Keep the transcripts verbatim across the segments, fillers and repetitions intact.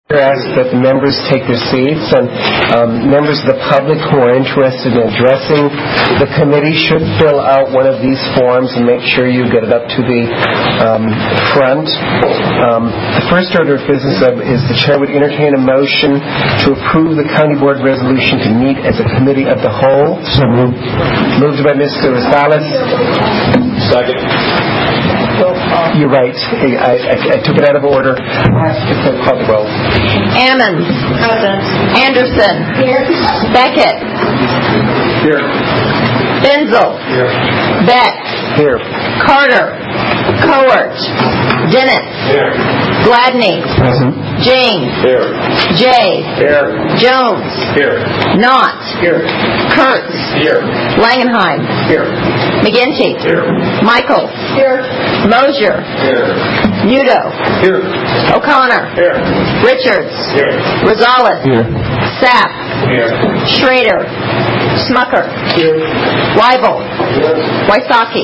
ask that the members take their seats, and um, members of the public who are interested in addressing the committee should fill out one of these forms and make sure you get it up to the um, front. Um, the first order of business is the chair would entertain a motion to approve the county board resolution to meet as a committee of the whole. So moved. Moved by Mister Rosales. Second. You're right. I, I, I took it out of order. It's a call the roll. Ammons. Present. Anderson. Here. Beckett. Here. Benzel. Here. Beck. Here. Carter. Cowart. Dennis. Here. Gladney. Present. James. Here. Jay. Here. Jones. Here. Knott. Here. Kurtz. Here. Langenheim. Here. McGinty. Here. Michael. Here. Mosier. Here. Muto. Here. O'Connor. Here. Richards. Here. Rosales. Here. Sapp. Here. Schrader. Smucker. Here. Weibel. Here. Wysocki.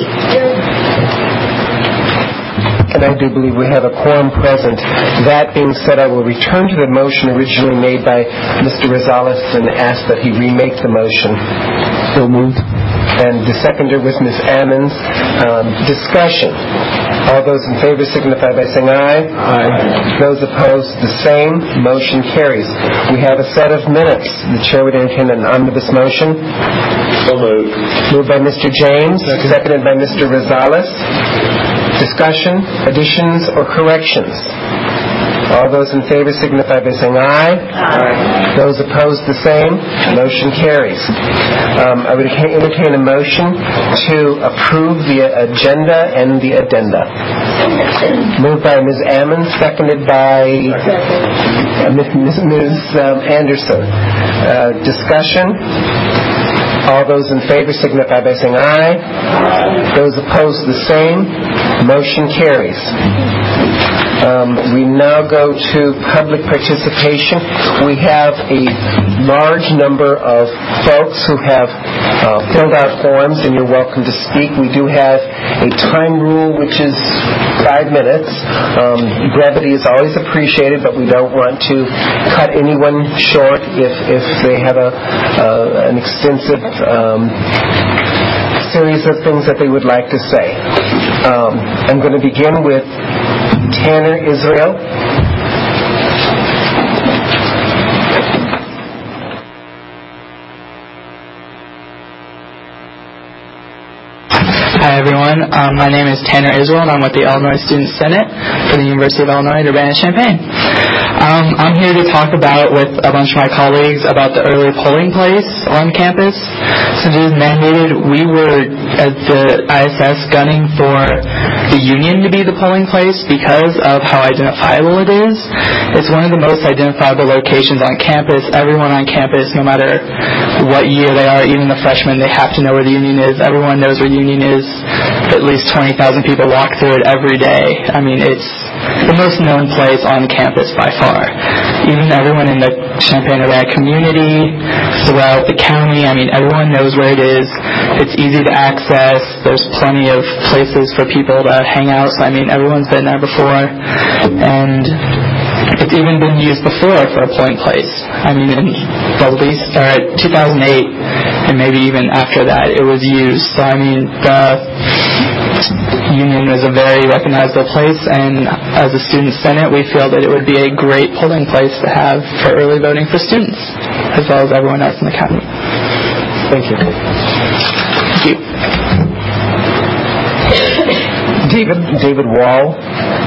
And I do believe we have a quorum present. That being said, I will return to the motion originally made by Mister Rosales and ask that he remake the motion. So moved. And the seconder was Miz Ammons. Um, discussion. All those in favor signify by saying aye. Aye. Those opposed, the same. Motion carries. We have a set of minutes. The chair would entertain an omnibus motion. So moved. Moved by Mister James, Second. Seconded by Mister Rosales. Discussion, additions, or corrections? All those in favor signify by saying aye. Aye. Those opposed, the same. Motion carries. Um, I would entertain a motion to approve the agenda and the addenda. Moved by Miz Ammons, seconded by uh, Miz Miz Um, Anderson. Uh, discussion. All those in favor signify by saying aye. Aye. Those opposed, the same. Motion carries. Um, we now go to public participation. We have a large number of folks who have uh, filled out forms, and you're welcome to speak. We do have a time rule, which is five minutes. Um, brevity is always appreciated, but we don't want to cut anyone short if, if they have a uh, an extensive um, series of things that they would like to say. Um, I'm going to begin with Tanner Israel. Hi everyone, um, my name is Tanner Israel and I'm with the Illinois Student Senate for the University of Illinois Urbana-Champaign. Um, I'm here to talk about with a bunch of my colleagues about the early polling place on campus. Since it is mandated, we were at the I S S gunning for the Union to be the polling place because of how identifiable it is. It's one of the most identifiable locations on campus. Everyone on campus, no matter what year they are, even the freshmen, they have to know where the Union is. Everyone knows where Union is. At least twenty thousand people walk through it every day. I mean, it's the most known place on campus by far. Even everyone in the Champaign-Urbana community, throughout the county, I mean, everyone knows where it is. It's easy to access. There's plenty of places for people to hang out. So, I mean, everyone's been there before. And it's even been used before for a polling place. I mean, in the least, or two thousand eight, and maybe even after that, it was used. So, I mean, the Union is a very recognizable place, and as a student senate, we feel that it would be a great polling place to have for early voting for students, as well as everyone else in the county. Thank you. Thank you. David, David Wall.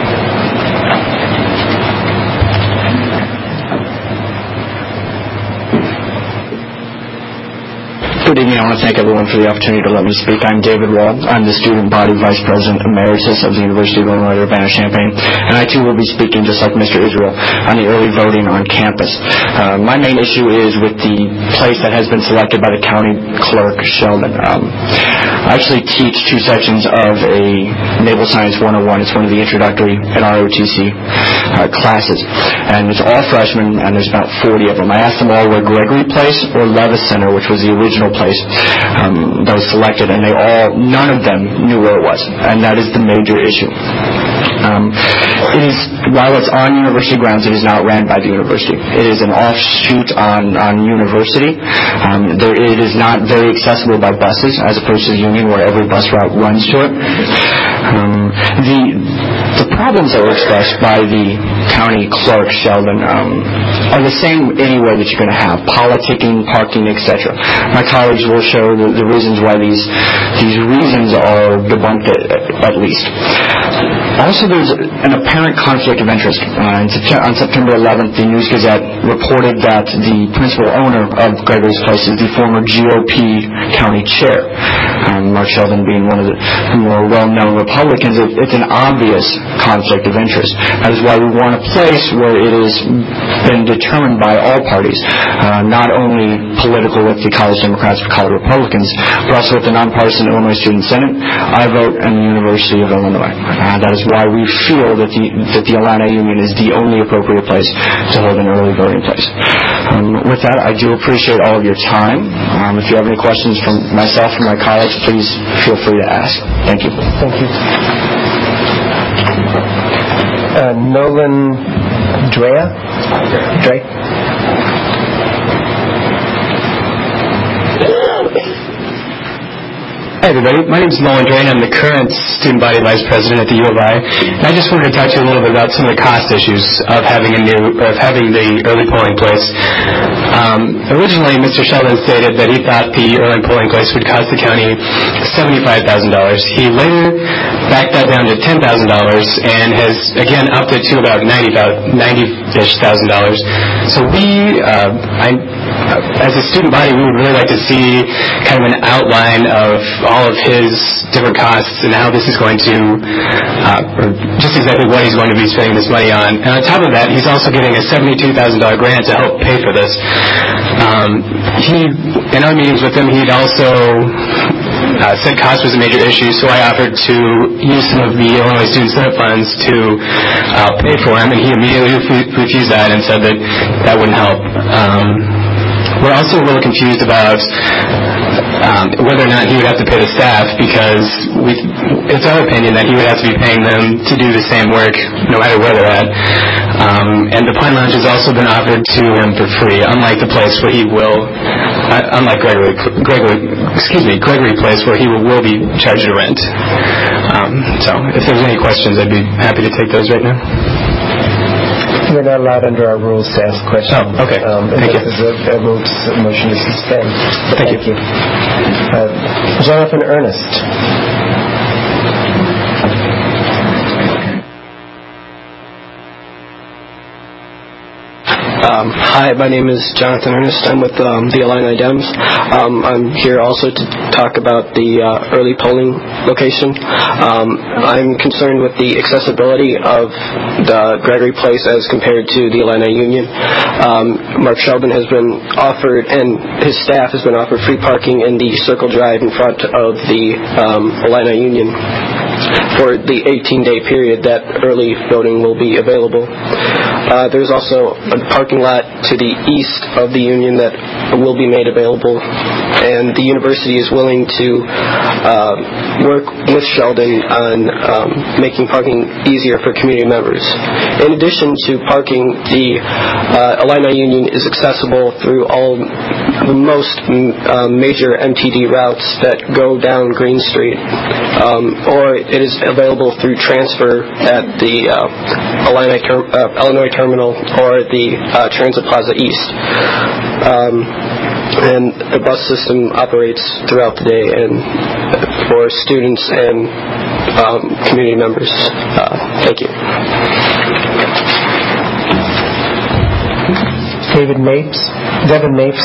Good evening. I want to thank everyone for the opportunity to let me speak. I'm David Wall. I'm the Student Body Vice President Emeritus of the University of Illinois Urbana-Champaign, and I too will be speaking, just like Mister Israel, on the early voting on campus. Uh, my main issue is with the place that has been selected by the county clerk, Sheldon. Um, I actually teach two sections of a Naval Science one oh one. It's one of the introductory N R O T C uh, classes, and it's all freshmen, and there's about forty of them. I asked them all where Gregory Place or Levis Center, which was the original place um, that was selected, and they all, none of them knew where it was, and that is the major issue. Um, it is, while it's on university grounds, it is not ran by the university. It is an offshoot on, on university. Um, there, it is not very accessible by buses, as opposed to the Union, where every bus route runs to it. Um, the, the problems that were expressed by the county clerk, Sheldon, um, are the same anywhere that you're going to have: politicking, parking, et cetera. My colleagues will show the, the reasons why these these reasons are debunked at, at least. Also, there's an apparent conflict of interest. Uh, in Sept- on September eleventh, the News Gazette reported that the principal owner of Gregory's Place is the former G O P county chair. Um, Mark Sheldon being one of the more well-known Republicans, it, it's an obvious conflict of interest. That is why we want a place where it has been determined by all parties, uh, not only political with the College Democrats or College Republicans, but also with the nonpartisan Illinois Student Senate, I vote, and the University of Illinois. Uh, that is why we feel that the that the Illini Union is the only appropriate place to hold an early voting place. Um, with that, I do appreciate all of your time. Um, if you have any questions from myself or my colleagues, please feel free to ask. Thank you. Thank you. Uh, Nolan Drea? Dre? Hi, everybody. My name is Nolan Drain. I'm the current student body vice president at the U of I. And I just wanted to talk to you a little bit about some of the cost issues of having a new, of having the early polling place. Um, originally, Mister Sheldon stated that he thought the early polling place would cost the county seventy-five thousand dollars. He later backed that down to ten thousand dollars and has again upped it to about ninety-ish thousand dollars. So we, uh, I, as a student body, we would really like to see kind of an outline of all of his different costs and how this is going to, uh, or just exactly what he's going to be spending this money on. And on top of that, he's also getting a seventy-two thousand dollars grant to help pay for this. Um, he, in our meetings with him, he'd also uh, said cost was a major issue, so I offered to use some of the Illinois Student Senate funds to uh, pay for him, and he immediately refu- refused that and said that that wouldn't help. Um, We're also a little confused about um, whether or not he would have to pay the staff, because we, it's our opinion that he would have to be paying them to do the same work no matter where they're at. Um, and the Pine Lounge has also been offered to him for free, unlike the place where he will, uh, unlike Gregory, Gregory, excuse me, Gregory Place, where he will, will be charged a rent. Um, so if there's any questions, I'd be happy to take those right now. You're not allowed under our rules to ask questions. Oh, okay. Um, Thank you. This is a, a rule to, motion to suspend. Thank, Thank you. you. Uh, Jonathan Ernest. Um, hi, my name is Jonathan Ernest. I'm with um, the Illini Dems. Um, I'm here also to talk about the uh, early polling location. Um, I'm concerned with the accessibility of the Gregory Place as compared to the Illini Union. Um, Mark Sheldon has been offered, and his staff has been offered, free parking in the Circle Drive in front of the um, Illini Union for the eighteen-day period that early voting will be available. Uh, there's also a parking lot to the east of the Union that will be made available, and the university is willing to uh, work with Sheldon on um, making parking easier for community members. In addition to parking, the uh, Illini Union is accessible through all the most uh, major M T D routes that go down Green Street, um, or it is available through transfer at the uh, Illini ter- uh, Illinois Terminal or the uh, Transit Plaza East. Um, and the bus system operates throughout the day and for students and um, community members. Uh, thank you. David Mapes. Devin Mapes.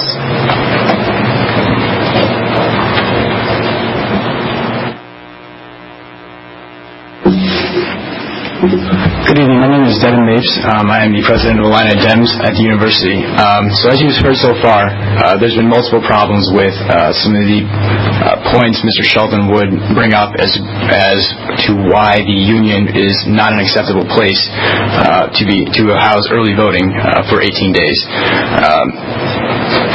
Good evening. My name is Devin Mapes. Um, I am the president of Illini Dems at the university. Um, so as you've heard so far, uh, there's been multiple problems with uh, some of the uh, points Mister Sheldon would bring up as as to why the union is not an acceptable place uh, to be to house early voting uh, for eighteen days. Um,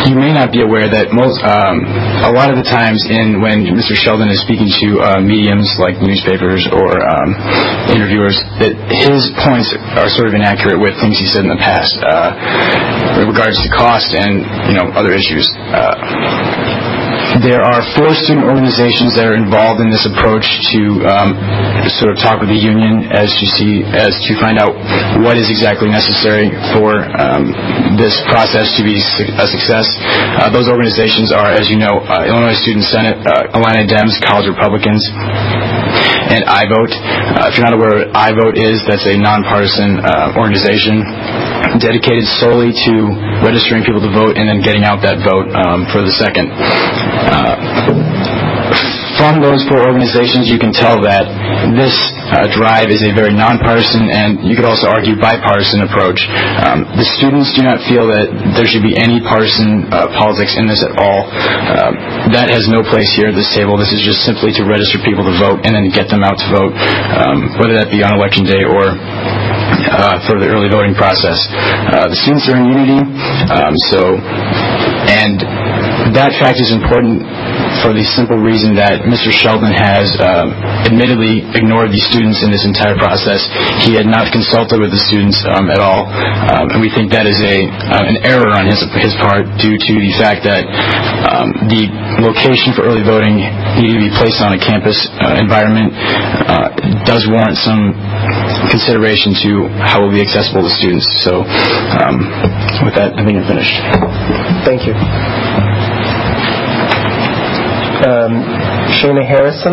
you may not be aware that most, um, a lot of the times in when Mister Sheldon is speaking to uh, mediums like newspapers or um, interviewers, that his points are sort of inaccurate with things he said in the past uh, in regards to cost and, you know, other issues. Uh, There are four student organizations that are involved in this approach to um, sort of talk with the union as to see, as to find out what is exactly necessary for um, this process to be a success. Uh, those organizations are, as you know, uh, Illinois Student Senate, uh, Illini Dems, College Republicans, and I Vote. Uh, if you're not aware what I Vote is, that's a nonpartisan uh, organization dedicated solely to registering people to vote and then getting out that vote um, for the second. Uh, from those four organizations, you can tell that this uh, drive is a very nonpartisan and you could also argue bipartisan approach. Um, the students do not feel that there should be any partisan uh, politics in this at all. Uh, that has no place here at this table. This is just simply to register people to vote and then get them out to vote, um, whether that be on election day or uh, for the early voting process. Uh, the students are in unity, um, so and that fact is important for the simple reason that Mister Sheldon has um, admittedly ignored the students in this entire process. He had not consulted with the students um, at all, um, and we think that is a uh, an error on his his part due to the fact that um, the location for early voting needing to be placed on a campus uh, environment uh, does warrant some consideration to how it will be accessible to students. So um, with that, I think I'm finished. Thank you. Um, Shana Harrison.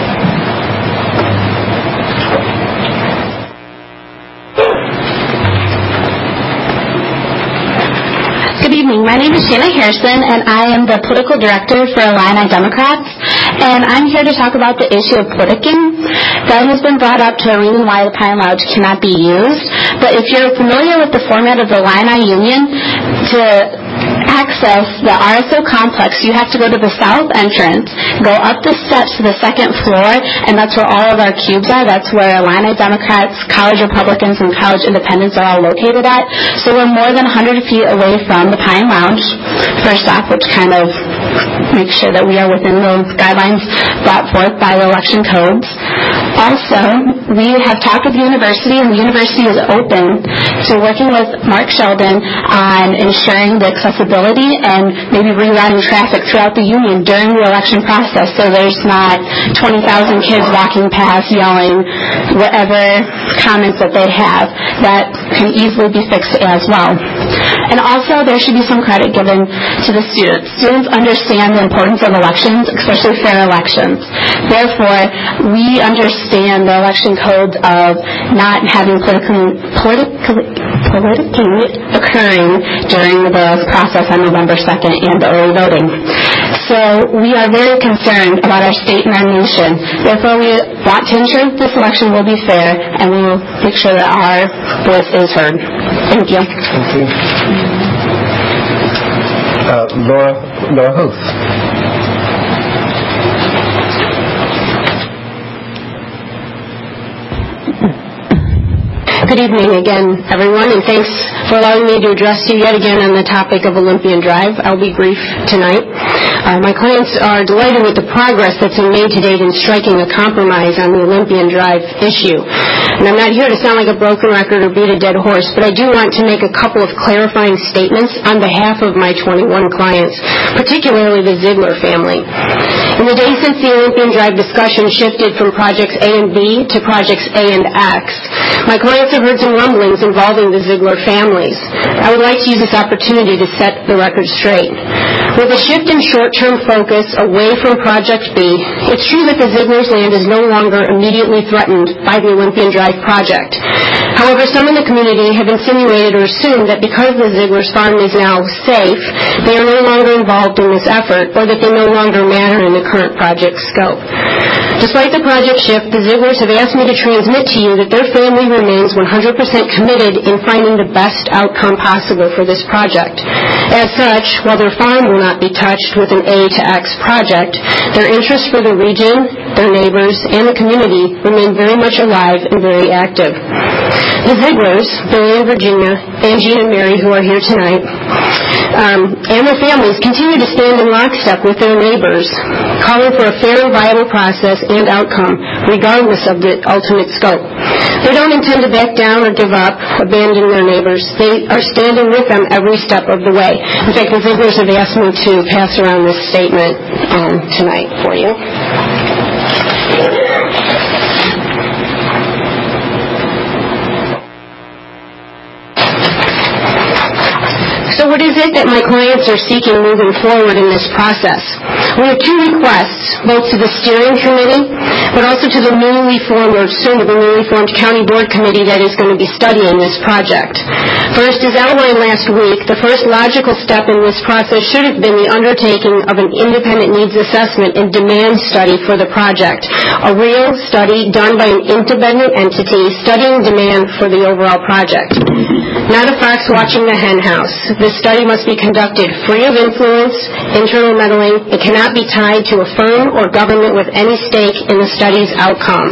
Good evening. My name is Shana Harrison, and I am the political director for Illini Democrats. And I'm here to talk about the issue of politicking. That has been brought up to a reason why the Pine Lodge cannot be used. But if you're familiar with the format of the Illini Union, to access the R S O complex, you have to go to the south entrance, go up the steps to the second floor, and that's where all of our cubes are. That's where Illini Democrats, College Republicans, and College Independents are all located at. So we're more than one hundred feet away from the Pine Lounge, first off, which kind of makes sure that we are within those guidelines brought forth by the election codes. Also, we have talked with the university, and the university is open to working with Mark Sheldon on ensuring the accessibility and maybe rerouting traffic throughout the union during the election process, so there's not twenty thousand kids walking past yelling whatever comments that they have. That can easily be fixed as well. And also, there should be some credit given to the students. Students understand the importance of elections, especially fair elections. Therefore, we understand the election codes of not having politically, politically, politicking occurring during the process on November second and the early voting. So we are very concerned about our state and our nation. Therefore, we want to ensure that this election will be fair, and we will make sure that our voice is heard. Thank you. Thank you. Uh, Laura, Laura Huth. Good evening again, everyone, and thanks for allowing me to address you yet again on the topic of Olympian Drive. I'll be brief tonight. Uh, my clients are delighted with the progress that's been made to date in striking a compromise on the Olympian Drive issue. And I'm not here to sound like a broken record or beat a dead horse, but I do want to make a couple of clarifying statements on behalf of my twenty-one clients, particularly the Ziegler family. In the days since the Olympian Drive discussion shifted from projects A and B to projects A and X, my clients have heard some rumblings involving the Ziegler families. I would like to use this opportunity to set the record straight. With a shift in short-term focus away from Project B, it's true that the Ziegler's land is no longer immediately threatened by the Olympian Drive project. However, some in the community have insinuated or assumed that because the Ziegler's farm is now safe, they are no longer involved in this effort, or that they no longer matter in the current project scope. Despite the project shift, the Zieglers have asked me to transmit to you that their family remains one hundred percent committed in finding the best outcome possible for this project. As such, while their farm will not be touched with an A to X project, their interest for the region, their neighbors, and the community remain very much alive and very active. The Zieglers, Billy and Virginia, Angie and Mary, who are here tonight, um, and their families continue to stand in lockstep with their neighbors, calling for a fair and viable process and outcome, regardless of the ultimate scope. They don't intend to back down or give up, abandon their neighbors. They are standing with them every step of the way. In fact, the Ziglers have asked me to pass around this statement um, tonight for you. So what is it that my clients are seeking moving forward in this process? We have two requests, both to the steering committee, but also to the newly formed, or soon to be newly formed, county board committee that is going to be studying this project. First, as outlined last week, the first logical step in this process should have been the undertaking of an independent needs assessment and demand study for the project, a real study done by an independent entity studying demand for the overall project. Not a fox watching the hen house. This study must be conducted free of influence, internal meddling. It cannot be tied to a firm or government with any stake in the study's outcome.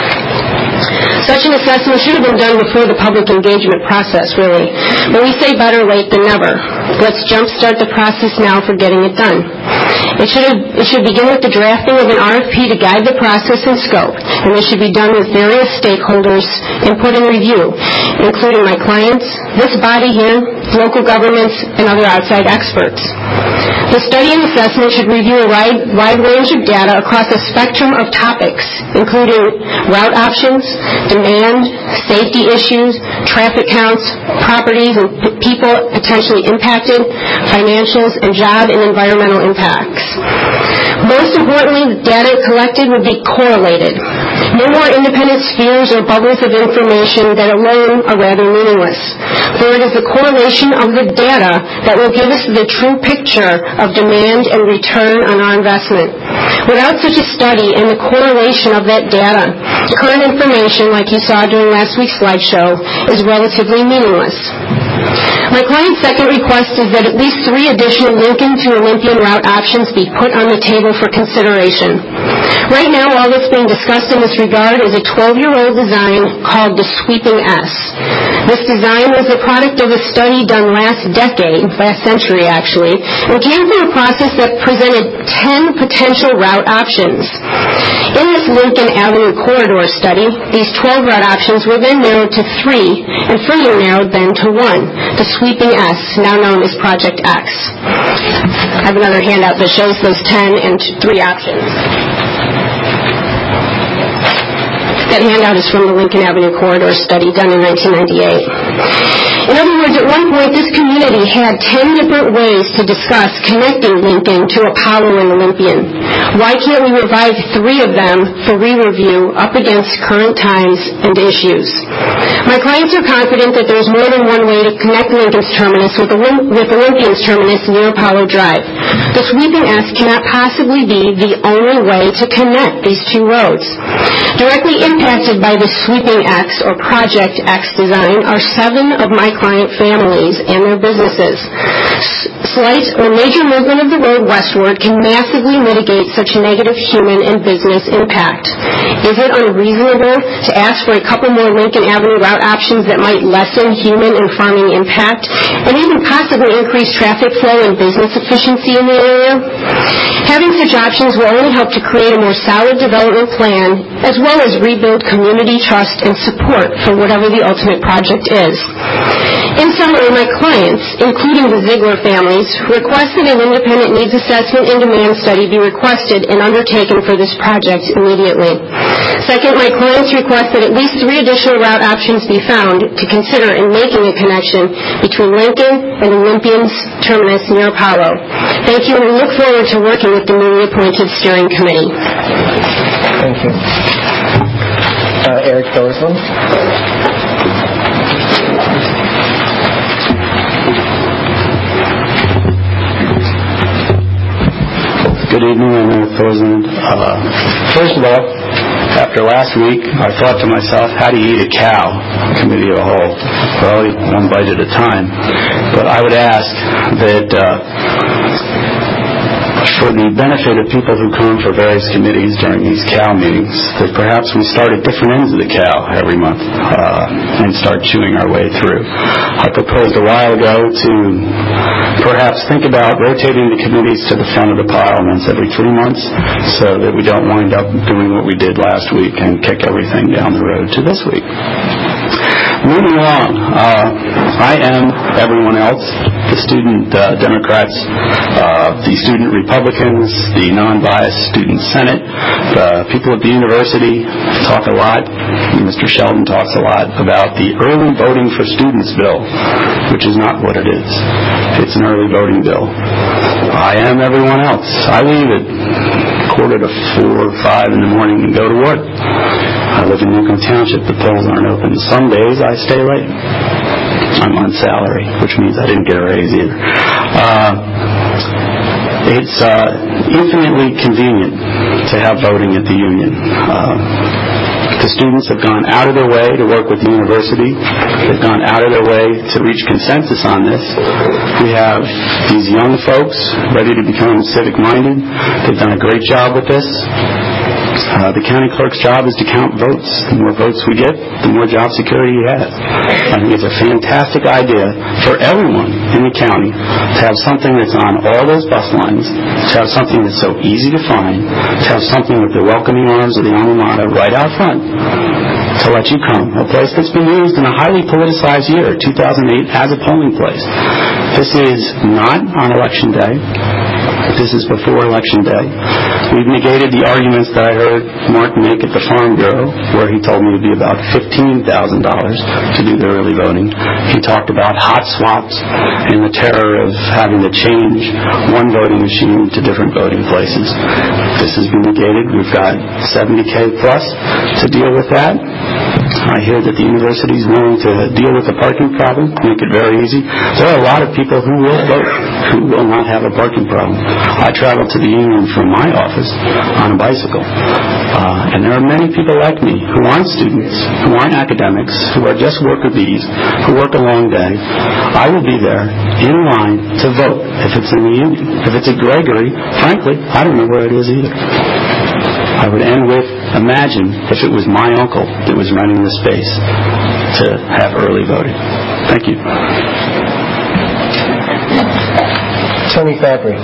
Such an assessment should have been done before the public engagement process, really. But we say better late than never. Let's jumpstart the process now for getting it done. It should, have, it should begin with the drafting of an R F P to guide the process and scope, and this should be done with various stakeholders' input and review, including my clients, this body here, local governments, and other outside experts. The study and assessment should review a wide, wide range of data across a spectrum of topics, including route options, demand, safety issues, traffic counts, properties and p- people potentially impacted, financials, and job and environmental impacts. Most importantly, the data collected would be correlated. No more independent spheres or bubbles of information that alone are rather meaningless. For it is the correlation of the data that will give us the true picture of demand and return on our investment. Without such a study and the correlation of that data, current information, like you saw during last week's slideshow, is relatively meaningless. My client's second request is that at least three additional Lincoln to Olympian route options be put on the table for consideration. Right now, all that's being discussed in this regard is a twelve-year-old design called the Sweeping S. This design was the product of a study done last decade, last century actually, and came from a process that presented ten potential route options. In this Lincoln Avenue corridor study, these twelve route options were then narrowed to three and further narrowed then to one, the Sweeping S, now known as Project X. I have another handout that shows those ten and three options. That handout is from the Lincoln Avenue Corridor study done in nineteen ninety-eight. In other words, at one point, this community had ten different ways to discuss connecting Lincoln to Apollo and Olympian. Why can't we revive three of them for re-review up against current times and issues? My clients are confident that there's more than one way to connect Lincoln's terminus with, Olymp- with Olympian's terminus near Apollo Drive. The Sweeping S cannot possibly be the only way to connect these two roads. Directly impacted by the Sweeping X or Project X design are seven of my client families and their businesses. S- slight or major movement of the road westward can massively mitigate such negative human and business impact. Is it unreasonable to ask for a couple more Lincoln Avenue route options that might lessen human and farming impact and even possibly increase traffic flow and business efficiency in the area? Having such options will only help to create a more solid development plan as well as rebuild community trust and support for whatever the ultimate project is. In summary, my clients, including the Ziegler families, request that an independent needs assessment and demand study be requested and undertaken for this project immediately. Second, my clients request that at least three additional route options be found to consider in making a connection between Lincoln and Olympian's terminus near Apollo. Thank you, and we look forward to working with the newly appointed steering committee. Thank you. Uh, Eric Dorsland. Good evening, I'm Eric Dorsland. Uh, first of all, after last week, I thought to myself, how do you eat a cow? Committee of the whole. Well, one bite at a time. But I would ask that uh, for the benefit of people who come for various committees during these C A L meetings, that perhaps we start at different ends of the C A L every month uh, and start chewing our way through. I proposed a while ago to perhaps think about rotating the committees to the front of the pile once every three months so that we don't wind up doing what we did last week and kick everything down the road to this week. Moving along, uh, I am everyone else, the student uh, Democrats, uh, the student Republicans, the non-biased student Senate, the people at the university talk a lot, Mister Sheldon talks a lot about the early voting for students bill, which is not what it is. It's an early voting bill. I am everyone else. I leave at quarter to four or five in the morning and go to work. I live in Newcomb Township. The polls aren't open. Some days I stay late. I'm on salary, which means I didn't get a raise either. Uh, it's uh, infinitely convenient to have voting at the union. Uh, the students have gone out of their way to work with the university. They've gone out of their way to reach consensus on this. We have these young folks ready to become civic-minded. They've done a great job with this. Uh, the county clerk's job is to count votes. The more votes we get, the more job security he has. I think it's a fantastic idea for everyone in the county to have something that's on all those bus lines, to have something that's so easy to find, to have something with the welcoming arms of the alma mater right out front to let you come. A place that's been used in a highly politicized year, two thousand eight, as a polling place. This is not on Election Day. This is before Election Day. We've negated the arguments that I heard Mark make at the Farm Bureau, where he told me it would be about fifteen thousand dollars to do the early voting. He talked about hot swaps and the terror of having to change one voting machine to different voting places. This has been negated. We've got seventy K plus to deal with that. I hear that the university is willing to deal with the parking problem, make it very easy. There are a lot of people who will vote who will not have a parking problem. I travel to the union from my office on a bicycle. Uh, and there are many people like me who aren't students, who aren't academics, who are just worker bees, who work a long day. I will be there in line to vote if it's in the union. If it's at Gregory, frankly, I don't know where it is either. I would end with, imagine if it was my uncle that was renting the space to have early voting. Thank you. Tony Fabry.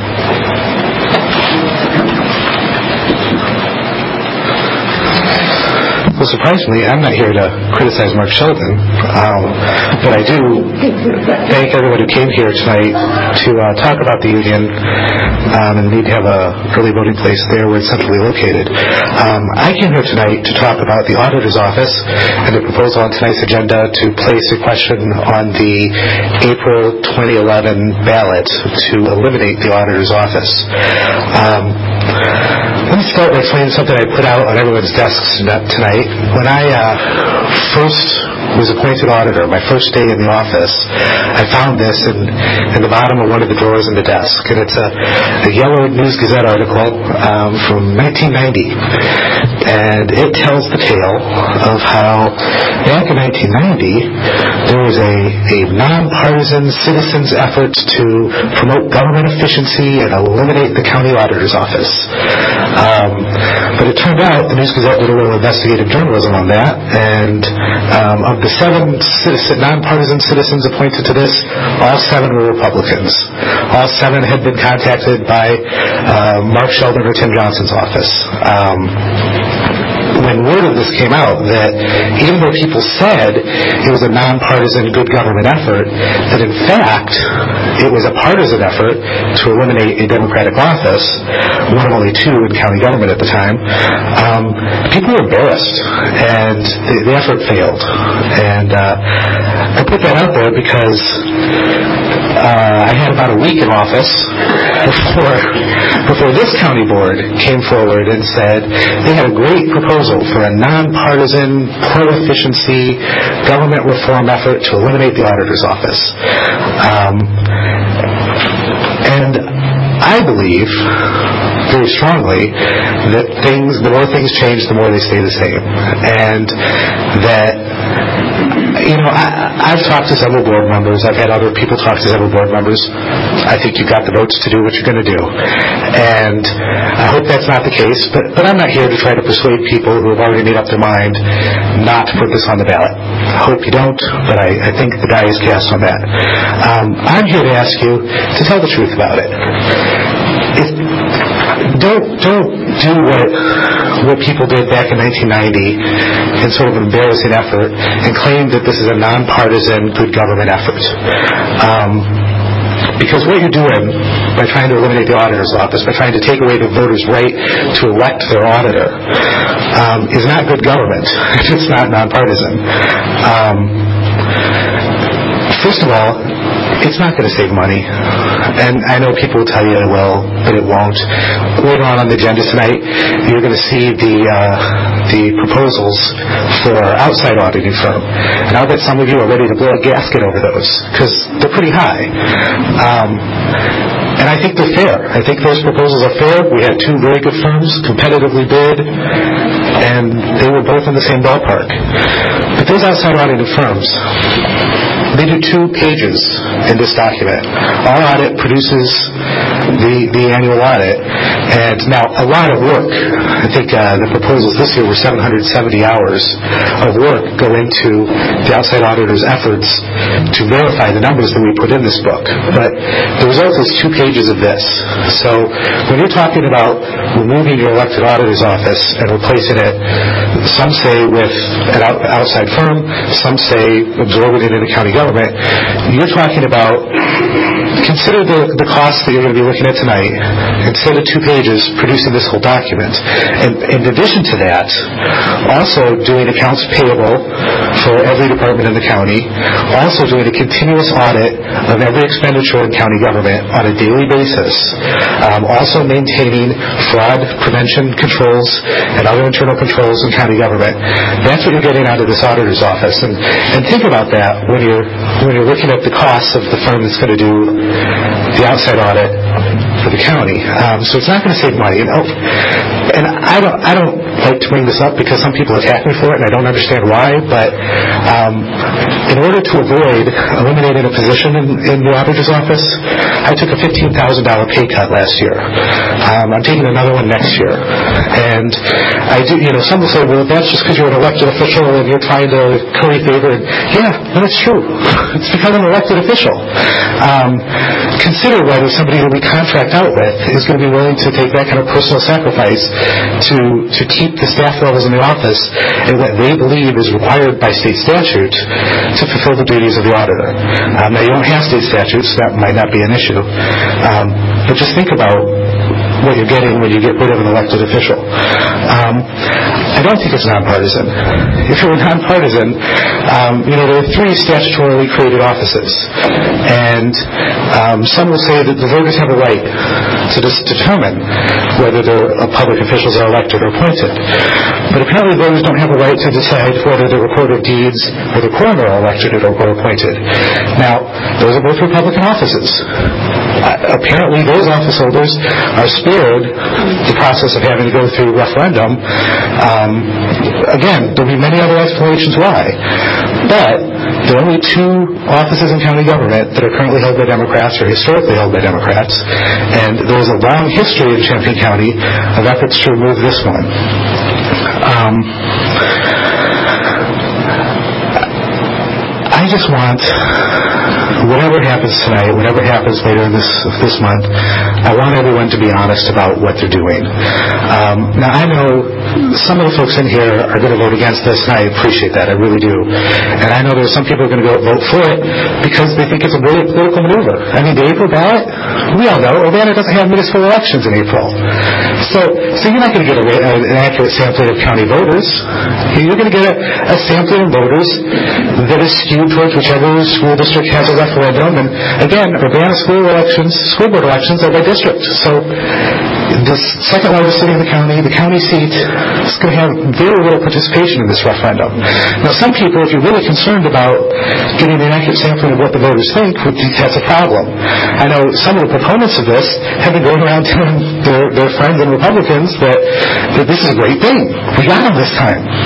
Well, surprisingly, I'm not here to criticize Mark Sheldon, um, but I do thank everyone who came here tonight to uh, talk about the union um, and the need to have a early voting place there where it's centrally located. Um, I came here tonight to talk about the auditor's office and the proposal on tonight's agenda to place a question on the April twenty eleven ballot to eliminate the auditor's office. Um, Let me start by explaining something I put out on everyone's desks tonight. When I uh, first was appointed auditor, my first day in the office, I found this in, in the bottom of one of the drawers in the desk. And it's a, a yellow News Gazette article um, from nineteen ninety. And it tells the tale of how back in nineteen ninety, there was a, a nonpartisan citizens' effort to promote government efficiency and eliminate the county auditor's office. Um, but it turned out the News Gazette did a little investigative journalism on that, and um, of the seven citizen, nonpartisan citizens appointed to this, all seven were Republicans. All seven had been contacted by uh, Mark Sheldon or Tim Johnson's office. Um, when word of this came out, that even though people said it was a nonpartisan good government effort, that in fact it was a partisan effort to eliminate a Democratic office, one of only two in county government at the time, um, people were embarrassed, and the, the effort failed. And uh, I put that out there because uh, I had about a week in office before before this county board came forward and said they had a great proposal for a nonpartisan, pro-efficiency government reform effort to eliminate the auditor's office. Um, and I believe very strongly that things, the more things change, the more they stay the same. And that you know, I, I've talked to several board members. I've had other people talk to several board members. I think you've got the votes to do what you're going to do. And I hope that's not the case, but, but I'm not here to try to persuade people who have already made up their mind not to put this on the ballot. I hope you don't, but I, I think the die is cast on that. Um, I'm here to ask you to tell the truth about it. If, don't don't do what what people did back in nineteen ninety in sort of an embarrassing effort and claim that this is a nonpartisan good government effort. Um, because what you're doing by trying to eliminate the auditor's office, by trying to take away the voters' right to elect their auditor, um, is not good government. It's not nonpartisan. Um, first of all, it's not going to save money. And I know people will tell you it will, but it won't. Later on on the agenda tonight, you're going to see the uh, the proposals for our outside auditing firm. And I'll bet some of you are ready to blow a gasket over those, because they're pretty high. Um, and I think they're fair. I think those proposals are fair. We had two very good firms competitively bid, and they were both in the same ballpark. But those outside auditing firms, they do two pages in this document. Our audit produces the the annual audit, and now a lot of work. I think uh, the proposals this year were seven hundred seventy hours of work go into the outside auditor's efforts to verify the numbers that we put in this book. But the result is two pages of this. So when you're talking about removing your elected auditor's office and replacing it, some say with an out, outside firm, some say absorbing it into county government, you're talking about, consider the, the cost that you're going to be looking at tonight, instead of two pages producing this whole document. And in addition to that, also doing accounts payable for every department in the county, also doing a continuous audit of every expenditure in county government on a daily basis, um, also maintaining fraud prevention controls and other internal controls in county government. That's what you're getting out of this auditor's office. And, and think about that when you're when you're looking at the costs of the firm that's going to do the outside audit for the county. Um, so it's not going to save money. You know? And I don't I don't like to bring this up because some people attack me for it, and I don't understand why, but um, in order to avoid eliminating a position in, in the auditor's office, I took a fifteen thousand dollars pay cut last year. Um, I'm taking another one next year. And I do, you know, some will say, well, that's just because you're an elected official and you're trying to curry favor. And yeah, well, it's true. It's because I'm an elected official. Um, consider whether somebody that we contract out with is going to be willing to take that kind of personal sacrifice to to keep the staff levels in the office and what they believe is required by state statute to fulfill the duties of the auditor. Um, now, you don't have state statutes, so that might not be an issue. Um, but just think about what you're getting when you get rid of an elected official. Um, I don't think it's nonpartisan. If it were nonpartisan, um, you know, there are three statutorily created offices, and um, some will say that the voters have a right to just determine whether the public officials are elected or appointed. But apparently voters don't have a right to decide whether the recorder of deeds or the coroner are elected or, or appointed. Now, those are both Republican offices. Uh, apparently those office holders are spared the process of having to go through referendum. Um, again, there'll be many other explanations why. But there are only two offices in county government that are currently held by Democrats or historically held by Democrats. And there's a long history in Champaign County of efforts to remove this one. Um, I just want, whatever happens tonight, whatever happens later this this month, I want everyone to be honest about what they're doing. Um, now, I know some of the folks in here are going to vote against this, and I appreciate that. I really do. And I know there's some people who are going to go vote for it because they think it's a brilliant political maneuver. I mean, the April ballot, we all know, Urbana doesn't have municipal elections in April. So, so you're not going to get a, a, an accurate sampling of county voters. You're going to get a, a sampling of voters that is skewed towards whichever school district has a referendum. And again, Urbana school elections, school board elections are by district. So the second largest city in the county, the county seat, is going to have very little participation in this referendum. Now, some people, if you're really concerned about getting an accurate sampling of what the voters think, would think that's a problem. I know some of the proponents of this have been going around telling their, their friends and Republicans that, that this is a great thing. We got them this time.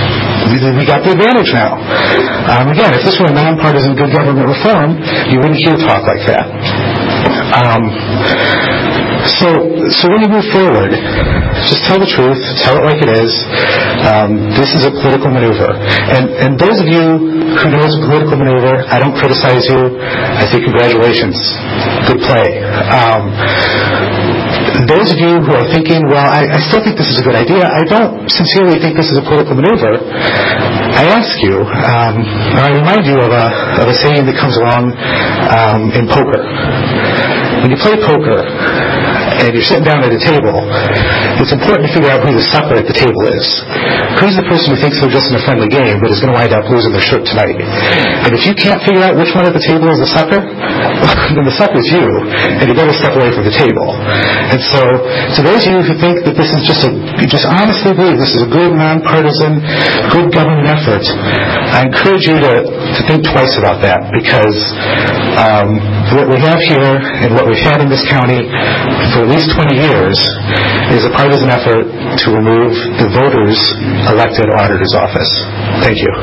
we, we got the advantage now. Um, again, if this were a nonpartisan good government reform, you wouldn't hear talk like that. Um, so, so when you move forward, just tell the truth, tell it like it is. Um, this is a political maneuver. And, and those of you who know it's a political maneuver, I don't criticize you. I say congratulations. Good play. Um, those of you who are thinking, well, I, I still think this is a good idea, I don't sincerely think this is a political maneuver, I ask you, um, or I remind you of a, of a saying that comes along um, in poker. When you play poker and you're sitting down at a table, it's important to figure out who the sucker at the table is. Who's the person who thinks they're just in a friendly game but is going to wind up losing their shirt tonight? And if you can't figure out which one at the table is the sucker, then the sucker's you, and you better step away from the table. And so, to those of you who think that this is just a, you just honestly believe this is a good, nonpartisan, good government effort, I encourage you to, to think twice about that, because um, what we have here and what we've had in this county for at least twenty years is a partisan effort to remove the voters' elected auditor's office. Thank you.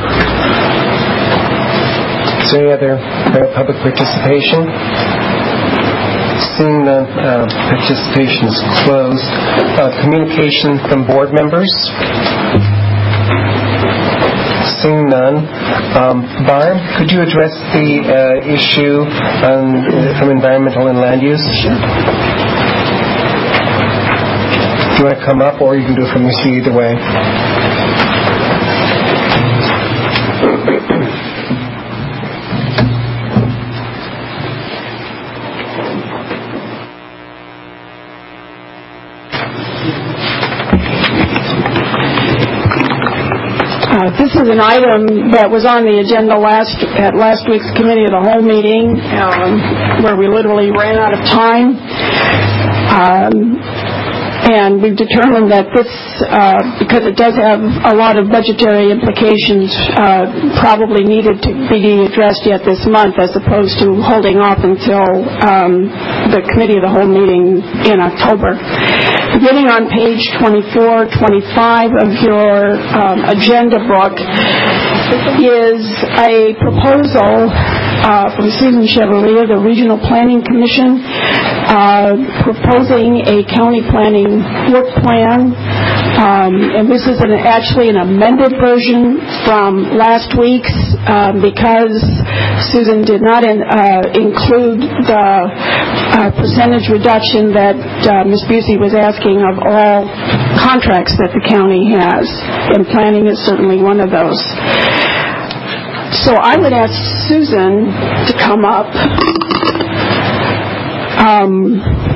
Is there any other public participation? Seeing none, uh, participation is closed. Uh, communication from board members? Seeing none. Um, Barb, could you address the uh, issue um, from environmental and land use? Sure. Do you want to come up, or you can do it from your seat, either way? Uh, this is an item that was on the agenda last at last week's committee of the whole meeting, um, where we literally ran out of time. Um, And we've determined that this, uh, because it does have a lot of budgetary implications, uh, probably needed to be addressed yet this month, as opposed to holding off until um, the committee of the whole meeting in October. Beginning on page twenty-four, twenty-five of your um, agenda book is a proposal uh, from Susan Chevalier, the Regional Planning Commission, uh, proposing a county planning work plan, um, and this is an, actually an amended version from last week's um, because Susan did not in, uh, include the uh, percentage reduction that uh, Miz Busey was asking of all contracts that the county has, and planning is certainly one of those. So I would ask Susan to come up. Um,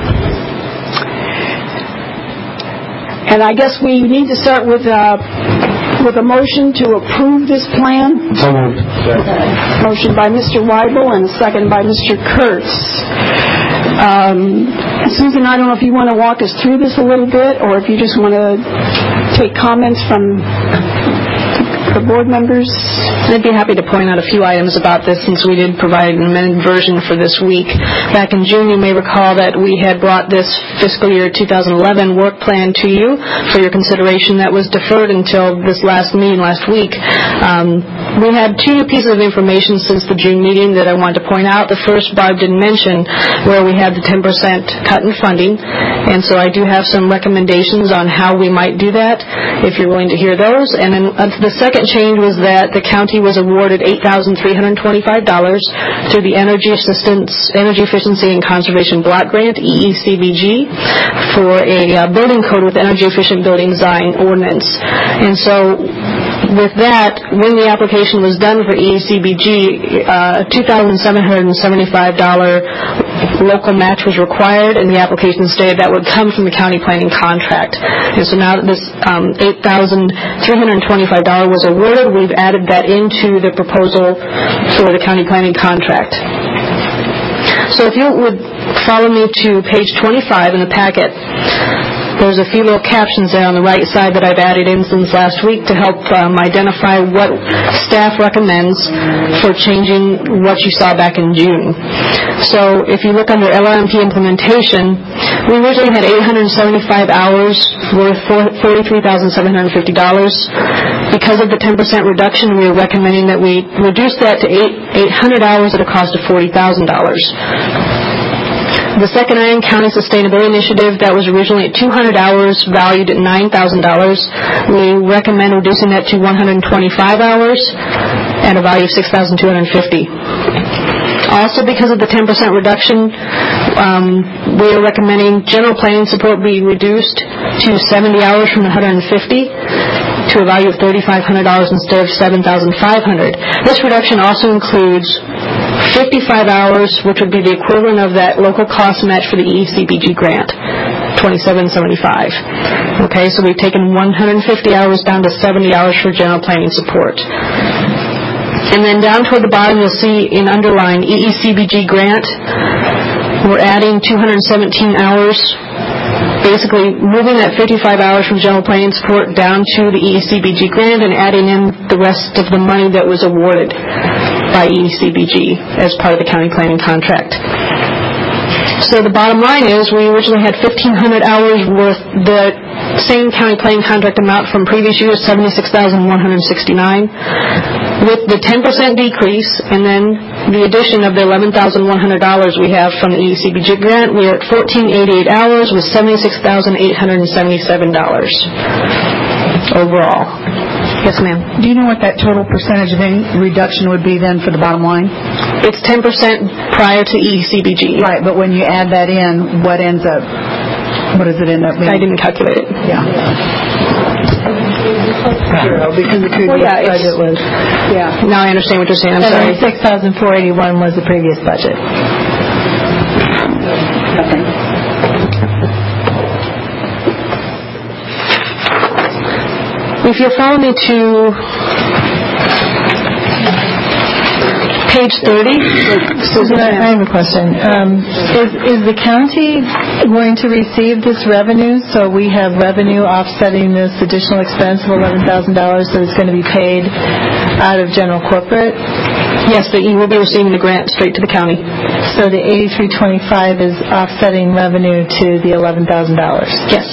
and I guess we need to start with uh, with a motion to approve this plan. So moved. Motion by Mister Weibel and a second by Mister Kurtz. Um, Susan, I don't know if you want to walk us through this a little bit, or if you just want to take comments from the board members. I'd be happy to point out a few items about this, since we did provide an amended version for this week. Back in June, you may recall that we had brought this fiscal year two thousand eleven work plan to you for your consideration. That was deferred until this last meeting last week. Um, we had two new pieces of information since the June meeting that I wanted to point out. The first, Barb didn't mention, where we had the ten percent cut in funding, and so I do have some recommendations on how we might do that, if you're willing to hear those. And then uh, the second change was that the county was awarded eight thousand three hundred twenty-five dollars through the Energy Assistance, Energy Efficiency and Conservation Block Grant, E E C B G, for a uh, building code with energy efficient building design ordinance. And so with that, when the application was done for E E C B G, uh, two thousand seven hundred seventy-five dollars local match was required, and the application stated that would come from the county planning contract. And so now that this um, eight thousand three hundred twenty-five dollars was awarded, we've added that into the proposal for the county planning contract. So if you would follow me to page twenty-five in the packet, there's a few little captions there on the right side that I've added in since last week to help um, identify what staff recommends for changing what you saw back in June. So if you look under L R M P implementation, We originally had eight hundred seventy-five hours worth forty-three thousand seven hundred fifty dollars. Because of the ten percent reduction, we are recommending that we reduce that to eight hundred hours at a cost of forty thousand dollars. The second item, County Sustainability Initiative, that was originally at two hundred hours, valued at nine thousand dollars. We recommend reducing that to one hundred twenty-five hours at a value of six thousand two hundred fifty dollars. Also, because of the ten percent reduction, um, we are recommending general planning support be reduced to seventy hours from one hundred fifty to a value of three thousand five hundred dollars instead of seven thousand five hundred dollars. This reduction also includes fifty-five hours, which would be the equivalent of that local cost match for the E E C B G grant, twenty-seven seventy-five. Okay, so we've taken one hundred fifty hours down to seventy hours for general planning support. And then down toward the bottom, you'll see in underline E E C B G grant. We're adding two hundred seventeen hours, basically moving that fifty-five hours from general planning support down to the E E C B G grant and adding in the rest of the money that was awarded by E E C B G as part of the county planning contract. So the bottom line is we originally had fifteen hundred hours worth, the same county planning contract amount from previous years, seventy-six thousand one hundred sixty-nine. With the ten percent decrease and then the addition of the eleven thousand one hundred dollars we have from the E E C B G grant, we're at one thousand fourteen eighty-eight hours with seventy-six thousand eight hundred seventy-seven dollars overall. Yes, ma'am. Do you know what that total percentage of in- reduction would be then for the bottom line? It's ten percent prior to E E C B G. Right, but when you add that in, what ends up, what does it end up being? I didn't calculate it. Yeah. Zero, because the previous well, yeah, budget was, yeah. Now I understand what you're saying. I'm sorry. six thousand four hundred eighty-one was the previous budget. Okay. If you'll follow me to page thirty. Susan, I have a question. Um, is, is the county going to receive this revenue, so we have revenue offsetting this additional expense of eleven thousand dollars that is going to be paid out of general corporate? Yes, but you will be receiving the grant straight to the county. So the eighty-three twenty-five is offsetting revenue to the eleven thousand dollars? Yes.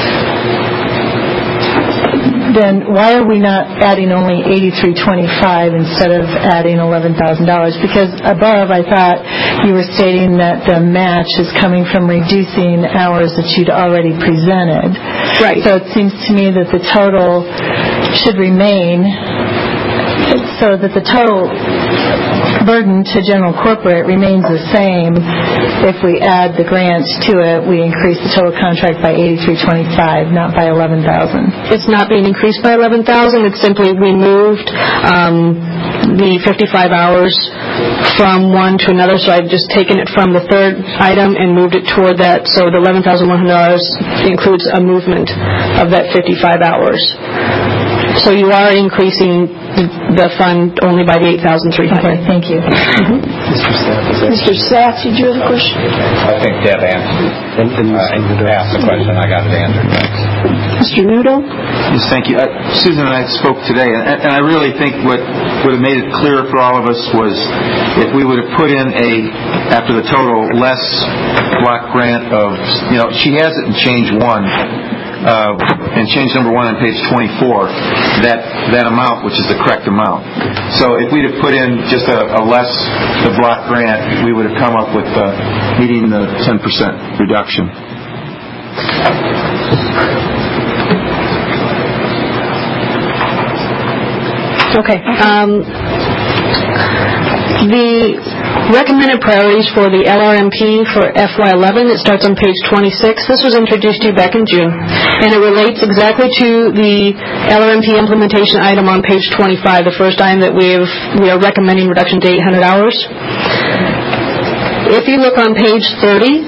Then why are we not adding only eighty-three twenty-five instead of adding eleven thousand dollars? Because above, I thought you were stating that the match is coming from reducing hours that you'd already presented. Right. So it seems to me that the total should remain, so that the total burden to general corporate remains the same. If we add the grants to it, we increase the total contract by eighty-three twenty-five, not by eleven thousand. It's not being increased by eleven thousand. It's simply we moved um, the fifty-five hours from one to another. So I've just taken it from the third item and moved it toward that. So the eleven thousand one hundred dollars includes a movement of that fifty-five hours. So you are increasing the, the fund only by the eight thousand three hundred. Okay, thank you. Mm-hmm. Mister Sachs, did you have a question? I think Deb answered. I asked the question, I got it answered. Mister Nudo? Yes, thank you. Uh, Susan and I spoke today, and, and I really think what would have made it clearer for all of us was if we would have put in a, after the total, less block grant of, you know, she has it in change one. Uh, and change number one on page twenty-four, that that amount, which is the correct amount. So if we'd have put in just a, a less the block grant, we would have come up with uh, meeting the ten percent reduction. Okay. Um, the recommended priorities for the L R M P for F Y eleven, it starts on page twenty-six. This was introduced to you back in June, and it relates exactly to the L R M P implementation item on page twenty-five, the first item that we have, we are recommending reduction to eight hundred hours. If you look on page thirty,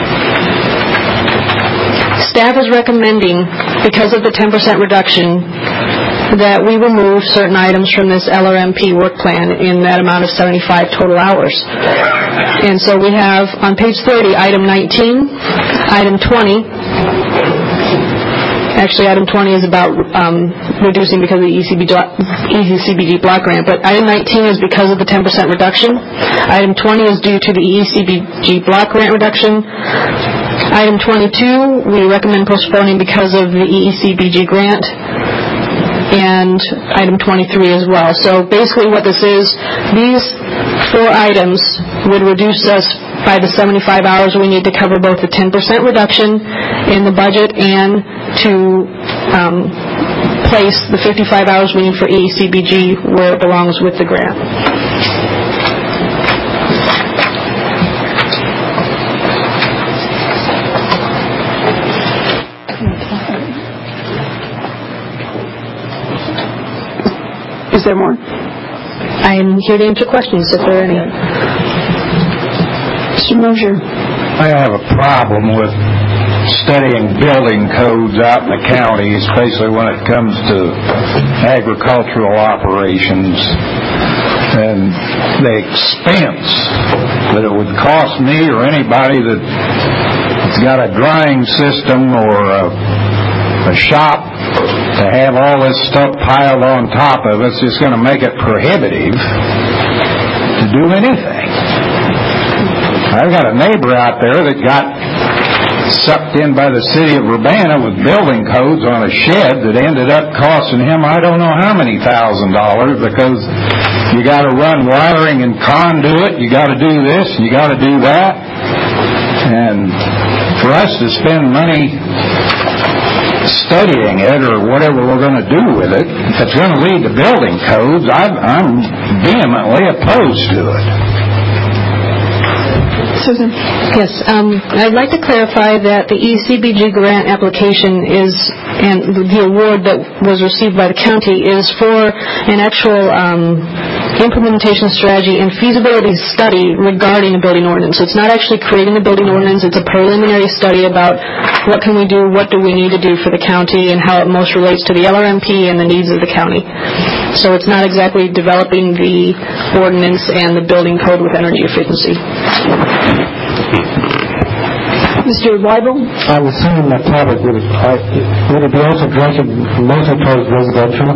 staff is recommending, because of the ten percent reduction, that we remove certain items from this L R M P work plan in that amount of seventy-five total hours. And so we have on page thirty, item nineteen, item twenty. Actually, item twenty is about um, reducing because of the E C B G block grant, but item nineteen is because of the ten percent reduction. Item twenty is due to the E C B G block grant reduction. Item twenty-two, we recommend postponing because of the E E C B G grant. And item twenty-three as well. So basically what this is, these four items would reduce us by the seventy-five hours we need to cover both the ten percent reduction in the budget and to um, place the fifty-five hours we need for E E C B G where it belongs with the grant. Is there more? I'm here to answer questions if there are any. Mister Mosier. I have a problem with studying building codes out in the county, especially when it comes to agricultural operations, and the expense that it would cost me or anybody that's got a drying system or a, a shop to have all this stuff piled on top of it. It's just going to make it prohibitive to do anything. I've got a neighbor out there that got sucked in by the city of Urbana with building codes on a shed that ended up costing him I don't know how many thousand dollars, because you got to run wiring and conduit, you got to do this, and you got to do that. And for us to spend money studying it or whatever we're going to do with it, if it's going to lead to building codes, I'm, I'm vehemently opposed to it. Susan? Yes, um, I'd like to clarify that the E C B G grant application is, and the award that was received by the county is for an actual um, implementation strategy and feasibility study regarding the building ordinance. So it's not actually creating the building ordinance, it's a preliminary study about what can we do, what do we need to do for the county, and how it most relates to the L R M P and the needs of the county. So it's not exactly developing the ordinance and the building code with energy efficiency. Mister Weibel? I was saying that topic, would it, I, would it be also directed mostly towards residential?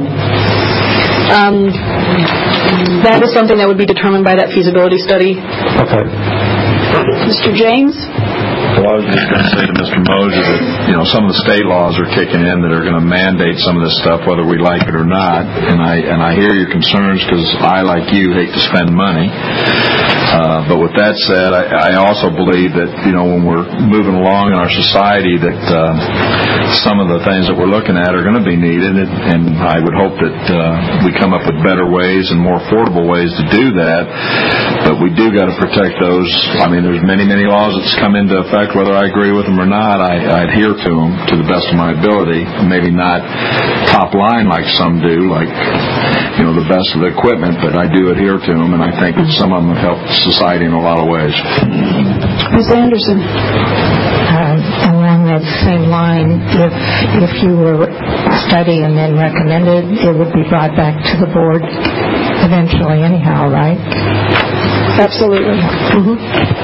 Um, that is something that would be determined by that feasibility study. Okay. Mister James? Well, I was just going to say to Mister Mosier that, you know, some of the state laws are kicking in that are going to mandate some of this stuff, whether we like it or not. And I and I hear your concerns, because I, like you, hate to spend money. Uh, but with that said, I, I also believe that, you know, when we're moving along in our society, that uh, some of the things that we're looking at are going to be needed, and, and I would hope that uh, we come up with better ways and more affordable ways to do that. But we do got to protect those. I mean, there's many, many laws that's come into effect. Whether I agree with them or not, I, I adhere to them to the best of my ability. Maybe not top line like some do, like, you know, the best of the equipment, but I do adhere to them, and I think that some of them have helped society in a lot of ways. Miz Anderson? Uh, along that same line, if if you were study and then recommended, it would be brought back to the board eventually anyhow, right? Absolutely. Mm-hmm.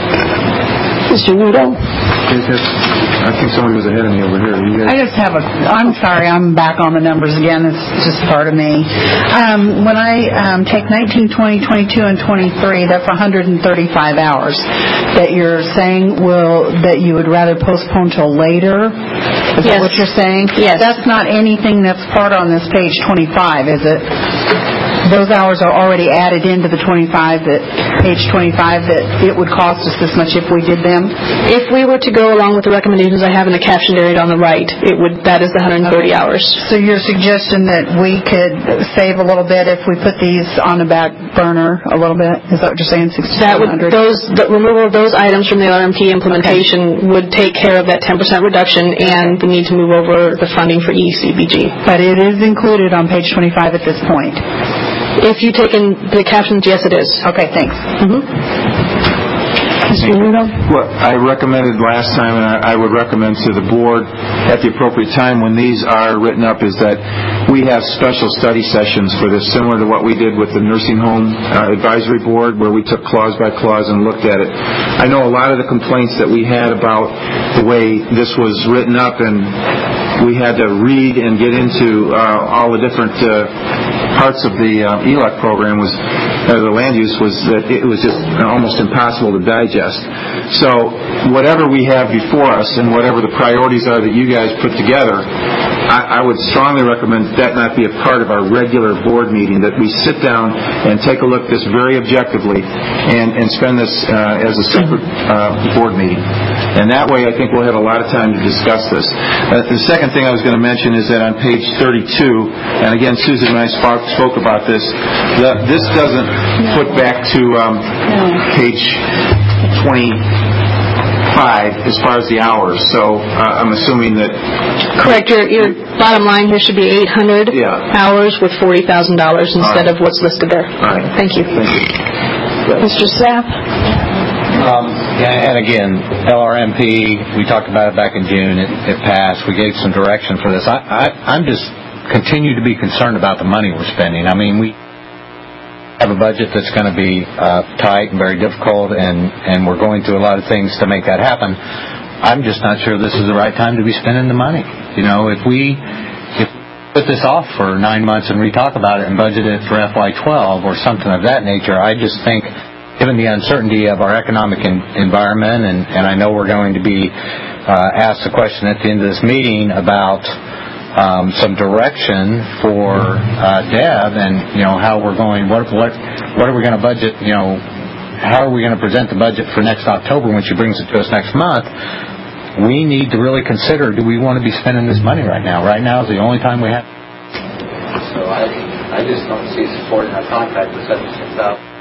Mister Nudo? I think somebody was ahead of me over here. You guys... I just have a, I'm sorry, I'm back on the numbers again. It's just part of me. Um, when I um, take nineteen, twenty, twenty-two, and twenty-three, that's one hundred thirty-five hours that you're saying will, that you would rather postpone till later. Is Yes. that what you're saying? Yes. That's not anything that's part on this page twenty-five, is it? Those hours are already added into the twenty-five, that page twenty-five, that it would cost us this much if we did them? If we were to go along with the recommendations I have in the captioned area on the right, it would, that is the one hundred thirty Okay. hours. So your suggestion that we could save a little bit if we put these on the back burner a little bit? Is that what you're saying, That would, sixty-seven hundred? those, the removal of those items from the L R M P implementation would take care of that ten percent reduction and the need to move over the funding for E E C B G. But it is included on page twenty-five at this point. If you take in the captions, yes, it is. Okay, thanks. Mm-hmm. Mister Nudo? What I recommended last time, and I, I would recommend to the board at the appropriate time when these are written up, is that we have special study sessions for this, similar to what we did with the Nursing Home uh, Advisory Board, where we took clause by clause and looked at it. I know a lot of the complaints that we had about the way this was written up, and we had to read and get into uh, all the different uh, parts of the uh, E L E C program, was uh, the land use was that it was just almost impossible to digest. So whatever we have before us and whatever the priorities are that you guys put together, I, I would strongly recommend that not be a part of our regular board meeting, that we sit down and take a look at this very objectively and, and spend this uh, as a separate uh, board meeting. And that way I think we'll have a lot of time to discuss this. Uh, the second thing I was going to mention is that on page thirty-two, and again Susan and I spoke, spoke about this, the, this doesn't put back to um, page twenty-five as far as the hours, so uh, I'm assuming that... Correct. Your, your bottom line here should be eight hundred yeah. hours with forty thousand dollars instead right. of what's listed there. All right. Thank you. Thank you. Mister Sapp? Um, and again, L R M P, we talked about it back in June. It, it passed. We gave some direction for this. I, I, I'm just continue to be concerned about the money we're spending. I mean, we have a budget that's going to be uh, tight and very difficult, and, and we're going through a lot of things to make that happen. I'm just not sure this is the right time to be spending the money. You know, if we if we put this off for nine months and re-talk about it and budget it for F Y twelve or something of that nature, I just think, given the uncertainty of our economic in, environment, and, and I know we're going to be uh, asked a question at the end of this meeting about um, some direction for uh, Deb, and you know how we're going. What what what are we going to budget? You know, how are we going to present the budget for next October when she brings it to us next month? We need to really consider: do we want to be spending this money right now? Right now is the only time we have. So I I just don't see supporting our contract for seventy-six thousand.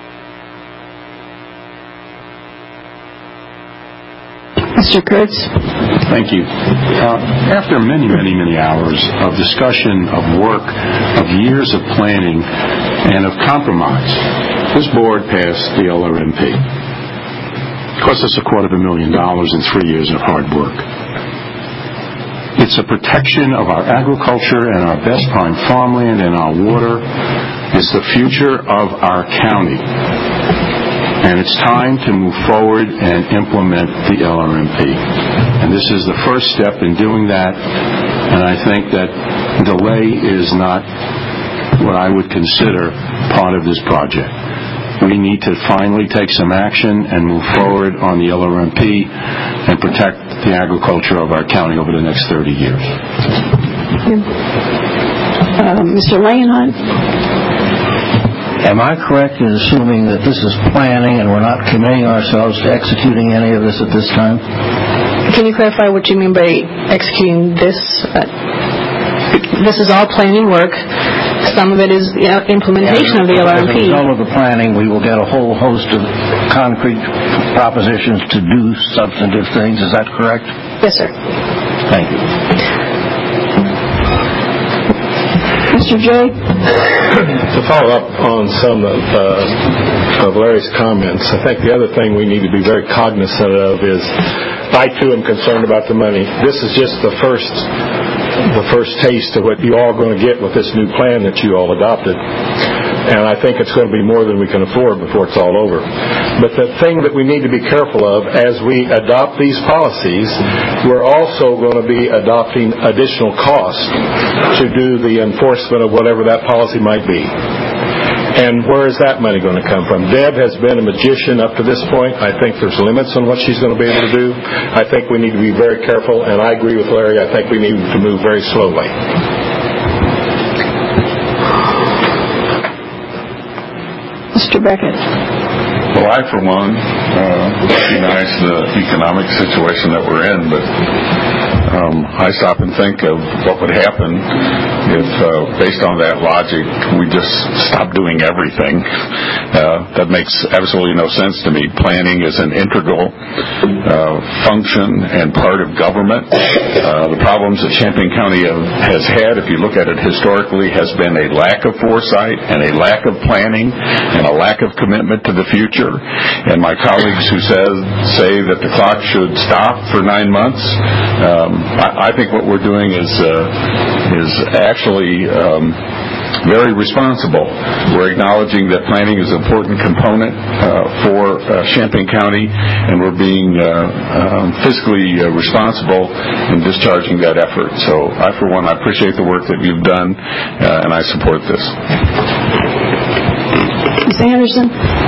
Mister Kurtz. Thank you. Uh, after many, many, many hours of discussion, of work, of years of planning, and of compromise, this board passed the L R M P. It cost us a quarter of a million dollars in three years of hard work. It's a protection of our agriculture and our best prime farmland and our water. It's the future of our county. And it's time to move forward and implement the L R M P. And this is the first step in doing that. And I think that delay is not what I would consider part of this project. We need to finally take some action and move forward on the L R M P and protect the agriculture of our county over the next thirty years. Uh, Mister Langenheim? Am I correct in assuming that this is planning and we're not committing ourselves to executing any of this at this time? Can you clarify what you mean by executing this? Uh, this is all planning work. Some of it is you know, implementation and of the L R M P. As a result of the planning, we will get a whole host of concrete propositions to do substantive things. Is that correct? Yes, sir. Thank you. Mister Jay? To follow up on some of, uh, of Larry's comments, I think the other thing we need to be very cognizant of is, I too am concerned about the money. This is just the first the first taste of what you all are going to get with this new plan that you all adopted. And I think it's going to be more than we can afford before it's all over. But the thing that we need to be careful of as we adopt these policies, we're also going to be adopting additional costs to do the enforcement of whatever that policy might be. And where is that money going to come from? Deb has been a magician up to this point. I think there's limits on what she's going to be able to do. I think we need to be very careful, and I agree with Larry. I think we need to move very slowly. Mister Beckett. Well, I, for one, uh, recognize the economic situation that we're in, but um, I stop and think of what would happen if, uh, based on that logic, we just stop doing everything. Uh, that makes absolutely no sense to me. Planning is an integral uh, function and part of government. Uh, the problems that Champaign County has had, if you look at it historically, has been a lack of foresight and a lack of planning and a lack of commitment to the future. And my colleagues who says, say that the clock should stop for nine months, um, I, I think what we're doing is uh, is actually um, very responsible. We're acknowledging that planning is an important component uh, for uh, Champaign County, and we're being uh, um, fiscally uh, responsible in discharging that effort. So I, for one, I appreciate the work that you've done, uh, and I support this. Miz Anderson?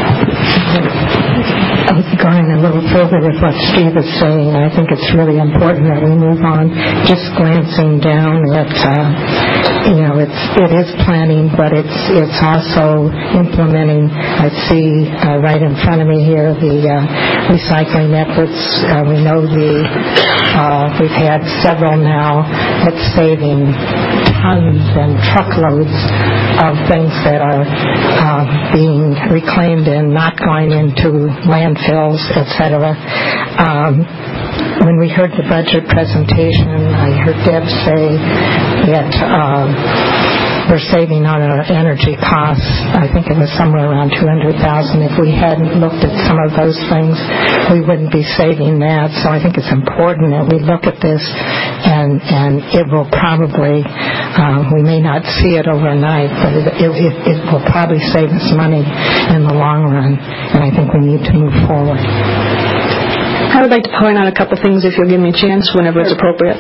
I was going a little further with what Steve is saying. I think it's really important that we move on. Just glancing down at, uh, you know, it's it is planning, but it's it's also implementing. I see uh, right in front of me here the uh, recycling efforts. Uh, we know the uh, we've had several now that's saving tons and truckloads of things that are uh, being reclaimed and not going into landfills, et cetera. Um, when we heard the budget presentation, I heard Deb say that uh, we're saving on our energy costs. I think it was somewhere around two hundred thousand dollars. If we hadn't looked at some of those things, we wouldn't be saving that. So I think it's important that we look at this, and, and it will probably, uh, we may not see it overnight, but it, it, it will probably save us money in the long run, and I think we need to move forward. I would like to point out a couple things if you'll give me a chance whenever it's appropriate.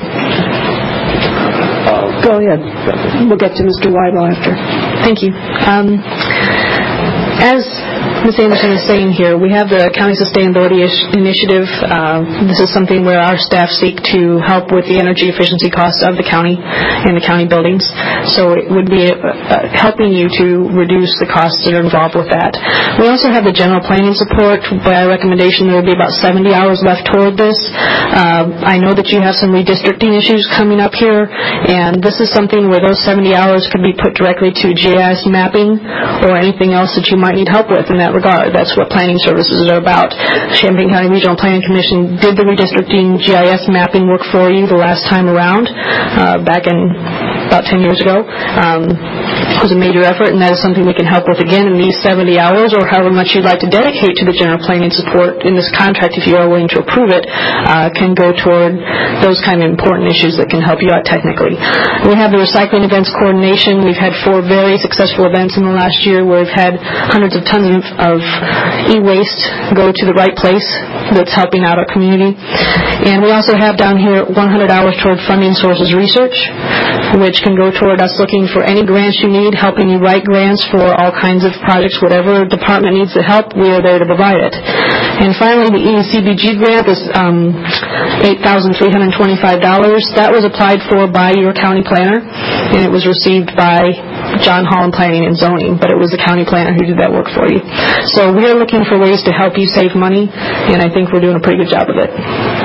Go ahead. We'll get to Mister Weidel after. Thank you. Um, as Miz Anderson is saying here, we have the County Sustainability Initiative. Uh, this is something where our staff seek to help with the energy efficiency costs of the county and the county buildings. So it would be uh, uh, helping you to reduce the costs that are involved with that. We also have the general planning support. By our recommendation, there would be about seventy hours left toward this. Uh, I know that you have some redistricting issues coming up here, and this is something where those seventy hours could be put directly to G I S mapping or anything else that you might need help with in that regard. That's what planning services are about. Champaign County Regional Planning Commission did the redistricting G I S mapping work for you the last time around, uh, back in about ten years ago. Um, it was a major effort, and that is something we can help with again in these seventy hours, or however much you'd like to dedicate to the general planning support in this contract, if you are willing to approve it, uh, can go toward those kind of important issues that can help you out technically. We have the recycling events coordination. We've had four very successful events in the last year where we've had hundreds of tons of, of e-waste go to the right place that's helping out our community. And we also have down here one hundred hours toward funding sources research, which can go toward us looking for any grants you need, helping you write grants for all kinds of projects. Whatever department needs the help, we are there to provide it. And finally, the E C B G grant is um, eight thousand three hundred twenty-five dollars. That was applied for by your county planner, and it was received by John Holland Planning and Zoning, but it was the county planner who did that work for you. So we are looking for ways to help you save money, and I think we're doing a pretty good job of it.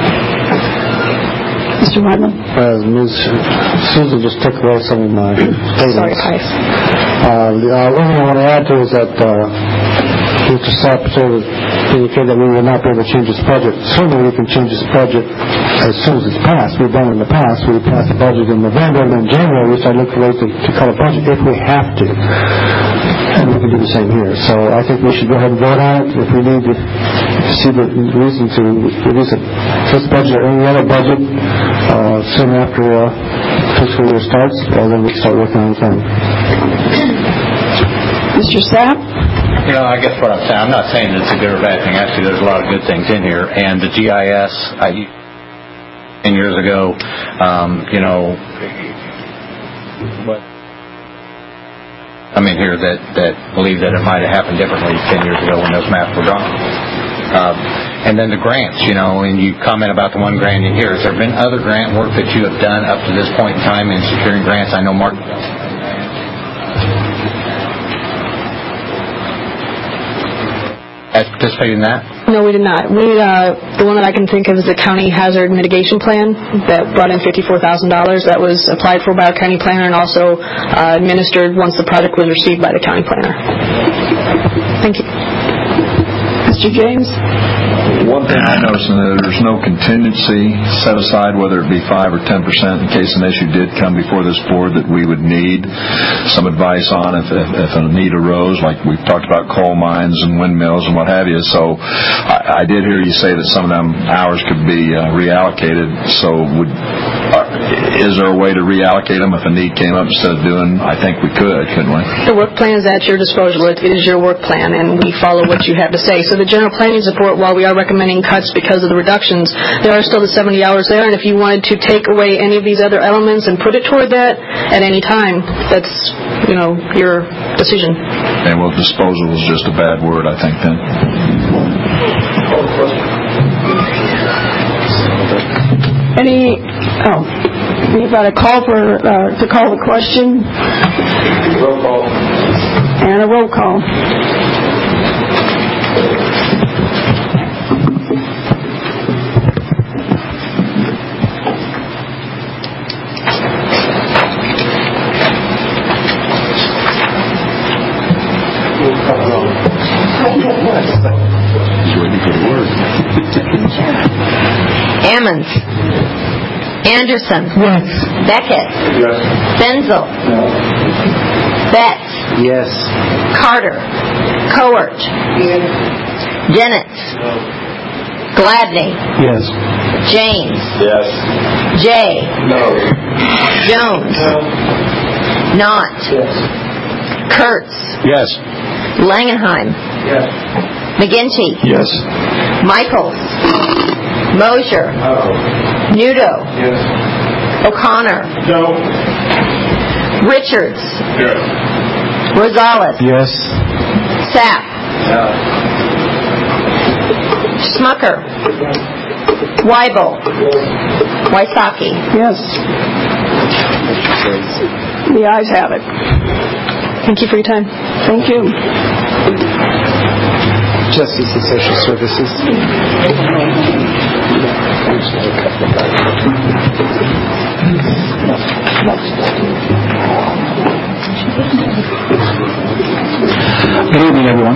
Mister Weidman? Uh, Miz Susan just took away some of my statements. Sorry, Pius. Uh, the uh, one thing I want to add to is that uh, Mister Sapp sort of indicated that we will not be able to change this budget. Certainly we can change this budget as soon as it's passed. We've done it in the past. We passed the budget in November, and then in January we start looking for ways to, to cut a budget if we have to. And we can do the same here. So I think we should go ahead and vote on it. If we need to see the reason to reduce it, this budget or any other budget uh, soon after uh, fiscal year starts, well, then we can start working on the thing. Mister Sapp? You know, I guess what I'm saying, I'm not saying it's a good or bad thing. Actually, there's a lot of good things in here. And the G I S, I, ten years ago, um, you know, what? I mean, here that, that believe that it might have happened differently ten years ago when those maps were drawn. Um, and then the grants, you know, and you comment about the one grant in here. Has there been other grant work that you have done up to this point in time in securing grants? I know Mark... Has participated in that? No, we did not. We, uh, the one that I can think of is the County Hazard Mitigation Plan that brought in fifty-four thousand dollars. That was applied for by our county planner and also uh, administered once the project was received by the county planner. Thank you. Mister James? One thing I noticed is that there's no contingency set aside, whether it be five or ten percent, in case an issue did come before this board that we would need some advice on if, if, if a need arose, like we've talked about coal mines and windmills and what have you. So I, I did hear you say that some of them hours could be uh, reallocated. So would uh, is there a way to reallocate them if a need came up instead of doing? I think we could, couldn't we? The work plan is at your disposal. It is your work plan, and we follow what you have to say. So the general planning support, while we are recommending cuts because of the reductions, there are still the seventy hours there, and if you wanted to take away any of these other elements and put it toward that at any time, that's, you know, your decision. and well, disposal is just a bad word, I think, then. Any, oh, we've got a call for, uh, to call the question. Roll call. And a roll call. Ammons. Anderson. Yes. Beckett. Yes. Benzel. No. Betts. Yes. Carter. Coert. Yes. Dennett. Gladney. Yes. James. Yes. Jay. No. Jones. No. Knott. Yes. Kurtz. Yes. Langenheim. Yes. McGinty. Yes. Michaels. Mosier. No. Nudo. Yes. O'Connor. No. Richards. Yes. Rosales. Yes. Sapp. No. Smucker. Weibel. Wysocki. Yes. The ayes have it. Thank you for your time. Thank you. Justice and Social Services. Good evening, everyone.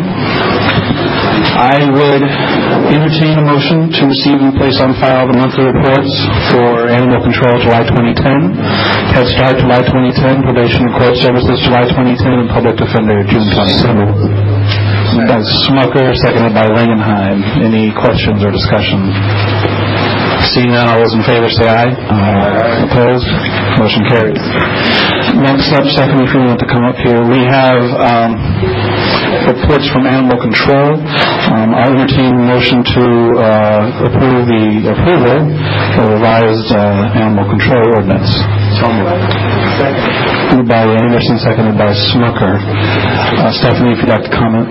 I would entertain a motion to receive and place on file the monthly reports for Animal Control July twenty ten, Head Start July twenty ten, Probation and Court Services July twenty ten, and Public Defender June twenty ten. That's Smucker, seconded by Langenheim. Any questions or discussion? Seeing none, all those in favor say aye. Aye. Opposed? Motion carries. Next up, second, if you want to come up here, we have um, reports from Animal Control. Um, I entertain a motion to uh, approve the approval of the revised uh, Animal Control Ordinance. So moved. Moved by Anderson, seconded by Smucker. Uh, Stephanie, if you'd like to comment.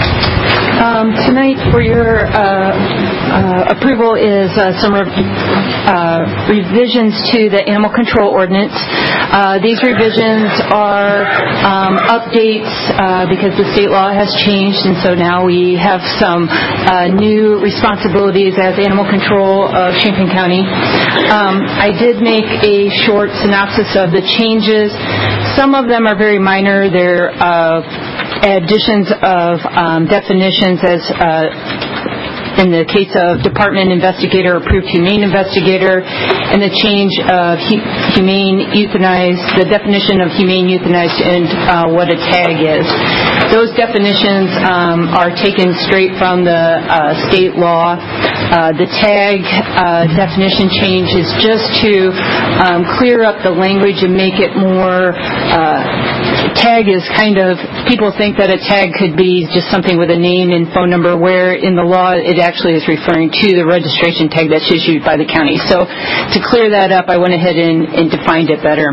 Um, tonight, for your uh, uh, approval, is uh, some re- uh, revisions to the Animal Control Ordinance. Uh, these revisions are um, updates uh, because the state law has changed, and so now we have some uh, new responsibilities as Animal Control of Champaign County. Um, I did make a short synopsis of the changes. Some of them are very minor. They're uh, additions of um, definitions as uh, in the case of department investigator, approved humane investigator, and the change of hu- humane euthanized, the definition of humane euthanized, and uh, what a tag is. Those definitions um, are taken straight from the uh, state law. Uh, the tag uh, definition change is just to um, clear up the language and make it more uh, tag is kind of, people think that a tag could be just something with a name and phone number, where in the law it actually is referring to the registration tag that's issued by the county. So to clear that up, I went ahead and, and defined it better.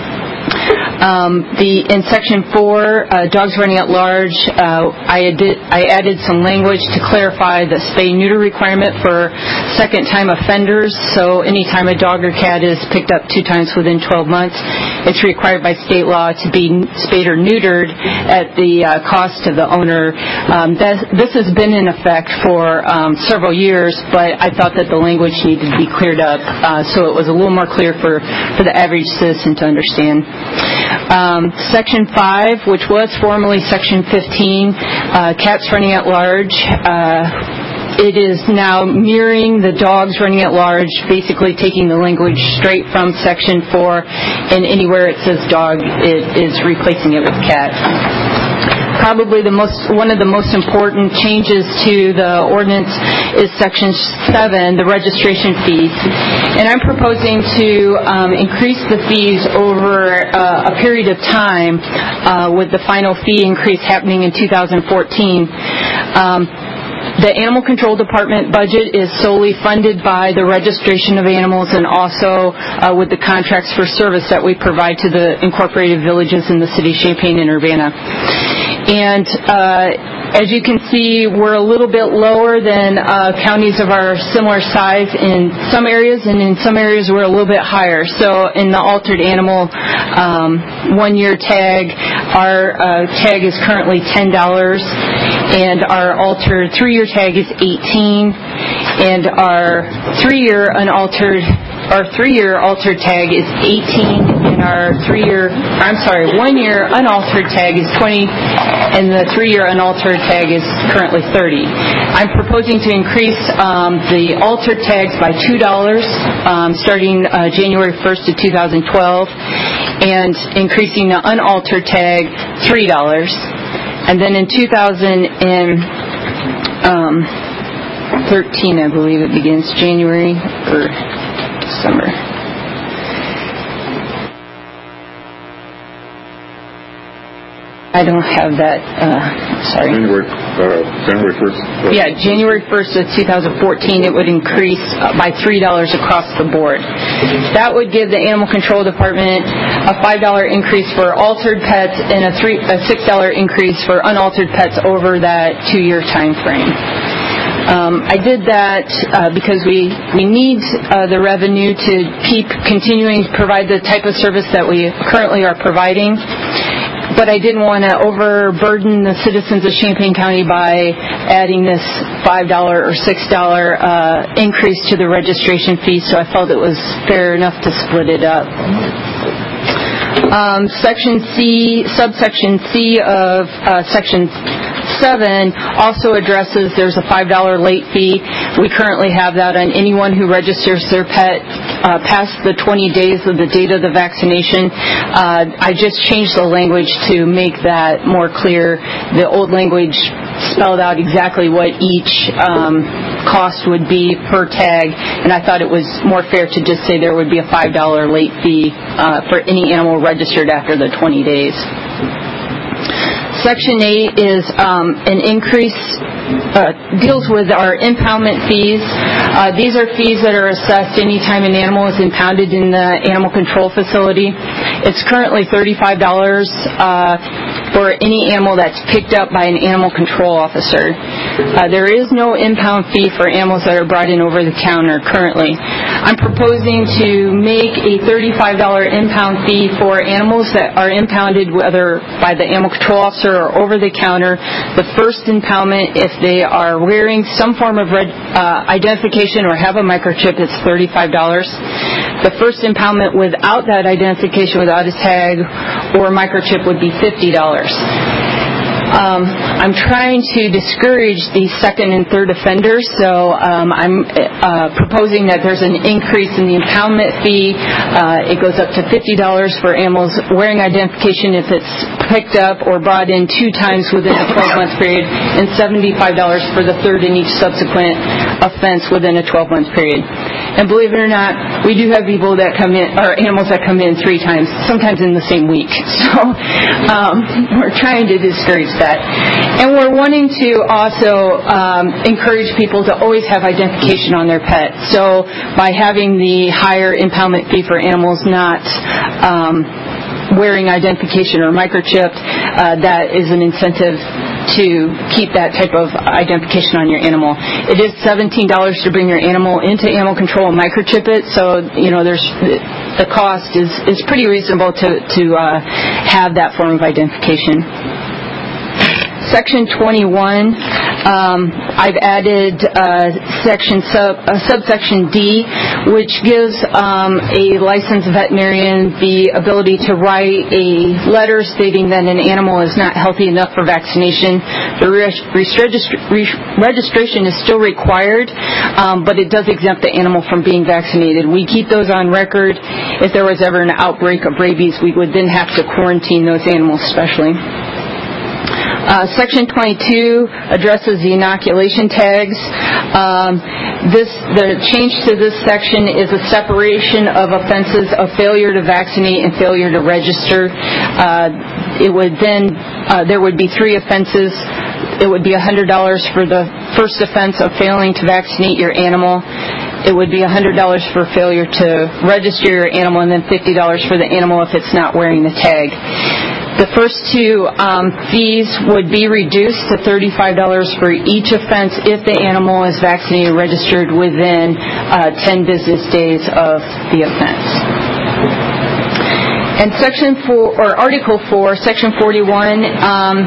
Um, the in section four, uh, dogs running at large, uh, I, added, I added some language to clarify the spay-neuter requirement for second-time offenders. So anytime a dog or cat is picked up two times within twelve months, it's required by state law to be spayed or neutered at the uh, cost of the owner. Um, that, this has been in effect for um, several years, but I thought that the language needed to be cleared up uh, so it was a little more clear for, for the average citizen to understand. Um, section five, which was formerly Section fifteen, uh, cats running at large, uh, it is now mirroring the dogs running at large, basically taking the language straight from Section four, and anywhere it says dog, it is replacing it with cat. Probably the most, one of the most important changes to the ordinance is Section seven, the registration fees. And I'm proposing to um, increase the fees over uh, a period of time uh, with the final fee increase happening in two thousand fourteen. Um, The Animal Control Department budget is solely funded by the registration of animals and also uh, with the contracts for service that we provide to the incorporated villages in the city of Champaign and Urbana. And uh, as you can see, we're a little bit lower than uh, counties of our similar size in some areas, and in some areas we're a little bit higher. So in the altered animal um, one-year tag, our uh, tag is currently ten dollars, and our altered three-year tag is eighteen dollars, and our three-year unaltered Our three-year altered tag is eighteen, and our three-year, I'm sorry, one-year unaltered tag is twenty, and the three-year unaltered tag is currently thirty. I'm proposing to increase um, the altered tags by two dollars um, starting uh, January first of two thousand twelve, and increasing the unaltered tag three dollars. And then in two thousand thirteen, I believe it begins January or December. I don't have that. Uh, sorry. January, uh, January first. Yeah, January first of two thousand fourteen, it would increase by three dollars across the board. That would give the Animal Control Department a five dollar increase for altered pets and a, three, a six dollar increase for unaltered pets over that two-year time frame. Um, I did that uh, because we, we need uh, the revenue to keep continuing to provide the type of service that we currently are providing. But I didn't want to overburden the citizens of Champaign County by adding this five dollar or six dollar uh, increase to the registration fee, so I felt it was fair enough to split it up. Um, section C, subsection C of uh, section seven also addresses there's a five dollar late fee. We currently have that on anyone who registers their pet uh, past the twenty days of the date of the vaccination. Uh, I just changed the language to make that more clear. The old language spelled out exactly what each um, cost would be per tag, and I thought it was more fair to just say there would be a five dollar late fee uh, for any animal registered after the twenty days. Section eight is um, an increase, uh, deals with our impoundment fees. Uh, these are fees that are assessed anytime an animal is impounded in the animal control facility. It's currently thirty-five dollars uh, for any animal that's picked up by an animal control officer. Uh, there is no impound fee for animals that are brought in over the counter currently. I'm proposing to make a thirty-five dollar impound fee for animals that are impounded, whether by the animal control officer or over the counter. The first impoundment, if they are wearing some form of red, uh, identification or have a microchip, it's thirty-five dollars. The first impoundment without that identification, without a tag or microchip, would be fifty dollars. Um, I'm trying to discourage the second and third offenders, so um, I'm uh, proposing that there's an increase in the impoundment fee. Uh, it goes up to fifty dollars for animals wearing identification if it's picked up or brought in two times within a twelve-month period, and seventy-five dollars for the third and each subsequent offense within a twelve-month period. And believe it or not, we do have people that come in, or animals that come in three times, sometimes in the same week. So um, we're trying to discourage that. And we're wanting to also um, encourage people to always have identification on their pet. So by having the higher impoundment fee for animals not um, wearing identification or microchip, uh, that is an incentive to keep that type of identification on your animal. It is seventeen dollars to bring your animal into animal control and microchip it, so you know there's the cost is, is pretty reasonable to, to uh, have that form of identification. Section twenty-one, um, I've added uh, section sub, uh, subsection D, which gives um, a licensed veterinarian the ability to write a letter stating that an animal is not healthy enough for vaccination. The res- registr- re- registration is still required, um, but it does exempt the animal from being vaccinated. We keep those on record. If there was ever an outbreak of rabies, we would then have to quarantine those animals specially. Uh, Section twenty-two addresses the inoculation tags. Um, this, the change to this section is a separation of offenses of failure to vaccinate and failure to register. Uh, it would then, uh, there would be three offenses. It would be one hundred dollars for the first offense of failing to vaccinate your animal. It would be one hundred dollars for failure to register your animal, and then fifty dollars for the animal if it's not wearing the tag. The first two um, fees would be reduced to thirty-five dollars for each offense if the animal is vaccinated registered within uh, ten business days of the offense. And Section four, or Article four, Section forty-one, um,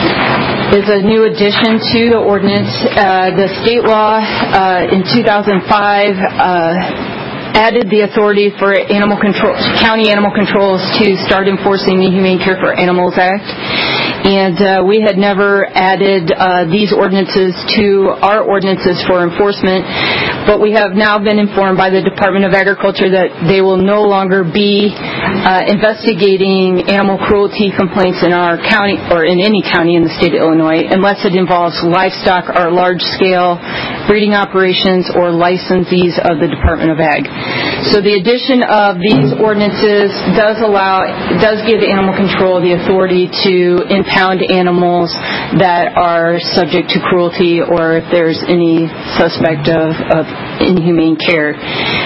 is a new addition to the ordinance. Uh, the state law uh, in two thousand five uh, added the authority for animal control, county animal controls to start enforcing the Humane Care for Animals Act. And uh, we had never added uh, these ordinances to our ordinances for enforcement, but we have now been informed by the Department of Agriculture that they will no longer be uh, investigating animal cruelty complaints in our county, or in any county in the state of Illinois, unless it involves livestock or large-scale breeding operations or licensees of the Department of Ag. So the addition of these ordinances does allow, does give animal control the authority to impound animals that are subject to cruelty, or if there's any suspect of, of inhumane care.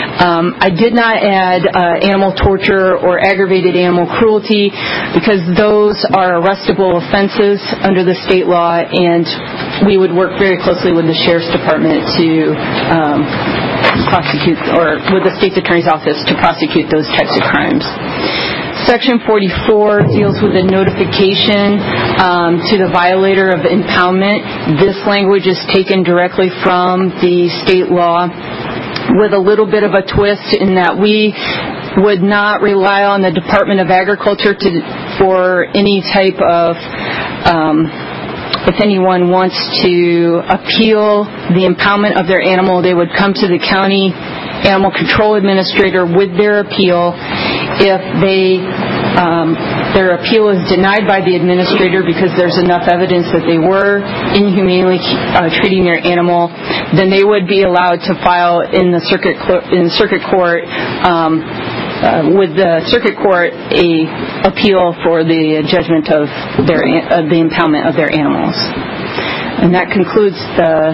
Um, I did not add uh, animal torture or aggravated animal cruelty because those are arrestable offenses under the state law, and we would work very closely with the Sheriff's Department to um, prosecute, or with the State's Attorney's Office to prosecute those types of crimes. Section forty-four deals with the notification um, to the violator of impoundment. This language is taken directly from the state law, with a little bit of a twist in that we would not rely on the Department of Agriculture to, for any type of um, if anyone wants to appeal the impoundment of their animal, they would come to the county animal control administrator with their appeal. If they um, their appeal is denied by the administrator because there's enough evidence that they were inhumanely uh, treating their animal, then they would be allowed to file in the circuit co- in circuit court. Um, Uh, with the circuit court a appeal for the judgment of their uh, the impoundment of their animals. And that concludes the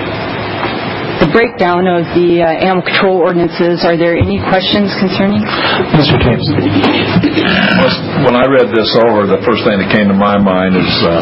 the breakdown of the uh, animal control ordinances. Are there any questions concerning? Mister James. When I read this over, the first thing that came to my mind is uh,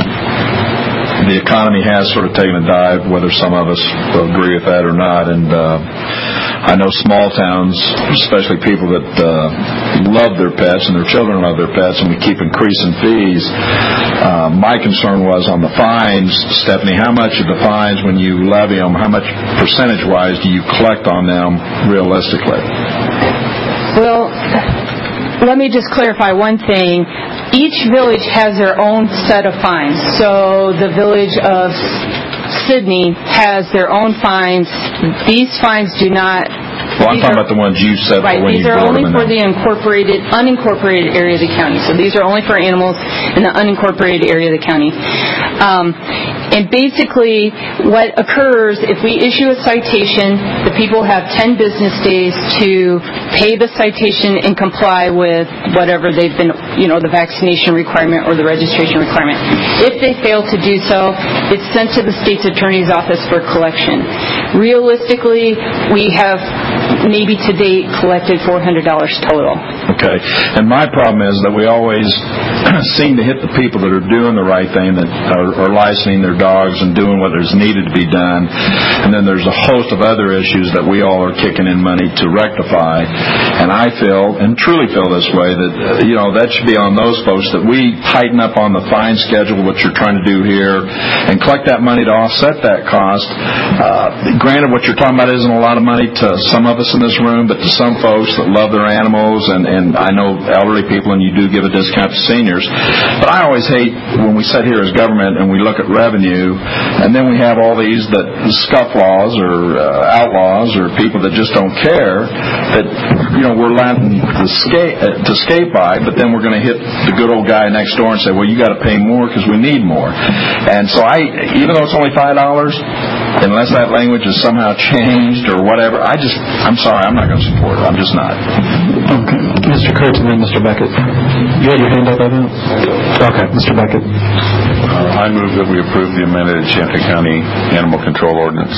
the economy has sort of taken a dive, whether some of us will agree with that or not. And uh, I know small towns, especially people that uh, love their pets and their children love their pets, and we keep increasing fees. Uh, my concern was on the fines. Stephanie, how much of the fines, when you levy them, how much percentage-wise do you collect on them realistically? Well, let me just clarify one thing. Each village has their own set of fines. So the village of Sidney has their own fines. These fines do not... Well, I'm talking are, about the ones you said right, for when these you are only for them. the incorporated, unincorporated area of the county. So these are only for animals in the unincorporated area of the county. Um, and basically, what occurs if we issue a citation, the people have ten business days to pay the citation and comply with whatever they've been, you know, the vaccination requirement or the registration requirement. If they fail to do so, it's sent to the state's attorney's office for collection. Realistically, we have maybe to date collected four hundred dollars total. Okay. And my problem is that we always seem to hit the people that are doing the right thing, that are, are licensing their dogs and doing what is needed to be done. And then there's a host of other issues that we all are kicking in money to rectify. And I feel, and truly feel this way, that, uh, you know, that should be on those folks, that we tighten up on the fine schedule, what you're trying to do here, and collect that money to offset that cost. Uh, granted, what you're talking about isn't a lot of money to some of us in this room, but to some folks that love their animals, and, and I know elderly people, and you do give a discount to seniors. But I always hate when we sit here as government and we look at revenue, and then we have all these that scufflaws or uh, outlaws or people that just don't care, that, you know, we're letting to skate, uh, to skate by, but then we're going to hit the good old guy next door and say, well, you got to pay more because we need more. And so I, even though it's only five dollars, unless that language is somehow changed or whatever, I just, I'm sorry, I'm not going to support it. I'm just not. Okay. Mister Kurtz and then Mister Beckett. You had your hand up, I think? Okay, Mister Beckett. Uh, I move that we approve the amended Champaign County Animal Control Ordinance.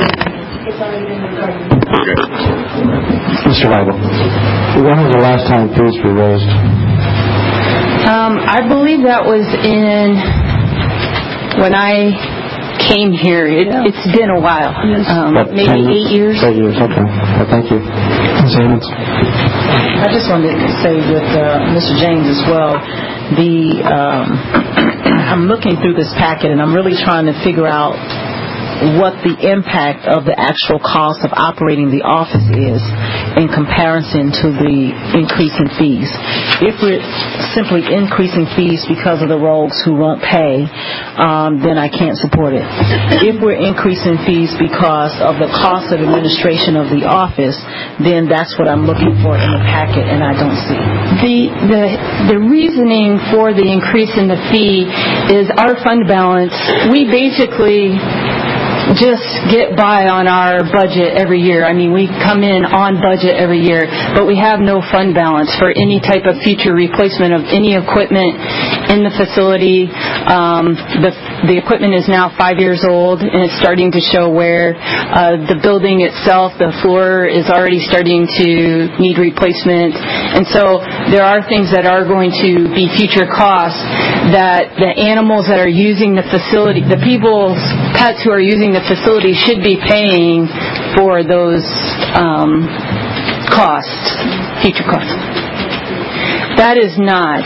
Okay. Mister Weigel, when was the last time fees were raised? Um, I believe that was in when I came here. It, yeah. It's been a while. Um, maybe eight years. Eight years, okay. Well, thank you. Miz Ammons. I just wanted to say with uh, Mister James as well, the um, I'm looking through this packet and I'm really trying to figure out what the impact of the actual cost of operating the office is in comparison to the increase in fees. If we're simply increasing fees because of the rogues who won't pay, um, then I can't support it. If we're increasing fees because of the cost of administration of the office, then that's what I'm looking for in the packet, and I don't see. The, the, the reasoning for the increase in the fee is our fund balance. We basically just get by on our budget every year. I mean, we come in on budget every year, but we have no fund balance for any type of future replacement of any equipment in the facility. Um, the, the equipment is now five years old, and it's starting to show wear. Uh, the building itself, the floor, is already starting to need replacement. And so there are things that are going to be future costs that the animals that are using the facility, the people's pets who are using the facility should be paying for those um, costs, future costs. That is not.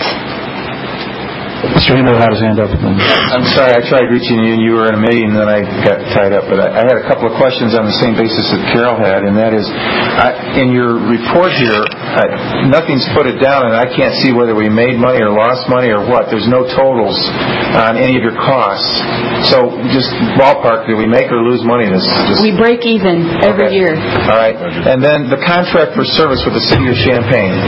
Mister Hino had his hand up. I'm sorry, I tried reaching you and you were in a meeting and then I got tied up. But I, I had a couple of questions on the same basis that Carol had, and that is, I, in your report here, I, nothing's put it down, and I can't see whether we made money or lost money or what. There's no totals on any of your costs. So just ballpark, did we make or lose money this year? We break even every okay. year. All right. And then the contract for service with the City of Champaign.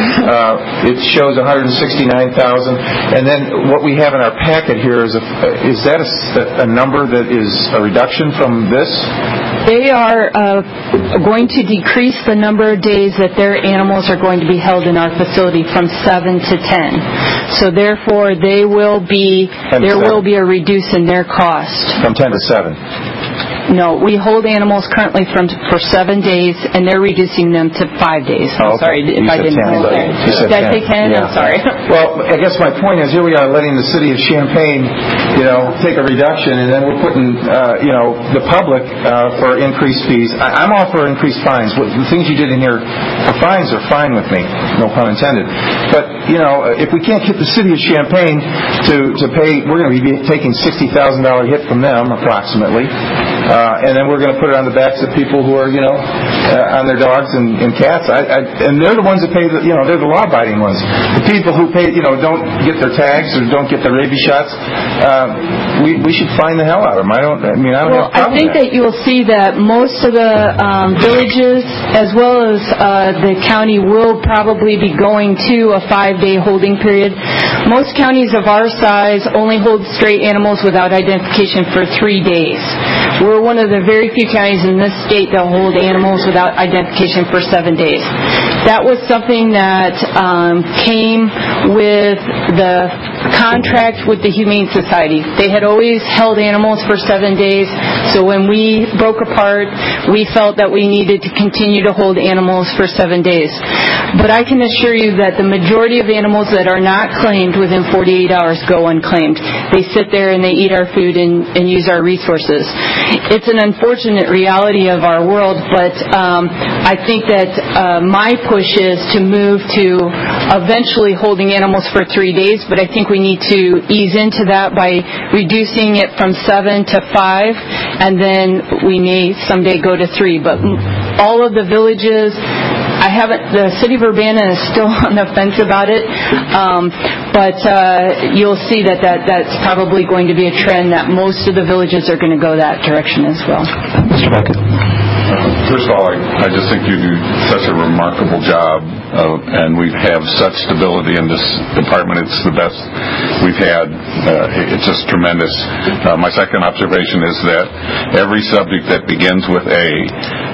Uh, it shows one hundred sixty-nine thousand dollars. And then what we have in our packet here is a, is that a, a number that is a reduction from this? They are uh, going to decrease the number of days that their animals are going to be held in our facility from seven to ten. So therefore, they will be there will be a reduce in their cost. From ten to seven. No, we hold animals currently from for seven days, and they're reducing them to five days. I'm oh, okay. sorry if you I didn't know that. Did I say ten? Yeah. I'm sorry. Well, I guess my point is, here we are letting the City of Champaign, you know, take a reduction, and then we're putting, uh, you know, the public uh, for increased fees. I, I'm all for increased fines. The things you did in here for fines are fine with me, no pun intended. But, you know, if we can't get the City of Champaign to, to pay, we're going to be taking sixty thousand dollars hit from them, approximately. Uh, and then we're going to put it on the backs of people who are, you know, uh, on their dogs and, and cats. I, I, and they're the ones that pay, the, you know, they're the law-abiding ones. The people who pay, you know, don't get their tags or don't get their rabies shots, uh, we, we should fine the hell out of them. I don't, I mean, I don't well, have a problem I think with that. that you'll see that most of the um, villages, as well as uh, the county, will probably be going to a five-day holding period. Most counties of our size only hold stray animals without identification for three days. We're one of the very few counties in this state that hold animals without identification for seven days. That was something that um, came with the contract with the Humane Society. They had always held animals for seven days, so when we broke apart, we felt that we needed to continue to hold animals for seven days. But I can assure you that the majority of animals that are not claimed within forty-eight hours go unclaimed. They sit there and they eat our food and, and use our resources. It's an unfortunate reality of our world, but um, I think that uh, my push is to move to eventually holding animals for three days, but I think we need to ease into that by reducing it from seven to five, and then we may someday go to three. But all of the villages, I haven't, the city of Urbana is still on the fence about it, um, but uh, you'll see that, that that's probably going to be a trend that most of the villages are going to go that direction as well. Mister Beckett. First of all, I, I just think you do such a remarkable job, of, and we have such stability in this department. It's the best we've had. Uh, it's just tremendous. Uh, my second observation is that every subject that begins with A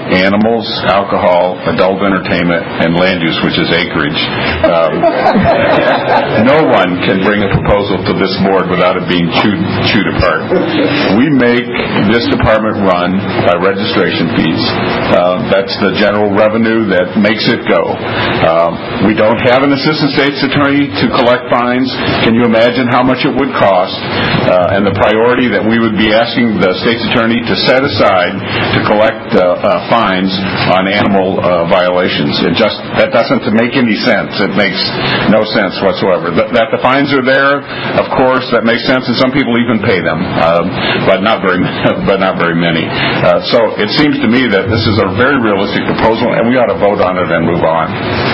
animals, alcohol, adult entertainment, and land use, which is acreage. Um, no one can bring a proposal to this board without it being chewed, chewed apart. We make this department run by registration fees. Uh, that's the general revenue that makes it go. Um, we don't have an assistant state's attorney to collect fines. Can you imagine how much it would cost uh, and the priority that we would be asking the state's attorney to set aside to collect uh, uh, fines on animal uh, violations? It just that doesn't make any sense. It makes no sense whatsoever. That, that the fines are there, of course, that makes sense, and some people even pay them, um, but not very but not very many. Uh, so it seems to me that this is a very realistic proposal, and we ought to vote on it and move on.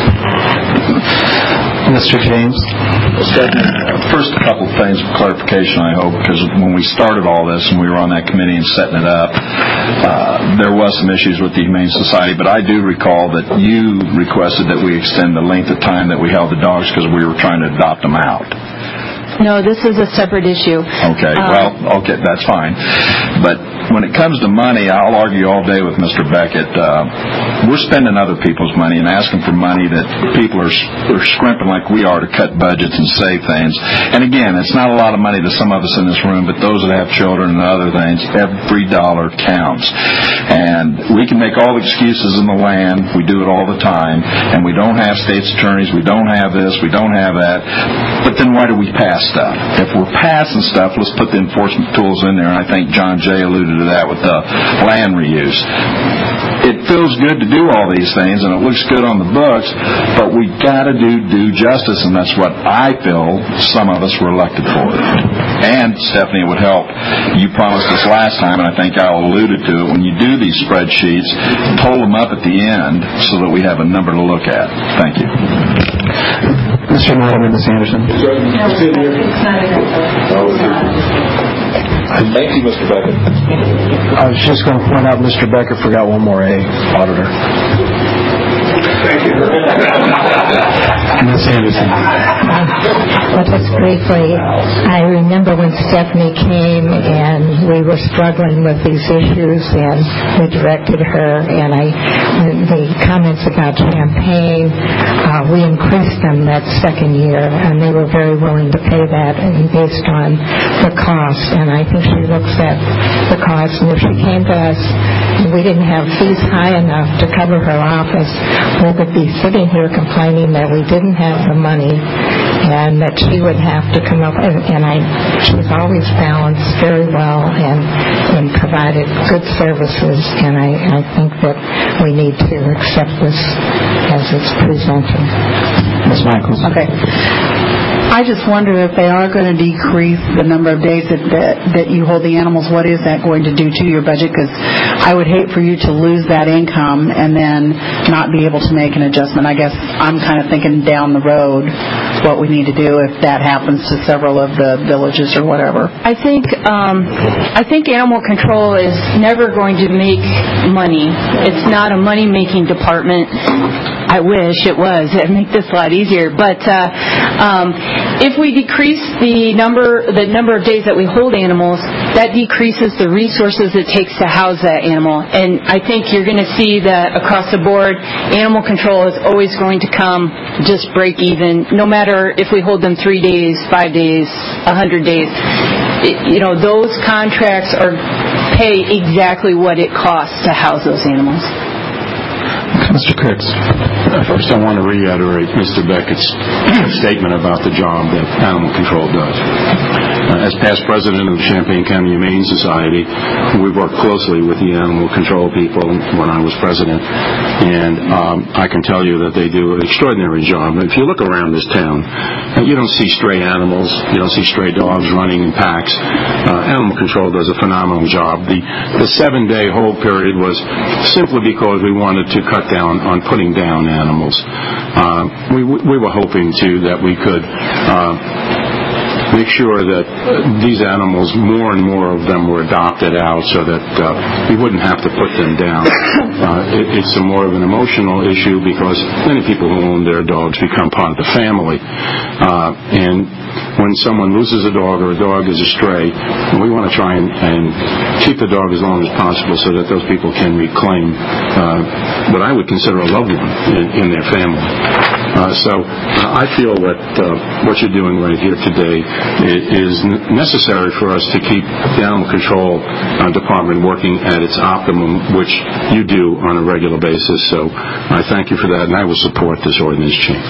Mister James? First, a couple of things for clarification, I hope, because when we started all this and we were on that committee and setting it up, uh, there was some issues with the Humane Society, but I do recall that you requested that we extend the length of time that we held the dogs because we were trying to adopt them out. No, this is a separate issue. Okay, um, well, okay, that's fine. But when it comes to money, I'll argue all day with Mister Beckett. Uh, we're spending other people's money and asking for money that people are, are scrimping like we are to cut budgets and save things. And again, it's not a lot of money to some of us in this room, but those that have children and other things, every dollar counts. And we can make all the excuses in the land. We do it all the time. And we don't have state's attorneys. We don't have this. We don't have that. But then why do we pass stuff? If we're passing stuff, let's put the enforcement tools in there. And I think John Jay alluded to that with the land reuse. It feels good to do all these things, and it looks good on the books, but we got to do due justice, and that's what I feel some of us were elected for. And, Stephanie, it would help. You promised us last time, and I think Al alluded to it, when you do these spreadsheets, pull them up at the end so that we have a number to look at. Thank you. Mister Nolan and Miz Anderson. Thank you, Mister Beckett. I was just going to point out Mister Becker forgot one more A, auditor. Thank you. Miz Anderson. Well, just briefly, I remember when Stephanie came and we were struggling with these issues, and we directed her, and I, the comments about campaign, uh, we increased them that second year, and they were very willing to pay that based on the cost. And I think she looks at the cost, and if she came to us and we didn't have fees high enough to cover her office, we would be sitting here complaining that we didn't have the money and that she would have to come up, and, and I, she's always balanced very well and, and provided good services, and I, I think that we need to accept this as it's presented. Miz Michaels. Okay. I just wonder if they are going to decrease the number of days that, that, that you hold the animals, what is that going to do to your budget? Because I would hate for you to lose that income and then not be able to make an adjustment. I guess I'm kind of thinking down the road what we need to do if that happens to several of the villages or whatever. I think um, I think animal control is never going to make money. It's not a money-making department. I wish it was. It'd make this a lot easier. But uh, um, if we decrease the number the number of days that we hold animals, that decreases the resources it takes to house that animal. And I think you're going to see that across the board, animal control is always going to come just break even, no matter if we hold them three days, five days, a hundred days. It, you know, those contracts are pay exactly what it costs to house those animals. Mister Kurtz. First, I want to reiterate Mister Beckett's statement about the job that animal control does. Uh, as past president of the Champaign County Humane Society, we worked closely with the animal control people when I was president, and um, I can tell you that they do an extraordinary job. If you look around this town, uh, you don't see stray animals, you don't see stray dogs running in packs. Uh, animal control does a phenomenal job. The, the seven-day hold period was simply because we wanted to cut down on putting down animals. Uh, we, we were hoping, too, that we could uh, make sure that these animals, more and more of them, were adopted out so that uh, we wouldn't have to put them down. Uh, it, it's a more of an emotional issue because many people who own their dogs become part of the family. Uh, and when someone loses a dog or a dog is a stray, we want to try and, and keep the dog as long as possible so that those people can reclaim uh, what I would consider a loved one in, in their family. Uh, so uh, I feel that uh, what you're doing right here today is necessary for us to keep the Animal Control uh, Department working at its optimum, which you do on a regular basis. So I thank you for that, and I will support this ordinance change.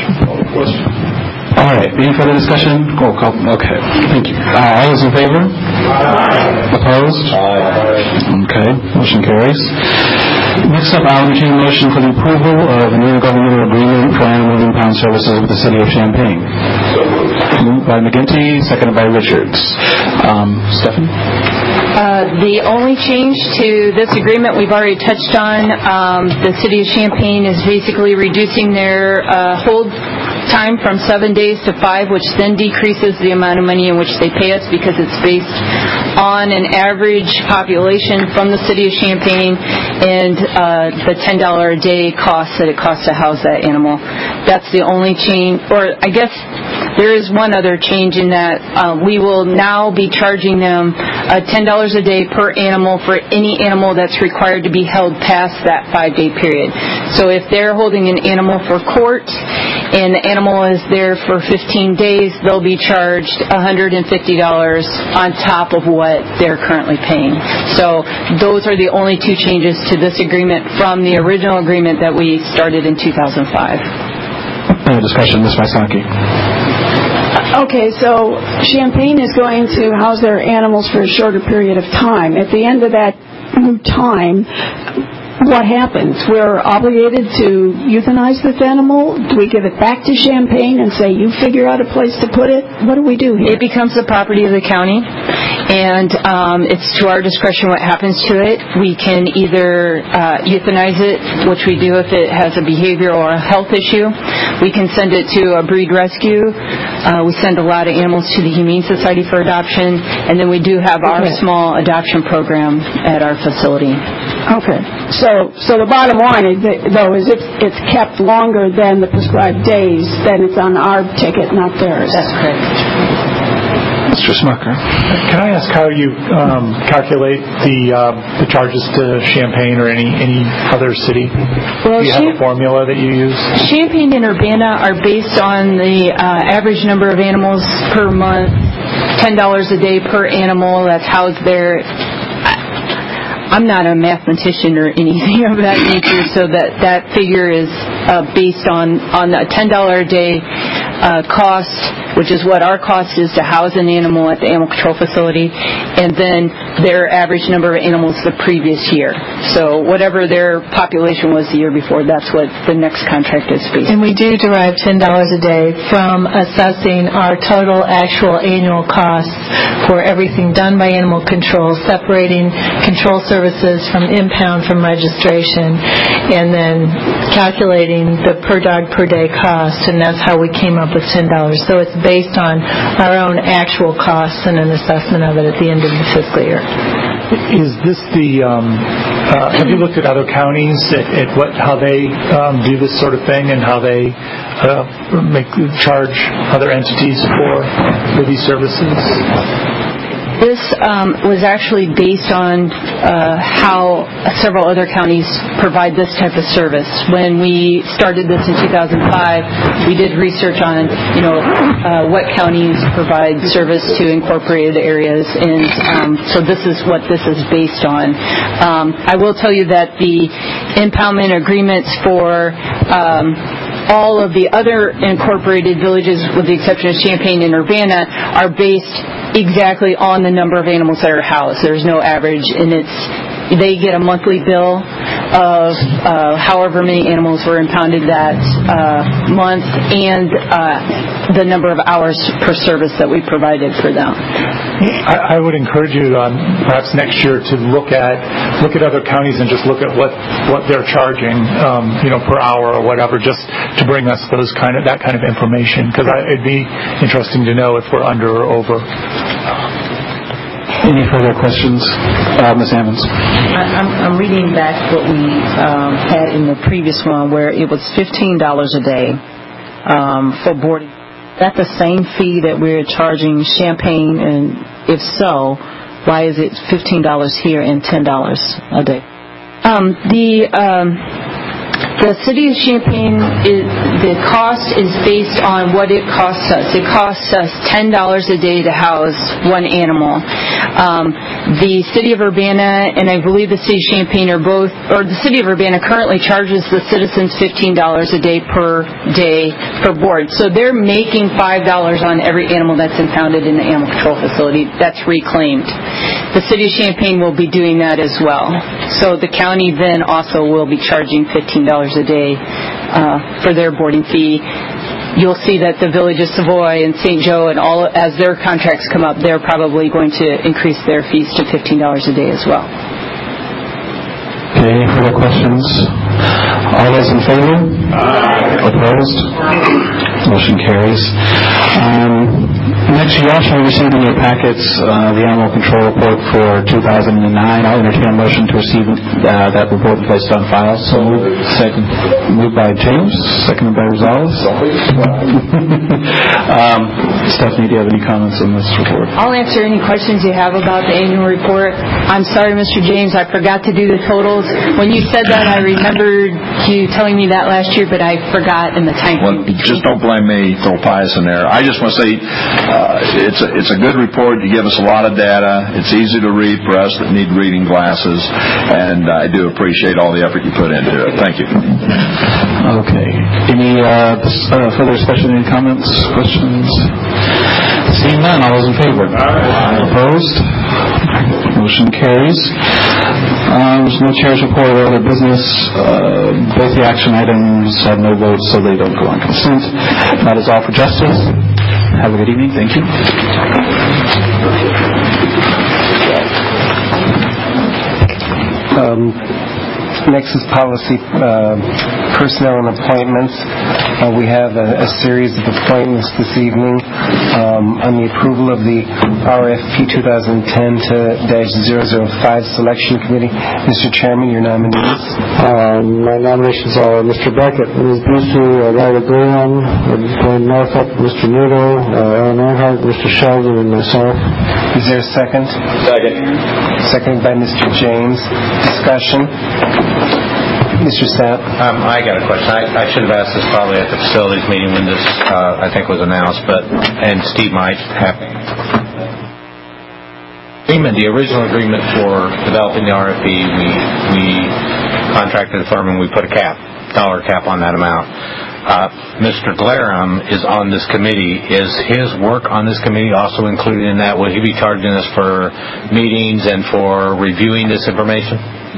All right. Any further discussion? Roll call. Okay. Thank you. Uh, all those in favor? Aye. Opposed? Aye. Okay. Motion carries. Next up, I'll entertain a motion for the approval of an intergovernmental agreement for animal impound services with the City of Champaign. Moved by McGinty, seconded by Richards. Um, Stephanie? Uh, the only change to this agreement we've already touched on. Um, the City of Champaign is basically reducing their uh, hold time from seven days to five, which then decreases the amount of money in which they pay us because it's based on an average population from the City of Champaign and uh, the ten dollars a day cost that it costs to house that animal. That's the only change, or I guess there is one other change in that uh, we will now be charging them uh, ten dollars a day per animal for any animal that's required to be held past that five-day period. So if they're holding an animal for court and the animal is there for fifteen days, they'll be charged one hundred fifty dollars on top of what they're currently paying. So those are the only two changes to this agreement from the original agreement that we started in two thousand five. Any discussion, Miz Wysocki? Okay, so Champaign is going to house their animals for a shorter period of time. At the end of that time, what happens? We're obligated to euthanize this animal? Do we give it back to Champaign and say, you figure out a place to put it? What do we do here? It becomes the property of the county, and um, it's to our discretion what happens to it. We can either uh, euthanize it, which we do if it has a behavioral or a health issue. We can send it to a breed rescue. Uh, we send a lot of animals to the Humane Society for adoption, and then we do have our Okay. small adoption program at our facility. Okay. So so the bottom line, is that, though, is if it's kept longer than the prescribed days, then it's on our ticket, not theirs. That's correct. Mister Smucker. Can I ask how you um, calculate the uh, the charges to Champaign or any, any other city? Well, Do you have Cham- a formula that you use? Champaign and Urbana are based on the uh, average number of animals per month, ten dollars a day per animal that's housed there. I'm not a mathematician or anything of that nature, so that, that figure is uh, based on, on a ten dollars a day uh, cost, which is what our cost is to house an animal at the animal control facility, and then their average number of animals the previous year. So whatever their population was the year before, that's what the next contract is based on. And we do derive ten dollars a day from assessing our total actual annual costs for everything done by animal control, separating control services from impound from registration, and then calculating the per dog per day cost, and that's how we came up with ten dollars. So it's based on our own actual costs and an assessment of it at the end of the fiscal year. Is this the, um, uh, have you looked at other counties, at, at what, how they um, do this sort of thing and how they uh, make charge other entities for, for these services? This um, was actually based on uh, how several other counties provide this type of service. When we started this in two thousand five, we did research on, you know, uh, what counties provide service to incorporated areas, and um, so this is what this is based on. Um, I will tell you that the impoundment agreements for um, all of the other incorporated villages, with the exception of Champaign and Urbana, are based exactly on the number of animals that are housed. There's no average, and it's they get a monthly bill of uh, however many animals were impounded that uh, month and uh, the number of hours per service that we provided for them. I, I would encourage you, um, perhaps next year, to look at look at other counties and just look at what, what they're charging, um, you know, per hour or whatever, just to bring us those kind of that kind of information, because it'd be interesting to know if we're under or over. Any further questions? Uh, Miz Ammons. I'm, I'm reading back what we um, had in the previous one, where it was fifteen dollars a day um, for boarding. Is that the same fee that we're charging Champaign? And if so, why is it fifteen dollars here and ten dollars a day? Um, the... Um The city of Champaign, is, the cost is based on what it costs us. It costs us ten dollars a day to house one animal. Um, the city of Urbana and I believe the city of Champaign are both, or the city of Urbana currently charges the citizens fifteen dollars a day per day per board. So they're making five dollars on every animal that's impounded in the animal control facility that's reclaimed. The city of Champaign will be doing that as well. So the county then also will be charging fifteen dollars a day uh, for their boarding fee. You'll see that the Village of Savoy and Saint Joe and all, as their contracts come up, they're probably going to increase their fees to fifteen dollars a day as well. Okay, any further questions? All those in favor? Aye. Opposed? Motion carries. Um, next, you also received in your packets uh, the animal control report for two thousand nine. I'll entertain a motion to receive uh, that report and place it on file. So moved. Second. Moved by James, seconded by Rosales. um, Stephanie, do you have any comments on this report? I'll answer any questions you have about the annual report. I'm sorry, Mister James, I forgot to do the totals. When you said that, I remembered you telling me that last year, but I forgot in the time. Well, just don't blame me, throw Pius in there. I just want to say uh, it's, a, it's a good report. You give us a lot of data. It's easy to read for us that need reading glasses, and I do appreciate all the effort you put into it. Thank you. Okay. Any uh, uh, further discussion, any comments, questions? Seeing none, all those in favor? Aye. Opposed? Motion carries. Um, there's no chair's report or other business. Uh, both the action items had no votes, so they don't go on consent. That is all for justice. Have a good evening. Thank you. Um, next is policy, uh, personnel and appointments. Uh, we have a, a series of appointments this evening um, on the approval of the R F P twenty ten dash zero zero five Selection Committee. Mister Chairman, your nominees. Um, my nominations are Mister Beckett, Miz Busey, uh, Ryder Graham, Glenn Norfolk, Mister Nudo, uh, Ellen Earnhardt, Mister Sheldon, and myself. Is there a second? Second. Seconded by Mister James. Discussion. Mister Sapp. Um, I got a question. I, I should have asked this probably at the facilities meeting when this, uh, I think, was announced, but, and Steve might have. Agreement, the original agreement for developing the R F P, we, we contracted a firm and we put a cap, dollar cap on that amount. Uh, Mister Glarum is on this committee. Is his work on this committee also included in that? Will he be charging us for meetings and for reviewing this information?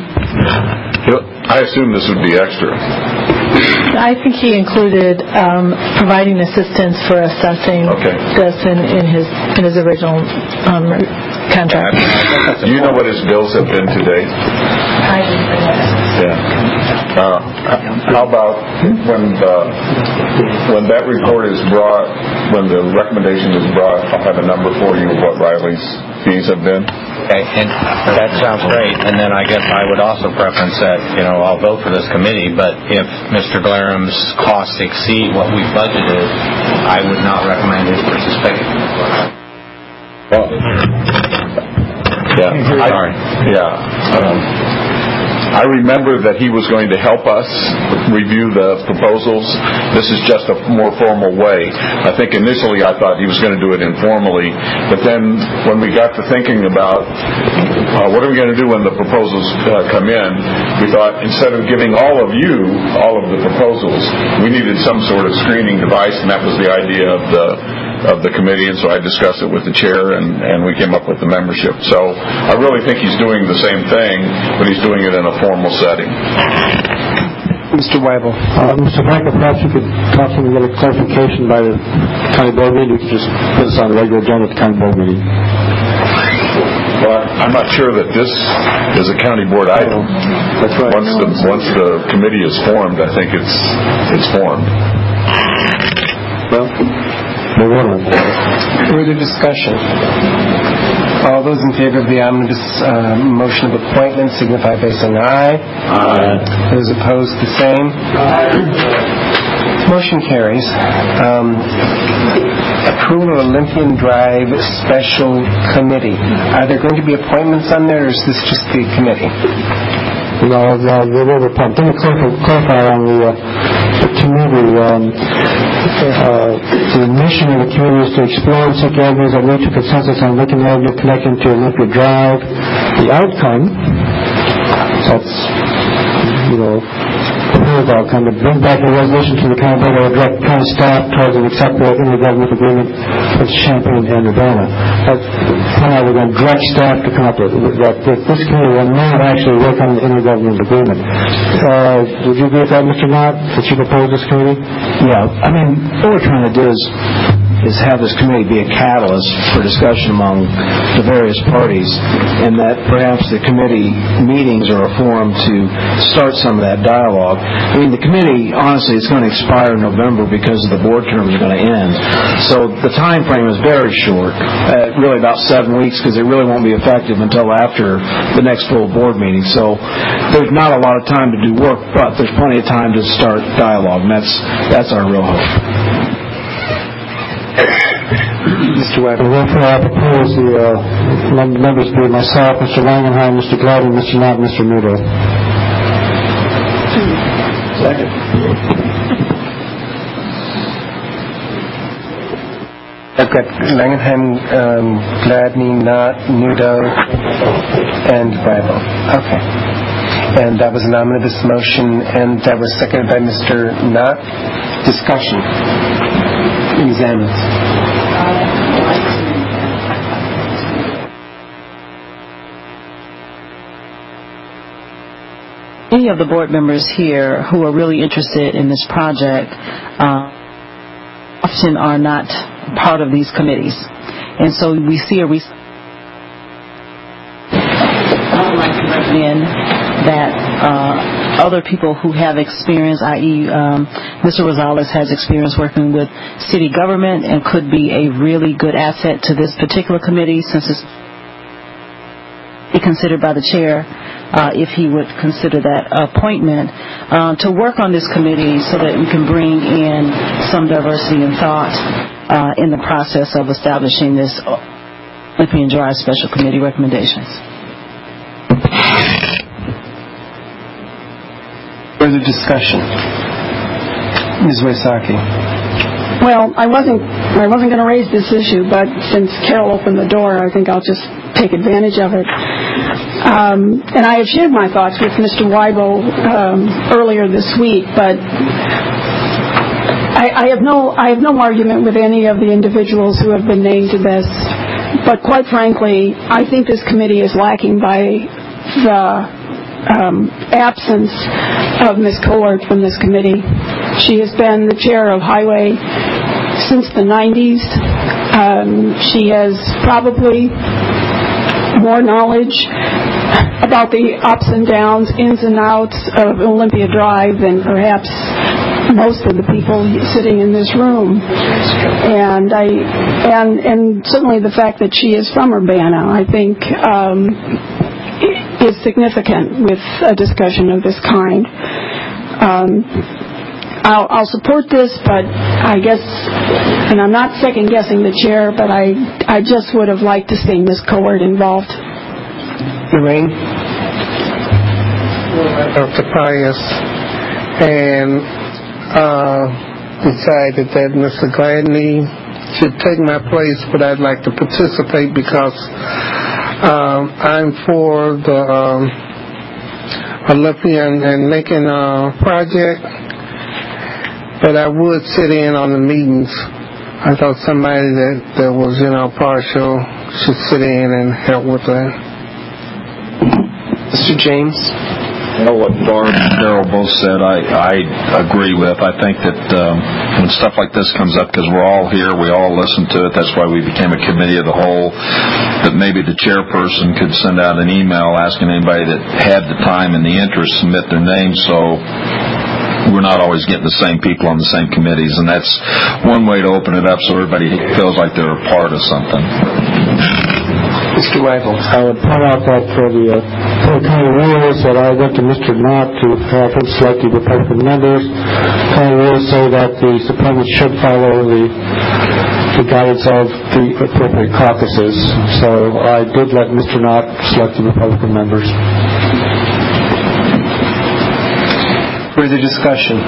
I assume this would be extra. I think he included um, providing assistance for assessing okay. this in, in his in his original um, contract. Do you know what his bills have been to date? I didn't bring that. Yeah. Uh, how about when the, when that report is brought, when the recommendation is brought, I'll have a number for you of what Riley's fees have been. Okay, and that sounds great. And then I guess I would also preference that, you know, I'll vote for this committee, but if Mister Glarum's costs exceed what we budgeted, I would not recommend his participation. Well, yeah, I, sorry. Yeah. Um, I remember that he was going to help us review the proposals. This is just a more formal way. I think initially I thought he was going to do it informally, but then when we got to thinking about uh, what are we going to do when the proposals uh, come in, we thought instead of giving all of you all of the proposals, we needed some sort of screening device, and that was the idea of the of the committee, and so I discussed it with the chair, and, and we came up with the membership. So I really think he's doing the same thing, but he's doing it in a formal setting. Mister Weibel. Uh, Mister Franklin, perhaps you could possibly get a clarification by the county board meeting. You could just put this on the regular agenda at the county board meeting. Well, I'm not sure that this is a county board item. That's right. Once the once the committee is formed, I think it's it's formed. Well, move on. Further discussion. All those in favor of the omnibus uh, motion of appointment signify by saying aye. Aye. Those opposed, the same. Aye. Motion carries. Um, approval of Olympian Drive Special Committee. Are there going to be appointments on there, or is this just the committee? No, the, the, the, let me clarify on the, uh, the committee. Um, uh, the mission of the committee is to explore and seek avenues that lead to consensus on Lincoln Avenue connecting to Olympia Drive. The outcome, that's, you know, proposed outcome, to bring back a resolution to the county board or direct county staff towards an acceptable intergovernmental agreement with Champaign and Urbana. That's how we're going to direct staff to come up with that. This committee will not actually work on the intergovernmental agreement. Uh, would you agree with that, Mister Knott, that you proposed this committee? Yeah, I mean, what we're trying to do is is have this committee be a catalyst for discussion among the various parties, and that perhaps the committee meetings are a forum to start some of that dialogue. I mean, the committee, honestly, it's going to expire in November because the board terms are going to end. So the time frame is very short, uh, really about seven weeks, because it really won't be effective until after the next full board meeting. So there's not a lot of time to do work, but there's plenty of time to start dialogue, and that's, that's our real hope. Mister Wagner. Therefore, I propose the uh, members be myself, Mister Langenheim, Mister Gladden, Mister Knott, Mister Muto. Second. I've got Langenheim, um, Gladney, Knott, Muto, and Bible. Okay. And that was an omnibus motion, and that was seconded by Mister Knott. Discussion. Examines. Any of the board members here who are really interested in this project uh, often are not part of these committees. And so we see a reason I would like to recommend that uh, other people who have experience, that is, um, Mister Rosales has experience working with city government and could be a really good asset to this particular committee, since it's be considered by the chair, uh, if he would consider that appointment, uh, to work on this committee so that we can bring in some diversity in thought uh, in the process of establishing this Olympian Drive Special Committee recommendations. Further discussion. Miz Wysocki. Well, I wasn't I wasn't going to raise this issue, but since Carol opened the door, I think I'll just take advantage of it. Um, and I have shared my thoughts with Mister Weibel um, earlier this week, but I, I have no I have no argument with any of the individuals who have been named to this. But quite frankly, I think this committee is lacking by the um, absence of Miz Kohler from this committee. She has been the chair of Highway since the nineties. Um, she has probably more knowledge about the ups and downs, ins and outs of Olympia Drive than perhaps most of the people sitting in this room. And I, and and certainly the fact that she is from Urbana, I think, um, is significant with a discussion of this kind. Um, I'll, I'll support this, but I guess, and I'm not second guessing the chair, but I, I just would have liked to see Miz Coward involved. Lorraine? Doctor Pius, and uh, decided that Mister Gladney should take my place, but I'd like to participate because um, I'm for the um, Olympian and Lincoln uh, project. But I would sit in on the meetings I thought somebody that, that was, you know, partial should sit in and help with that. Mister James? You know what Barb and Darrell both said, I, I agree with. I think that um, when stuff like this comes up, because we're all here, we all listen to it, that's why we became a committee of the whole, that maybe the chairperson could send out an email asking anybody that had the time and the interest submit their names, so we're not always getting the same people on the same committees, and that's one way to open it up so everybody feels like they're a part of something. Mister Weigel. I would point out that for the uh, for county rules that I went to Mister Knott to have him select the Republican members. County rules say that the Supreme should follow the the guidance of the appropriate caucuses. So I did let Mister Knott select the Republican members. Further discussion?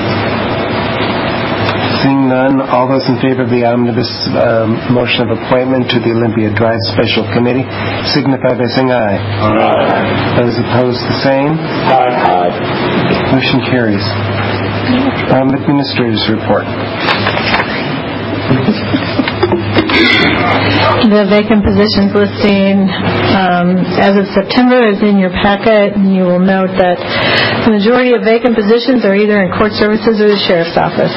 Seeing none, all those in favor of the omnibus um, motion of appointment to the Olympia Drive Special Committee signify by saying aye. Aye. Those opposed, the same. Aye. Aye. Motion carries. Um, Administrator's report. The vacant positions listing um, as of September is in your packet, and you will note that the majority of vacant positions are either in court services or the sheriff's office.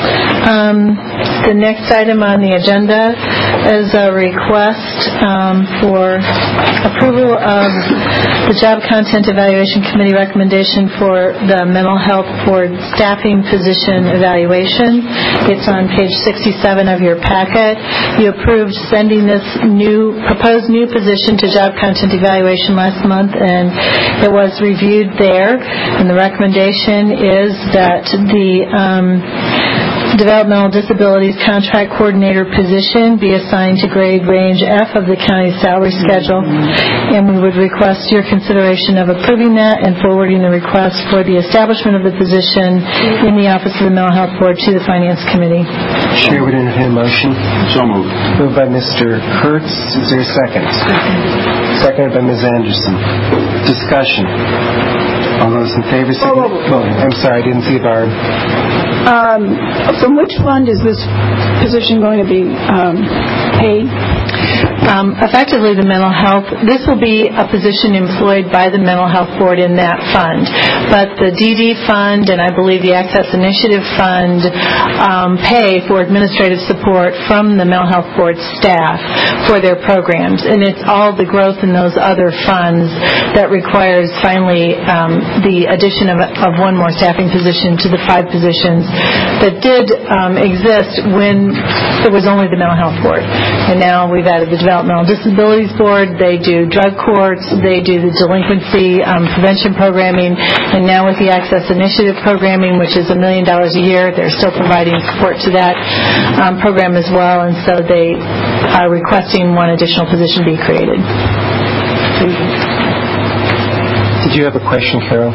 Um, the next item on the agenda is a request um, for approval of the Job Content Evaluation Committee recommendation for the Mental Health Board staffing position evaluation. It's on page sixty-seven of your packet. You approved sending this new proposed new position to Job Content Evaluation last month, and it was reviewed there. And the recommendation is that the um, Developmental Disabilities Contract Coordinator position be assigned to grade range F of the county salary schedule, and we would request your consideration of approving that and forwarding the request for the establishment of the position in the Office of the Mental Health Board to the Finance Committee. Chair would entertain a motion. So moved. Moved by Mister Kurtz. Is there a second? Seconded by Miz Anderson. Discussion. All those in favor say... Whoa, whoa, whoa. Oh, I'm sorry, I didn't see Barb. Um, from which fund is this position going to be um, paid? Um, effectively, the mental health, this will be a position employed by the Mental Health Board in that fund. But the D D fund and I believe the Access Initiative Fund um, pay for administrative support from the Mental Health Board staff for their programs. And it's all the growth in those other funds that requires finally um, the addition of, of one more staffing position to the five positions that did um, exist when it was only the Mental Health Board. And now we've added the Developmental Disabilities Board. They do drug courts. They do the delinquency um, prevention programming. And now with the Access Initiative programming, which is a million dollars a year, they're still providing support to that um, program as well. And so they are requesting one additional position be created. Did you have a question, Carol?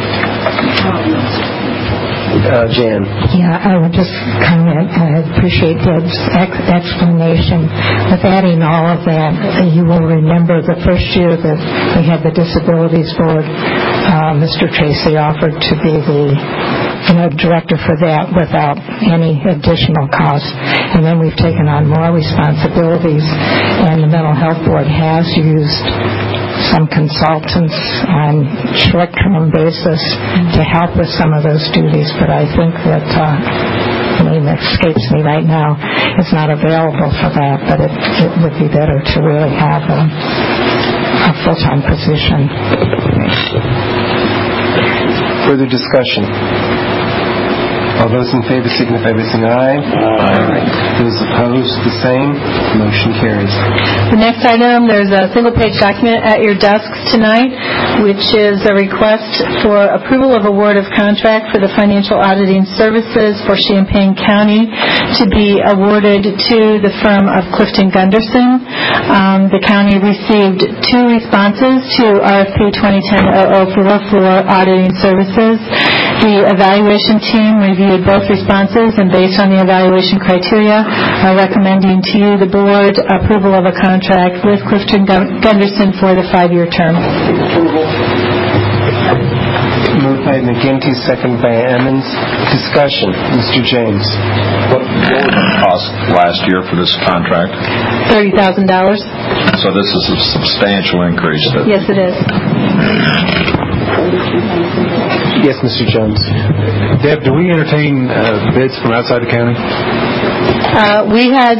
Uh, Jan. Yeah, I would just comment. I appreciate Deb's ex- explanation. With adding all of that, you will remember the first year that we had the Disabilities Board, uh, Mister Tracy offered to be the you know, director for that without any additional cost. And then we've taken on more responsibilities, and the Mental Health Board has used some consultants on short-term basis to help with some of those duties, but I think that, uh, I mean, it escapes me right now, it's not available for that, but it, it would be better to really have a, a full-time position. Further discussion? All those in favor signify by saying aye. Aye. Those opposed, the same. Motion carries. The next item, there's a single-page document at your desks tonight, which is a request for approval of award of contract for the financial auditing services for Champaign County to be awarded to the firm of Clifton Gunderson. Um, the county received two responses to R F P twenty ten dash zero zero four four auditing services. The evaluation team reviewed both responses, and based on the evaluation criteria, are recommending to you, the board, approval of a contract with Clifton Gunderson for the five-year term. Moved by by McGinty, seconded by Ammons. Discussion. Mister James. What, what was the cost last year for this contract? thirty thousand dollars. So this is a substantial increase. That Yes, it is. Yes, Mister Jones. Deb, do we entertain uh, bids from outside the county? Uh, we had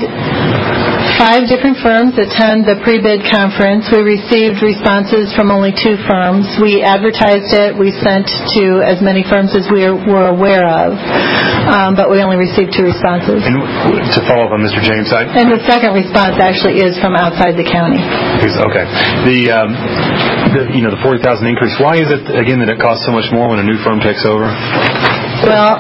five different firms attend the pre-bid conference. We received responses from only two firms. We advertised it. We sent to as many firms as we were aware of, um, but we only received two responses. And to follow up on Mister James, I... And the second response actually is from outside the county. Okay. The, um, the you know, the forty thousand increase. Why is it again that it costs so much more when a new firm takes over? Well,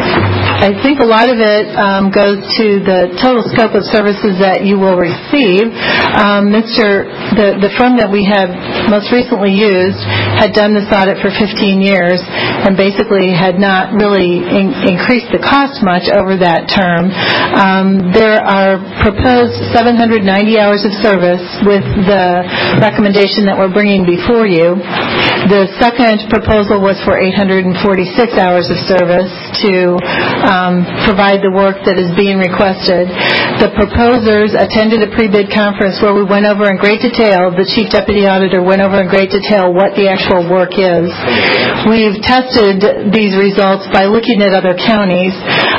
I think a lot of it um, goes to the total scope of services that you will receive. Um, Mister The, the firm that we have most recently used had done this audit for fifteen years and basically had not really in, increased the cost much over that term. Um, there are proposed seven hundred ninety hours of service with the recommendation that we're bringing before you. The second proposal was for eight hundred forty-six hours of service to um, provide the work that is being requested. The proposers attended a pre-bid conference where we went over in great detail, the Chief Deputy Auditor went over in great detail what the actual work is. We've tested these results by looking at other counties.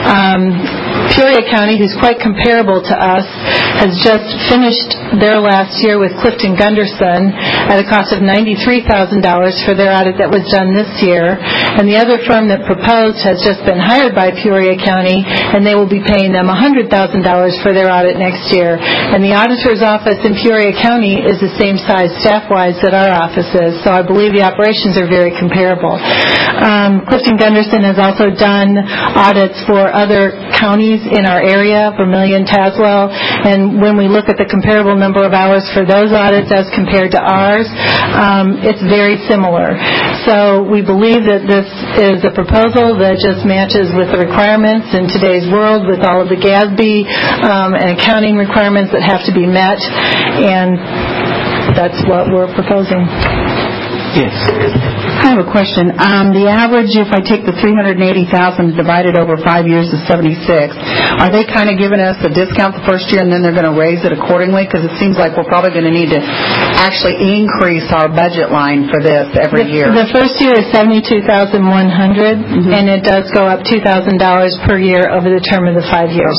Um, Peoria County, who's quite comparable to us, has just finished their last year with Clifton Gunderson at a cost of ninety-three thousand dollars for their audit that was done this year. And the other firm that proposed has just been hired by Peoria County, and they will be paying them one hundred thousand dollars for their audit next year. And the auditor's office in Peoria County is the same size staff-wise that our office is, so I believe the operations are very comparable. Um, Clifton Gunderson has also done audits for other counties in our area, Vermilion, Tazewell, and when we look at the comparable number of hours for those audits as compared to ours, um, it's very similar. So we believe that this is a proposal that just matches with the requirements in today's world with all of the G A S B um, and accounting requirements that have to be met, and that's what we're proposing. Yes. I have a question. Um, the average, if I take the three hundred eighty thousand divided over five years is seventy-six, are they kind of giving us a discount the first year and then they're going to raise it accordingly? Because it seems like we're probably going to need to actually increase our budget line for this every the, year. The first year is seventy-two thousand one hundred dollars, mm-hmm. and it does go up two thousand dollars per year over the term of the five years.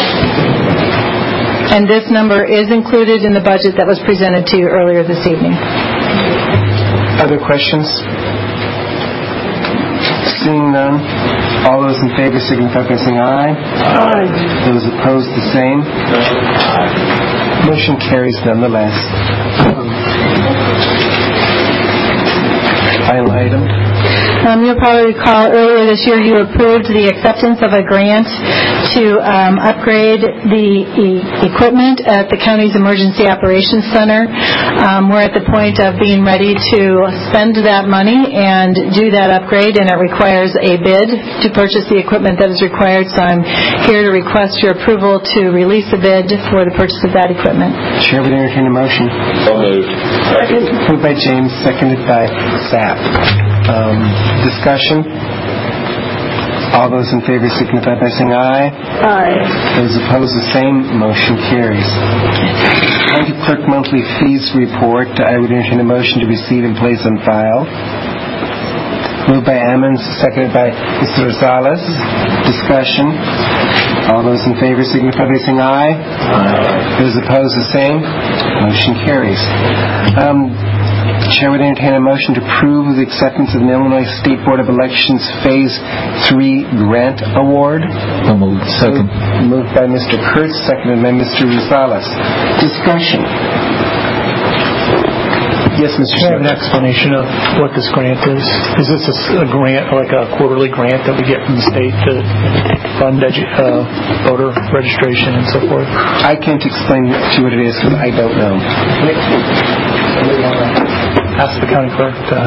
Okay. And this number is included in the budget that was presented to you earlier this evening. Other questions? Seeing none, all those in favor signify by saying aye. Aye. Those opposed, the same. Aye. Motion carries nonetheless. Final item. Um, you'll probably recall earlier this year you approved the acceptance of a grant to um, upgrade the e- equipment at the county's Emergency Operations Center. Um, we're at the point of being ready to spend that money and do that upgrade, and it requires a bid to purchase the equipment that is required, so I'm here to request your approval to release a bid for the purchase of that equipment. Chair would entertain a motion. So moved. Moved by James, seconded by Sapp. Um, discussion. All those in favor signify by saying aye. Aye. Those opposed, the same. Motion carries. County Clerk Monthly Fees Report. I would entertain a motion to receive and place on file. Moved by Ammons, seconded by Mister Rosales. Discussion. All those in favor signify by saying aye. Aye. Those opposed, the same. Motion carries. Um, The Chair would entertain a motion to approve the acceptance of the Illinois State Board of Elections Phase three Grant Award. Moved. Second. Moved by Mister Kurtz, seconded by Mister Rosales. Discussion. Yes, Mister I have an explanation of what this grant is. Is this a, a grant, like a quarterly grant that we get from the state to fund edu- uh, voter registration and so forth? I can't explain to you what it is because I don't know. Ask the county clerk. To,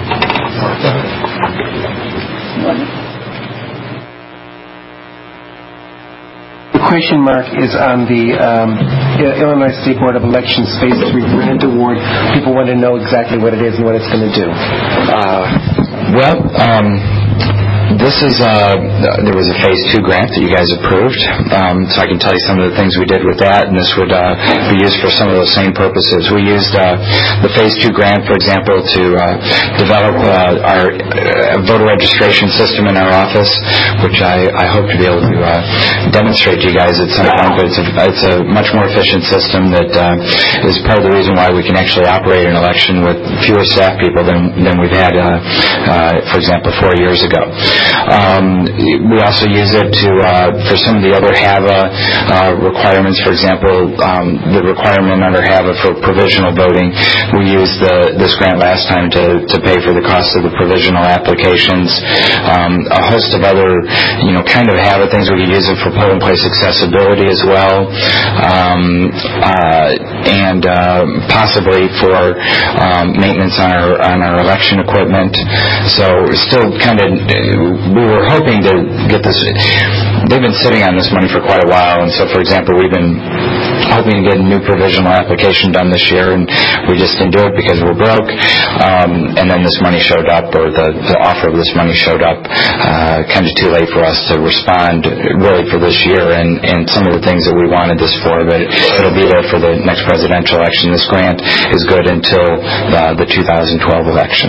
The question mark is on the um, Illinois State Board of Elections Phase three Grant Award. People want to know exactly what it is and what it's going to do. Uh, Well, um, this is, uh, there was a phase two grant that you guys approved, um, so I can tell you some of the things we did with that, and this would uh, be used for some of those same purposes. We used uh, the phase two grant, for example, to uh, develop uh, our uh, voter registration system in our office, which I, I hope to be able to uh, demonstrate to you guys at some point, but it's a, it's a much more efficient system that uh, is part of the reason why we can actually operate an election with fewer staff people than, than we've had, uh, uh, for example, four years ago. Um, we also use it to uh, for some of the other H A V A uh, requirements. For example, um, the requirement under H A V A for provisional voting, we used the, this grant last time to, to pay for the cost of the provisional applications. Um, a host of other, you know, kind of H A V A things. We could use it for polling place accessibility as well, um, uh, and uh, possibly for um, maintenance on our on our election equipment. So we're still kind of. We were hoping to get this. They've been sitting on this money for quite a while, and so, for example, we've been hoping to get a new provisional application done this year, and we just didn't do it because we're broke. Um, and then this money showed up, or the, the offer of this money showed up, uh, kind of too late for us to respond really for this year, and, and some of the things that we wanted this for, but it'll be there for the next presidential election. This grant is good until the, the two thousand twelve election.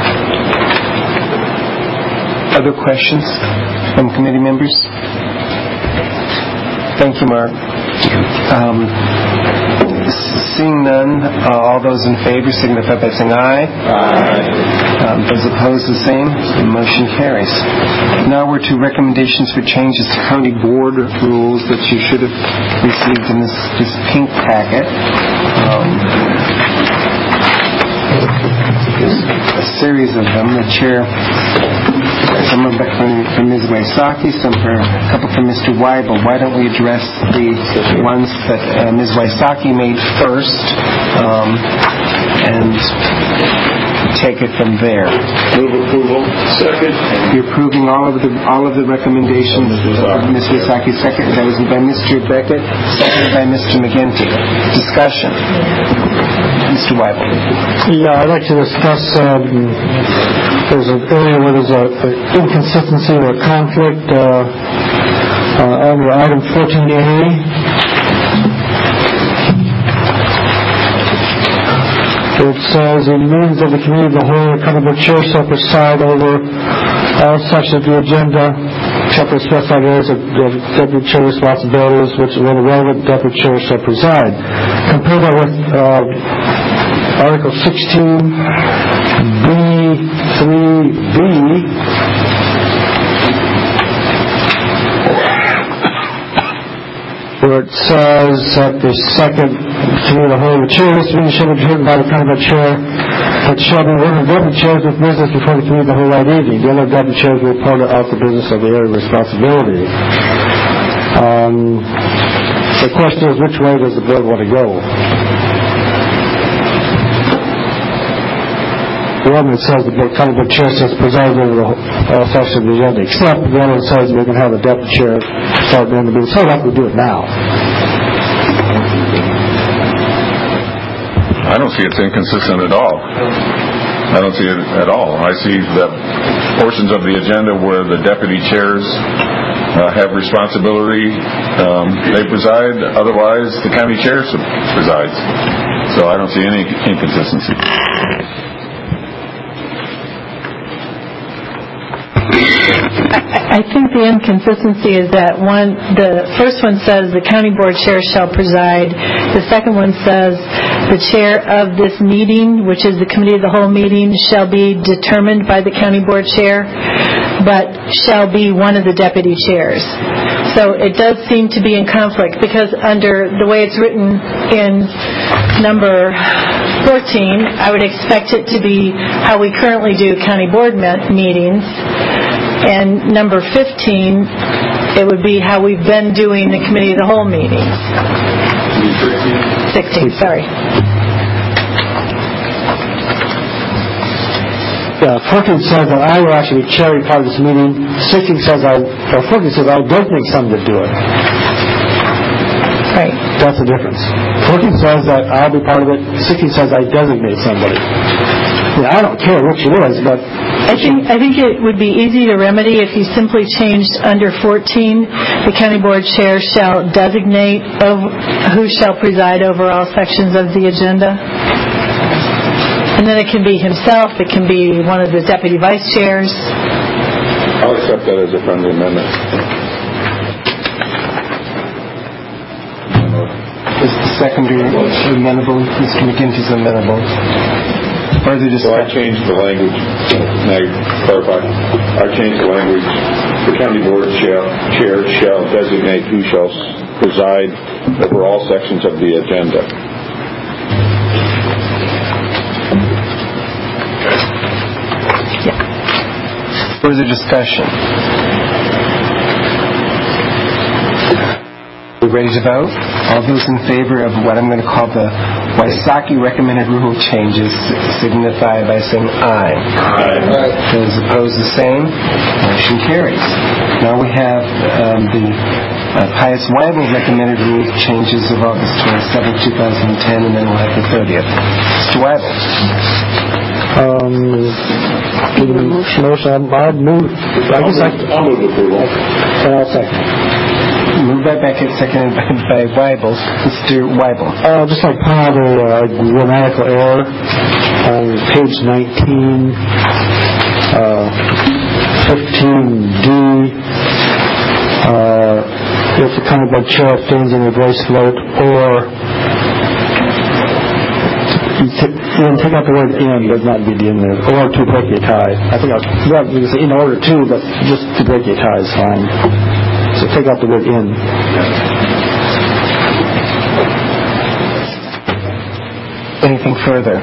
Other questions from committee members? Thank you, Mark. Um, seeing none, uh, all those in favor signify by saying aye. Aye. Um, those opposed, the same. The motion carries. Now we're to recommendations for changes to county board rules that you should have received in this, this pink packet. Um, a series of them. The chair, some are from Miz Wysocki, some for a couple from Mister Weibel. Why don't we address the ones that uh, Miz Wysocki made first, um, and take it from there. Move approval. Second. You're approving all of the all of the recommendations of Miz Wysocki. Second, that was by Mister Beckett. Second by Mister McGinty. Discussion. Mister Weibel. Yeah, I'd like to discuss. Um, there's an area where there's an inconsistency or a conflict uh, uh, under item fourteen A. It says, in meetings of the committee of the whole, the county board chair shall preside over all sections of the agenda, except for specified areas of deputy chair responsibilities, which when the relevant deputy chair shall preside. Compare that with uh, Article sixteen B three B. Where it says at the second committee of the whole, the chair of this meeting shall be determined by the county board chair, but shall be one of the deputy chairs with business before the committee of the whole that evening. The other deputy chairs will report out the business of the area of responsibility. Um, the question is, which way does the board want to go? The one that says the county board chair says preside over the all sections of the agenda, except the one that says we can have a deputy chair start the end of the meeting. So like we do it now. I don't see it's inconsistent at all. I don't see it at all. I see that portions of the agenda where the deputy chairs uh, have responsibility, um, they preside. Otherwise, the county chair presides. So I don't see any inconsistency. I think the inconsistency is that one, the first one says the county board chair shall preside. The second one says the chair of this meeting, which is the committee of the whole meeting, shall be determined by the county board chair, but shall be one of the deputy chairs. So it does seem to be in conflict because under the way it's written in number fourteen, I would expect it to be how we currently do county board meetings. And number fifteen, it would be how we've been doing the committee of the whole meetings. sixteen, sorry. Yeah, fourteen says that I will actually be chairing part of this meeting. sixteen says I, or fourteen says I will designate someone to do it. Right. That's the difference. fourteen says that I'll be part of it. sixteen says I designate somebody. Yeah, I don't care which it is, but... I think I think it would be easy to remedy if you simply changed under fourteen, the county board chair shall designate over, who shall preside over all sections of the agenda. And then it can be himself, it can be one of the deputy vice chairs. I'll accept that as a friendly amendment. Is the seconder amenable? Mister McGinty's amenable. Further discussion. So I changed the language. May I clarify? I changed the language. The county board shall, chair shall designate who shall preside over all sections of the agenda. Yeah. Further discussion. We ready to vote? All those in favor of what I'm going to call the Wysocki recommended rule changes signify by saying aye. Aye. Those opposed, the same. Motion carries. Now we have um, the uh, Pius Weibel recommended rule changes of August twenty-seventh, twenty ten, and then we'll have the thirtieth. Mister Weibel. Um, motion, I'll move. I guess I, I'll move approval. And I'll second. Moved by Beckett, seconded by, by Weibel. Mister Weibel. Uh, just like kind of a uh, grammatical error on page nineteen, uh, fifteen D. Uh, if the county board chair abstains in a voice vote, or you t- you know, take out the word "in," does not be in there, or to break a tie. I think I'll, well, you can say in order to, but just to break a tie is fine. So take out the word "in." Anything further?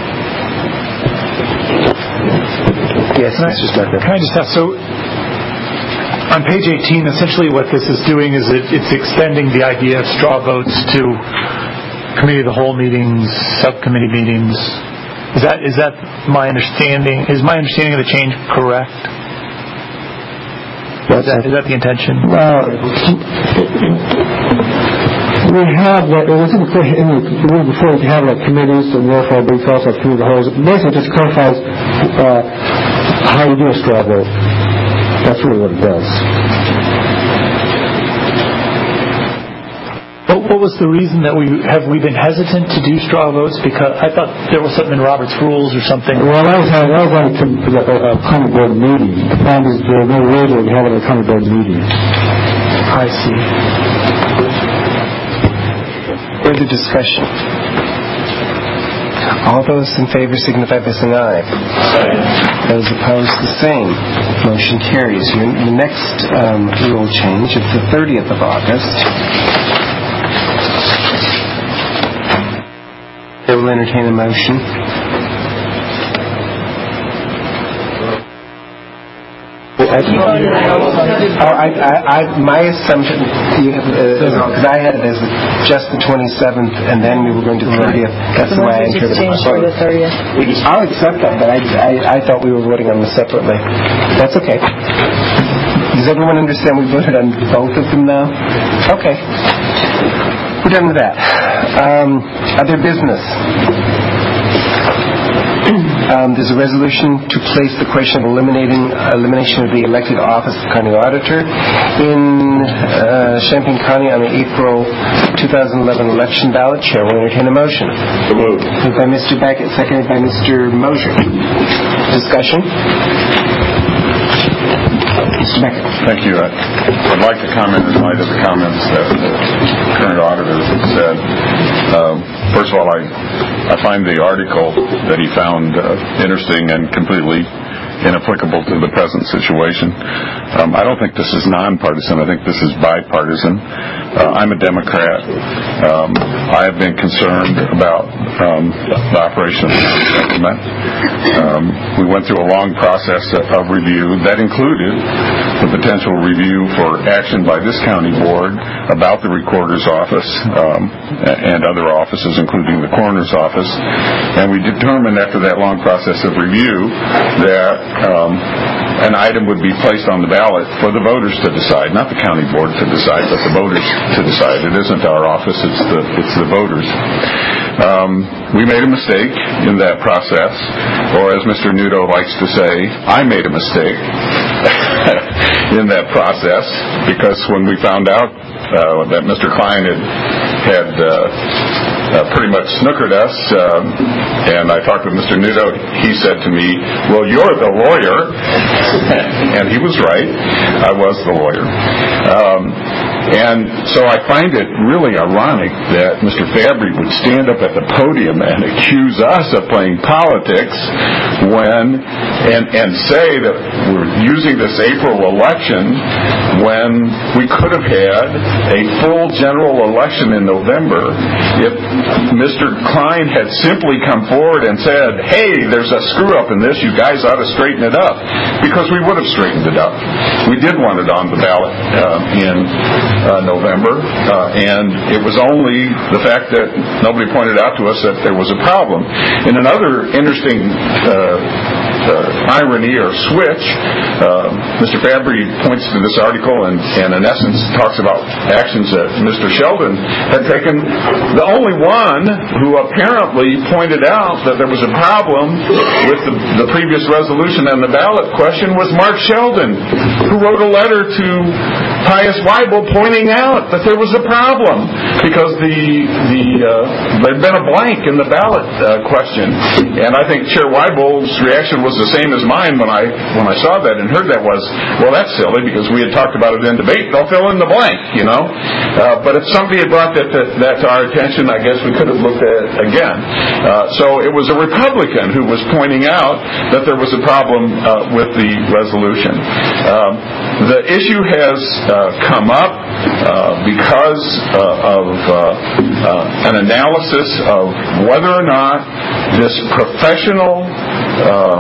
Yes, Mister Stucker. Can I just ask, so on page eighteen, essentially what this is doing is it, it's extending the idea of straw votes to committee of the whole meetings, subcommittee meetings. Is that is that my understanding? Is my understanding of the change correct? Is that, is that the intention? Well, we have what, it was in the rule before, we have like committees, and therefore we also have committee of the whole. Basically, it just clarifies uh, how you do a straw vote. That's really what it does. What, what was the reason that we have we been hesitant to do straw votes? Because I thought there was something in Robert's rules or something. Well, I was having, I was having a, a county board meeting. The problem is there was no way to have a county board meeting. I see. Further discussion. All those in favor signify by saying aye. Aye. Those opposed, the same. Motion carries. Your, the next um, rule change is the thirtieth of August. I will entertain a motion. I, oh, I, I, I, my assumption, because uh, I had it as just the twenty-seventh, and then we were going to the thirtieth. That's the way I interpreted it. I'll accept that, but I, I, I thought we were voting on them separately. That's okay. Does everyone understand we voted on both of them now? Okay. We're done with that. Um, other business. Um, there's a resolution to place the question of eliminating elimination of the elected office of county auditor in uh, Champaign County on the April twenty eleven election ballot. Chair will entertain a motion. So moved. Moved by Mister Beckett, seconded by Mister Mosier. Discussion. Mister Beckett. Thank you. I'd like to comment in light of the comments that the current auditor has said. Uh, first of all, I, I find the article that he found uh, interesting and completely inapplicable to the present situation. Um, I don't think this is nonpartisan. I think this is bipartisan. Uh, I'm a Democrat. Um, I have been concerned about um, the operation of the government. Um, we went through a long process of review that included the potential review for action by this county board about the recorder's office um, and other offices, including the coroner's office. And we determined after that long process of review that um, an item would be placed on the ballot for the voters to decide, not the county board to decide, but the voters to decide. It isn't our office, it's the, it's the voters. Um, we made a mistake in that process, or as Mister Nudo likes to say, I made a mistake in that process, because when we found out uh, that Mister Klein had, had uh, uh, pretty much snookered us, um, and I talked with Mister Nudo, he said to me, well, you're the lawyer. And he was right. I was the lawyer. Um, And so I find it really ironic that Mister Fabry would stand up at the podium and accuse us of playing politics when, and, and say that we're using this April election when we could have had a full general election in November if Mister Klein had simply come forward and said, hey, there's a screw up in this, you guys ought to straighten it up. Because we would have straightened it up. We did want it on the ballot uh, in Uh, November, uh, and it was only the fact that nobody pointed out to us that there was a problem. And another interesting uh, uh, irony or switch, uh, Mister Fabry points to this article and, and in essence talks about actions that Mister Sheldon had taken. The only one who apparently pointed out that there was a problem with the, the previous resolution and the ballot question was Mark Sheldon, who wrote a letter to Pius Weibel pointing out that there was a problem because the the uh, there'd been a blank in the ballot uh, question, and I think Chair Weibel's reaction was the same as mine when I when I saw that and heard that was, well, that's silly because we had talked about it in debate. They'll fill in the blank, you know. Uh, but if somebody had brought that to, that to our attention, I guess we could have looked at it again. Uh, so it was a Republican who was pointing out that there was a problem uh, with the resolution. Um, the issue has uh, come up uh, because uh, of uh, uh, an analysis of whether or not this professional uh,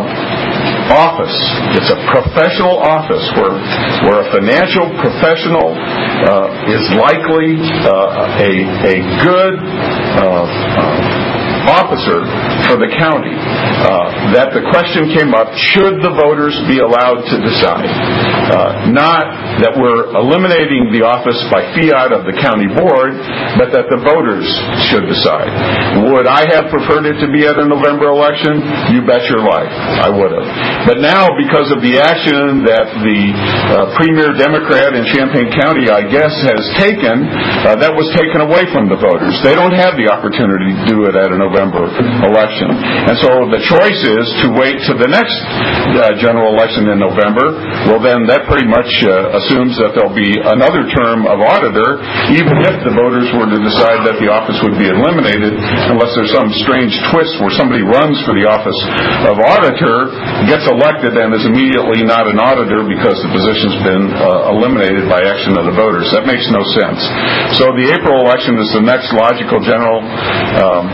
office, it's a professional office where, where a financial professional uh, is likely uh, a, a good uh, uh, officer for the county, uh, that the question came up, should the voters be allowed to decide? Uh, not that we're eliminating the office by fiat of the county board, but that the voters should decide. Would I have preferred it to be at a November election? You bet your life, I would have. But now, because of the action that the uh, premier Democrat in Champaign County, I guess, has taken, uh, that was taken away from the voters. They don't have the opportunity to do it at a November November election. And so the choice is to wait to the next uh, general election in November. Well, then that pretty much uh, assumes that there'll be another term of auditor, even if the voters were to decide that the office would be eliminated, unless there's some strange twist where somebody runs for the office of auditor, gets elected, and is immediately not an auditor because the position's been uh, eliminated by action of the voters. That makes no sense. So the April election is the next logical general um,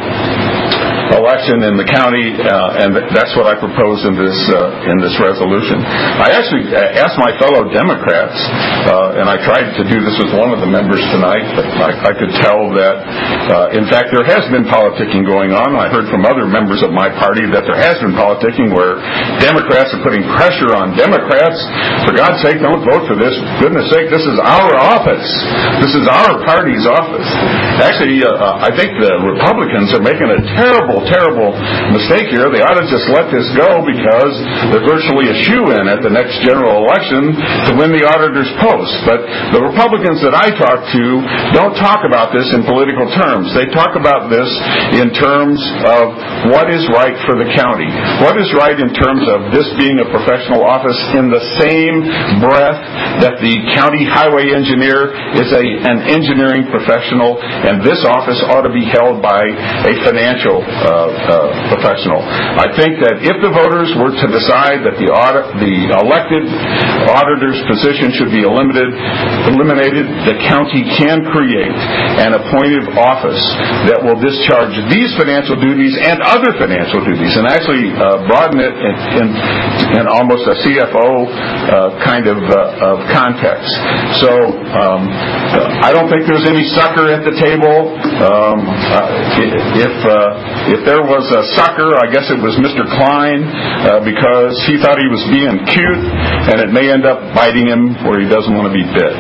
election in the county, uh, and that's what I propose in this uh, in this resolution. I actually asked my fellow Democrats, uh, and I tried to do this with one of the members tonight, but I, I could tell that, uh, in fact, there has been politicking going on. I heard from other members of my party that there has been politicking where Democrats are putting pressure on Democrats. For God's sake, don't vote for this. For goodness sake, this is our office. This is our party's office. Actually, uh, I think the Republicans are making a terrible terrible mistake here. They ought to just let this go because they're virtually a shoo-in at the next general election to win the auditor's post. But the Republicans that I talk to don't talk about this in political terms. They talk about this in terms of what is right for the county. What is right in terms of this being a professional office in the same breath that the county highway engineer is a, an engineering professional, and this office ought to be held by a financial uh, Uh, uh, professional. I think that if the voters were to decide that the audit, the elected auditor's position should be eliminated, eliminated, the county can create an appointed office that will discharge these financial duties and other financial duties, and actually uh, broaden it in, in, in almost a C F O uh, kind of, uh, of context. So um, I don't think there's any sucker at the table. Um, uh, if uh, if there was a sucker, I guess it was Mister Klein, uh, because he thought he was being cute, and it may end up biting him where he doesn't want to be bit.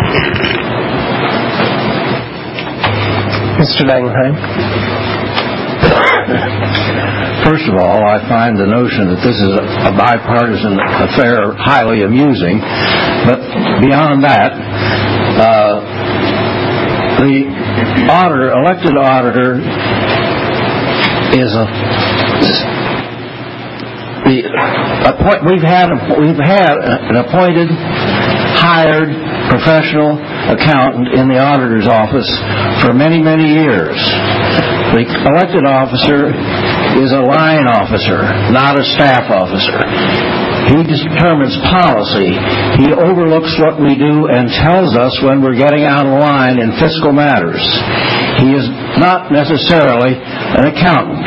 Mister Langenheim. First of all, I find the notion that this is a bipartisan affair highly amusing. But beyond that, uh, the auditor, elected auditor, is a the appoint, we've had we've had an appointed, hired professional accountant in the auditor's office for many many years. The elected officer is a line officer, not a staff officer. He determines policy. He overlooks what we do and tells us when we're getting out of line in fiscal matters. He is not necessarily an accountant.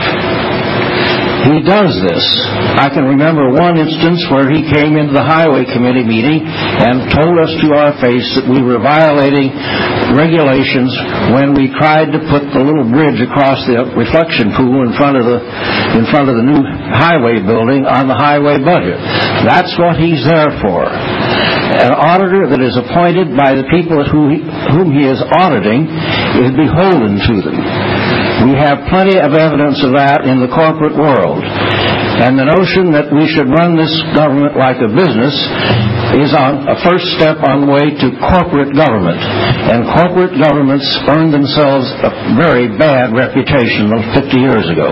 He does this. I can remember one instance where he came into the Highway Committee meeting and told us to our face that we were violating regulations when we tried to put the little bridge across the reflection pool in front of the in front of the new highway building on the highway budget. That's what he's there for. An auditor that is appointed by the people who he, whom he is auditing is beholden to them. We have plenty of evidence of that in the corporate world. And the notion that we should run this government like a business is on a first step on the way to corporate government. And corporate governments earned themselves a very bad reputation fifty years ago.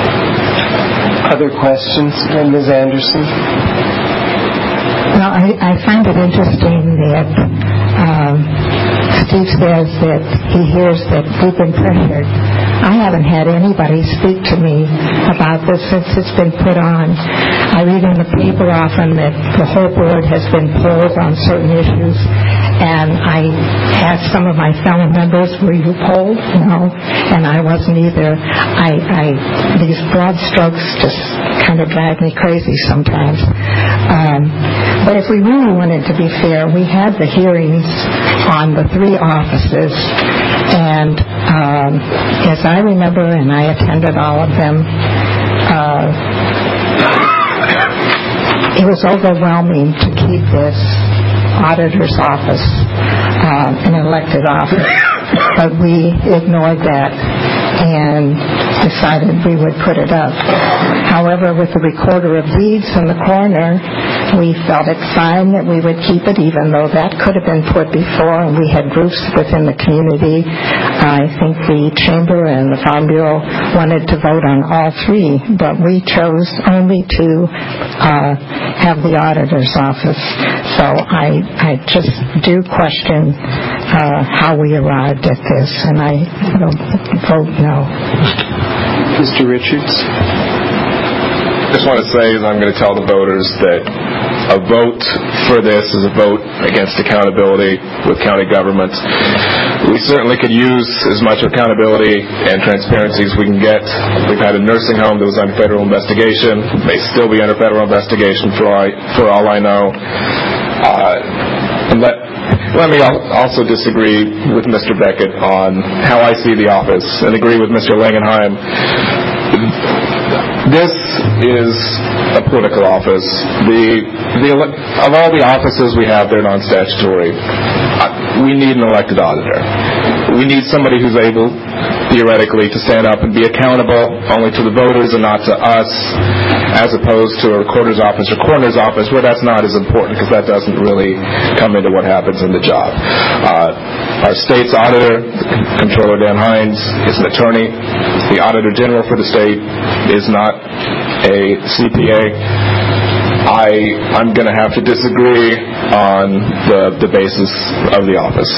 Other questions? Miz Anderson? Well, I, I find it interesting that um, Steve says that he hears that we've been pressured. I haven't had anybody speak to me about this since it's been put on. I read in the paper often that the whole board has been polled on certain issues, and I asked some of my fellow members, were you polled? No, and I wasn't either. I, I these broad strokes just kind of drive me crazy sometimes. Um, but if we really wanted to be fair, we had the hearings on the three offices, and um, as I remember, and I attended all of them, uh, it was overwhelming to keep this auditor's office uh, an elected office, but we ignored that and decided we would put it up. However, with the recorder of deeds in the corner, we felt it fine that we would keep it, even though that could have been put before, and we had groups within the community. I think the Chamber and the Farm Bureau wanted to vote on all three, but we chose only to uh, have the auditor's office. So I, I just do question uh, how we arrived at this, and I will vote no. Mister Richards? I just want to say is I'm going to tell the voters that a vote for this is a vote against accountability with county governments. We certainly could use as much accountability and transparency as we can get. We've had a nursing home that was under federal investigation, may still be under federal investigation for all I, for all I know. Uh, and let, let me also disagree with Mister Beckett on how I see the office and agree with Mister Langenheim. This is a political office. The, the of all the offices we have, they're non-statutory. We need an elected auditor. We need somebody who's able, theoretically, to stand up and be accountable only to the voters and not to us, as opposed to a recorder's office or coroner's office, where that's not as important because that doesn't really come into what happens in the job. Uh, our state's auditor, Comptroller Dan Hines, is an attorney. The Auditor General for the state is not a C P A. I, I'm going to have to disagree on the, the basis of the office.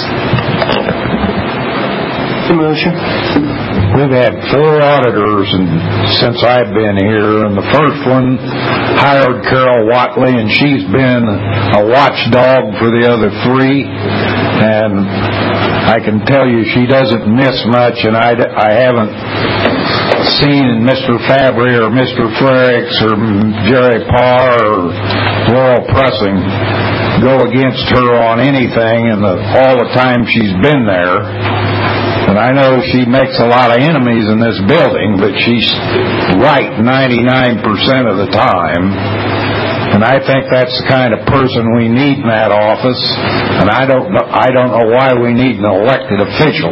Motion. We've had four auditors and since I've been here, and the first one hired Carol Watley, and she's been a watchdog for the other three, and I can tell you she doesn't miss much, and I, I haven't seen Mister Fabry or Mister Frericks or Jerry Parr or Laurel Pressing go against her on anything in the, all the time she's been there. And I know she makes a lot of enemies in this building, but she's right ninety-nine percent of the time. And I think that's the kind of person we need in that office. And I don't know, I don't know why we need an elected official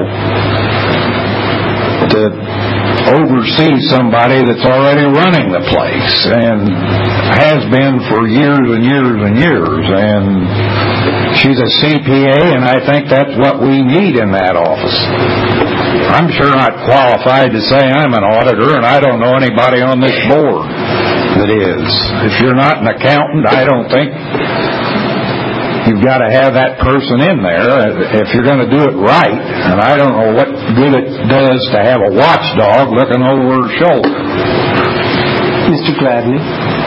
to oversee somebody that's already running the place and has been for years and years and years. And she's a C P A, and I think that's what we need in that office. I'm sure not qualified to say I'm an auditor, and I don't know anybody on this board that is. If you're not an accountant, I don't think you've got to have that person in there if you're going to do it right. And I don't know what good it does to have a watchdog looking over her shoulder. Mister Gladney.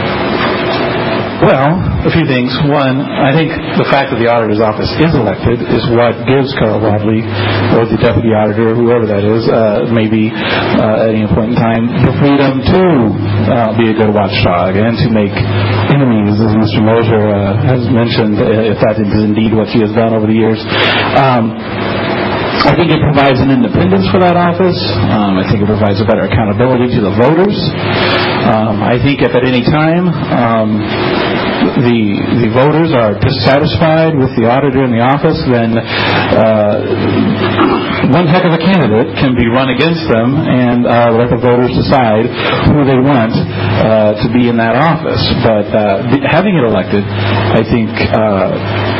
Well, a few things. One, I think the fact that the auditor's office is elected is what gives Carol Wadley, or the deputy auditor, whoever that is, uh, maybe uh, at any point in time, the freedom to uh, be a good watchdog and to make enemies, as Mister Mosier uh, has mentioned, if that is indeed what she has done over the years. Um, I think it provides an independence for that office. Um, I think it provides a better accountability to the voters. Um, I think if at any time um, the the voters are dissatisfied with the auditor in the office, then uh, one heck of a candidate can be run against them and uh, let the voters decide who they want uh, to be in that office. But uh, having it elected, I think, uh,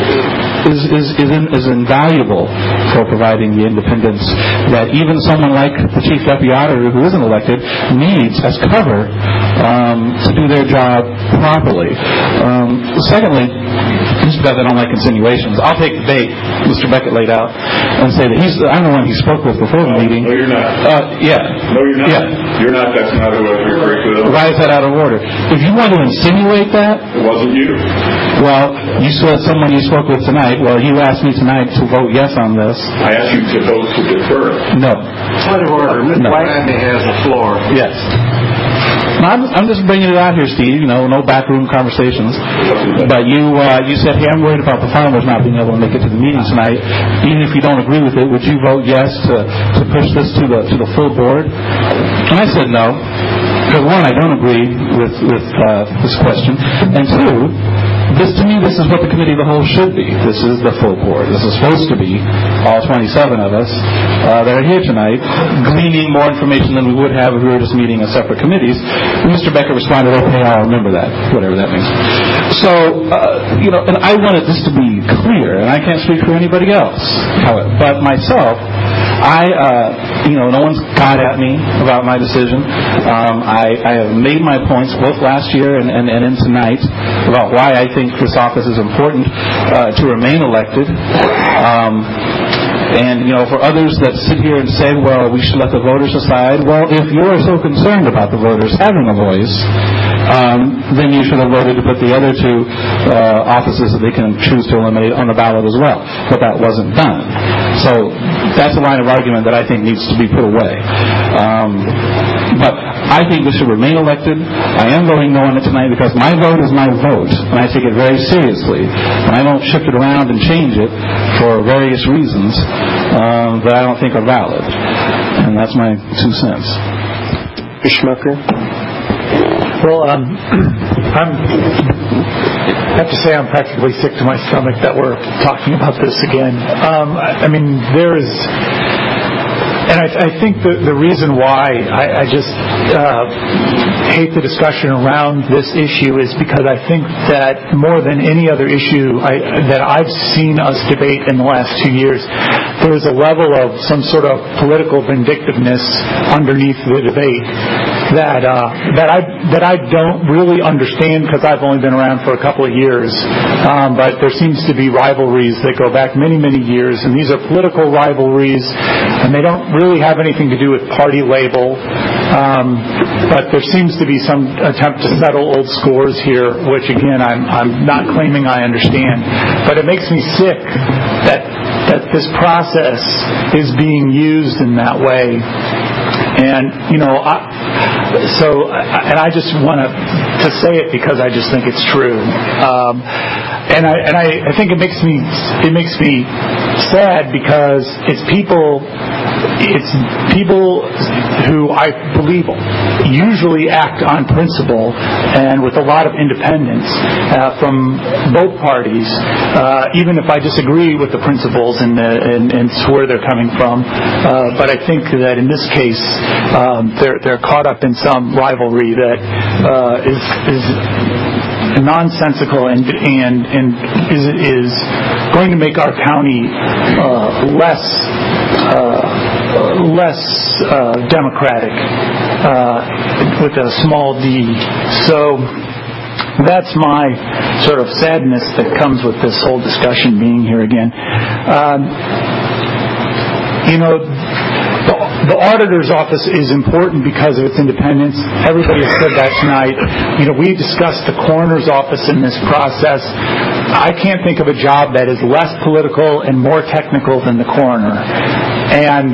is is is, in, is invaluable for providing the independence that even someone like the chief deputy auditor who isn't elected needs as cover um, to do their job properly. Um, secondly, just because I don't like insinuations, I'll take the bait Mister Beckett laid out and say that he's, I'm the one he spoke with before the meeting. No, you're not. Uh, yeah. No, you're not. Yeah. You're not. That's not who I refer to. Why is that out of order? If you want to insinuate that... It wasn't you. Well, you said someone you spoke with tonight. Well, you asked me tonight to vote yes on this. I asked you to vote to defer. No. Point of order. Mister No. Gladney has the floor. Yes. No, I'm, I'm just bringing it out here, Steve. You know, no backroom conversations. But you uh, you said, hey, I'm worried about the farmers not being able to make it to the meeting tonight. Even if you don't agree with it, would you vote yes to, to push this to the to the full board? And I said no. Because one, I don't agree with with uh, this question, and two, this to me, this is what the committee of the whole should be. This is the full board. This is supposed to be all twenty-seven of us uh, that are here tonight, gleaning more information than we would have if we were just meeting as separate committees. And Mister Becker responded, "Okay, I'll remember that," whatever that means. So, uh, you know, and I wanted this to be clear, and I can't speak for anybody else, however, but myself. I, uh, you know, no one's got at me about my decision. Um, I, I have made my points both last year and, and, and in tonight about why I think this office is important uh, to remain elected. Um, And, you know, for others that sit here and say, well, we should let the voters decide, well, if you're so concerned about the voters having a voice, um, then you should have voted to put the other two uh, offices that they can choose to eliminate on the ballot as well. But that wasn't done. So that's a line of argument that I think needs to be put away. Um, but I think we should remain elected. I am voting no on it tonight because my vote is my vote, and I take it very seriously. And I don't shift it around and change it for various reasons um, that I don't think are valid. And that's my two cents. Mister Schmucker? Well, um, I'm, I have to say I'm practically sick to my stomach that we're talking about this again. Um, I, I mean, there is... And I, I think the, the reason why I, I just uh, hate the discussion around this issue is because I think that more than any other issue I, that I've seen us debate in the last two years, there is a level of some sort of political vindictiveness underneath the debate that uh, that I that I don't really understand because I've only been around for a couple of years. Um, but there seems to be rivalries that go back many, many years, and these are political rivalries, and they don't really have anything to do with party label. Um, but there seems to be some attempt to settle old scores here, which again I'm I'm not claiming I understand, but it makes me sick that that this process is being used in that way. And, you know, I, so, and I just want to to say it because I just think it's true. Um, and I and I, I think it makes me it makes me sad because it's people it's people who I believe usually act on principle and with a lot of independence uh, from both parties, uh, even if I disagree with the principles and, the, and, and where they're coming from. Uh, but I think that in this case, um, they're they're caught up in some rivalry that uh, is is nonsensical and and and is is going to make our county uh, less uh, less uh, democratic uh, with a small d. So that's my sort of sadness that comes with this whole discussion being here again. Um, you know. The auditor's office is important because of its independence. Everybody has said that tonight. You know, we discussed the coroner's office in this process. I can't think of a job that is less political and more technical than the coroner, and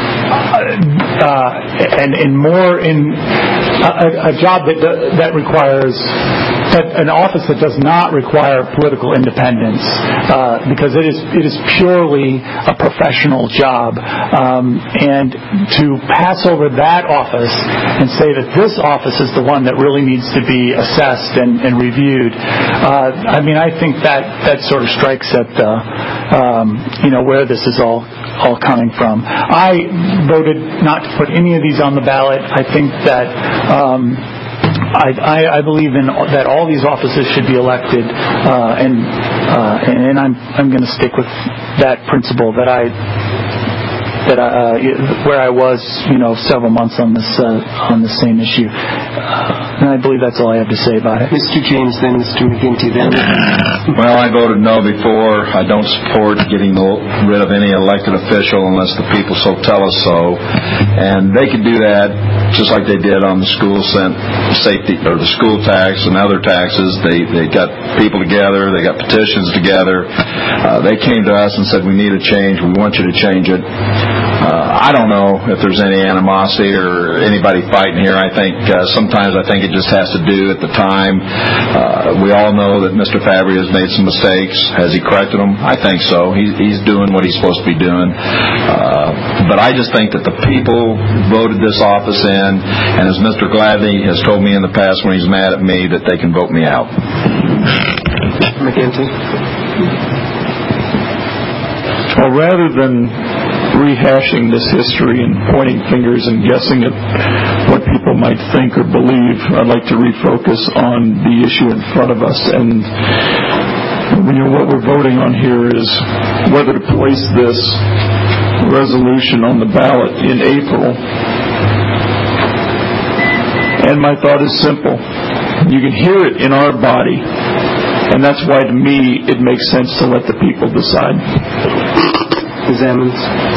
uh, and and more in a, a job that that requires. An office that does not require political independence, uh, because it is it is purely a professional job, um, and to pass over that office and say that this office is the one that really needs to be assessed and, and reviewed, uh, I mean, I think that that sort of strikes at the, um, you know, where this is all all coming from. I voted not to put any of these on the ballot. I think that. Um, I, I, I believe in that all these offices should be elected, uh, and uh, and I'm I'm going to stick with that principle that I that I, uh, where I was, you know, several months on this uh, on the same issue, uh, and I believe that's all I have to say about it. Mister James, then Mister McGinty, then. Well, I voted no before. I don't support getting rid of any elected official unless the people so tell us so, and they could do that just like they did on the school safety or the school tax and other taxes. They they got people together. They got petitions together. Uh, they came to us and said, "We need a change. We want you to change it." Uh, I don't know if there's any animosity or anybody fighting here. I think uh, sometimes I think it just has to do at the time. Uh, we all know that Mister Fabry has made some mistakes. Has he corrected them? I think so. He, he's doing what he's supposed to be doing. Uh, but I just think that the people voted this office in, and as Mister Gladney has told me in the past when he's mad at me, that they can vote me out. McGinty? Well, rather than rehashing this history and pointing fingers and guessing at what people might think or believe, I'd like to refocus on the issue in front of us. And you know, what we're voting on here is whether to place this resolution on the ballot in April. And my thought is simple. You can hear it in our body, and that's why, to me, it makes sense to let the people decide. Miz Ammons?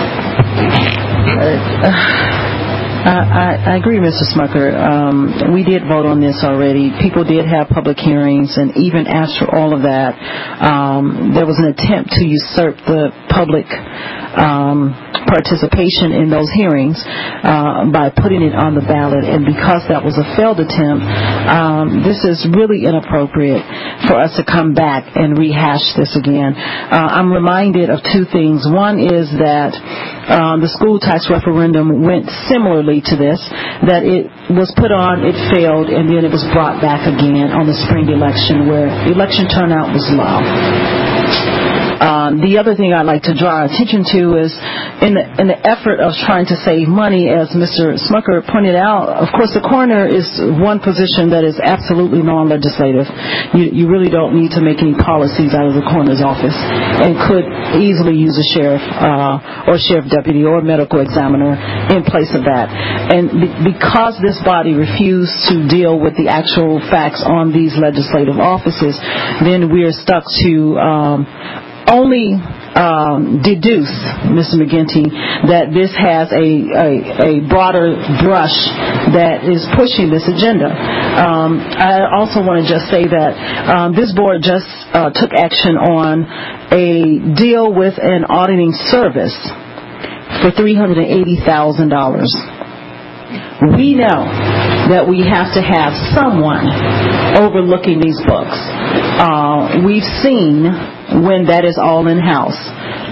Uh, I, I agree, Mister Smucker. Um, we did vote on this already. People did have public hearings, and even after all of that, um, there was an attempt to usurp the public um, participation in those hearings uh, by putting it on the ballot. And because that was a failed attempt, um, this is really inappropriate for us to come back and rehash this again. Uh, I'm reminded of two things. One is that um, the school tax referendum went similarly to this, that it was put on, it failed, and then it was brought back again on the spring election where election turnout was low. Um, the other thing I'd like to draw our attention to is in the, in the effort of trying to save money, as Mister Smucker pointed out, of course the coroner is one position that is absolutely non-legislative. You, you really don't need to make any policies out of the coroner's office and could easily use a sheriff uh, or sheriff deputy or medical examiner in place of that. And be, because this body refused to deal with the actual facts on these legislative offices, then we're stuck to um, only um, deduce, Mister McGinty, that this has a, a, a broader brush that is pushing this agenda. Um, I also want to just say that um, this board just uh, took action on a deal with an auditing service for three hundred eighty thousand dollars. We know that we have to have someone overlooking these books. Uh, we've seen when that is all in-house.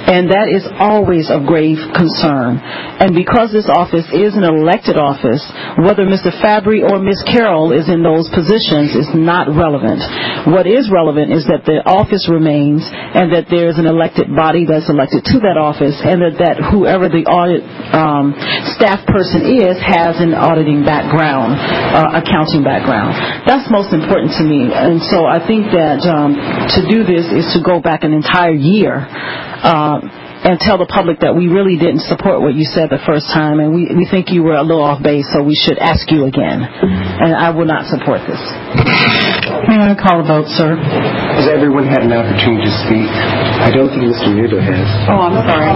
And that is always of grave concern. And because this office is an elected office, whether Mister Fabry or Miz Carroll is in those positions is not relevant. What is relevant is that the office remains and that there is an elected body that's elected to that office, and that, that whoever the audit um, staff person is has an auditing background, uh, accounting background. That's most important to me. And so I think that um, to do this is to go back an entire year uh, and tell the public that we really didn't support what you said the first time, and we, we think you were a little off base, so we should ask you again. And I will not support this. May I call a vote, sir? Has everyone had an opportunity to speak? I don't think Mister Nudo has. Oh, I'm sorry.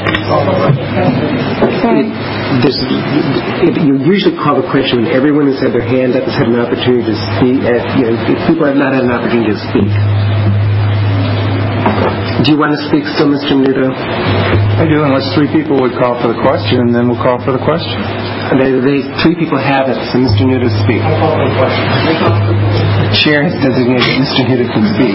It, this, it, you usually call the question when everyone has had their hand up, has had an opportunity to speak. Uh, you know, if people have not had an opportunity to speak. Do you want to speak still, Mister Nudo? I do, unless three people would call for the question, and then we'll call for the question. They, they, three people have it, so Mister Nudo speak. I'll call for the question. Chair has designated Mister Nudo can speak.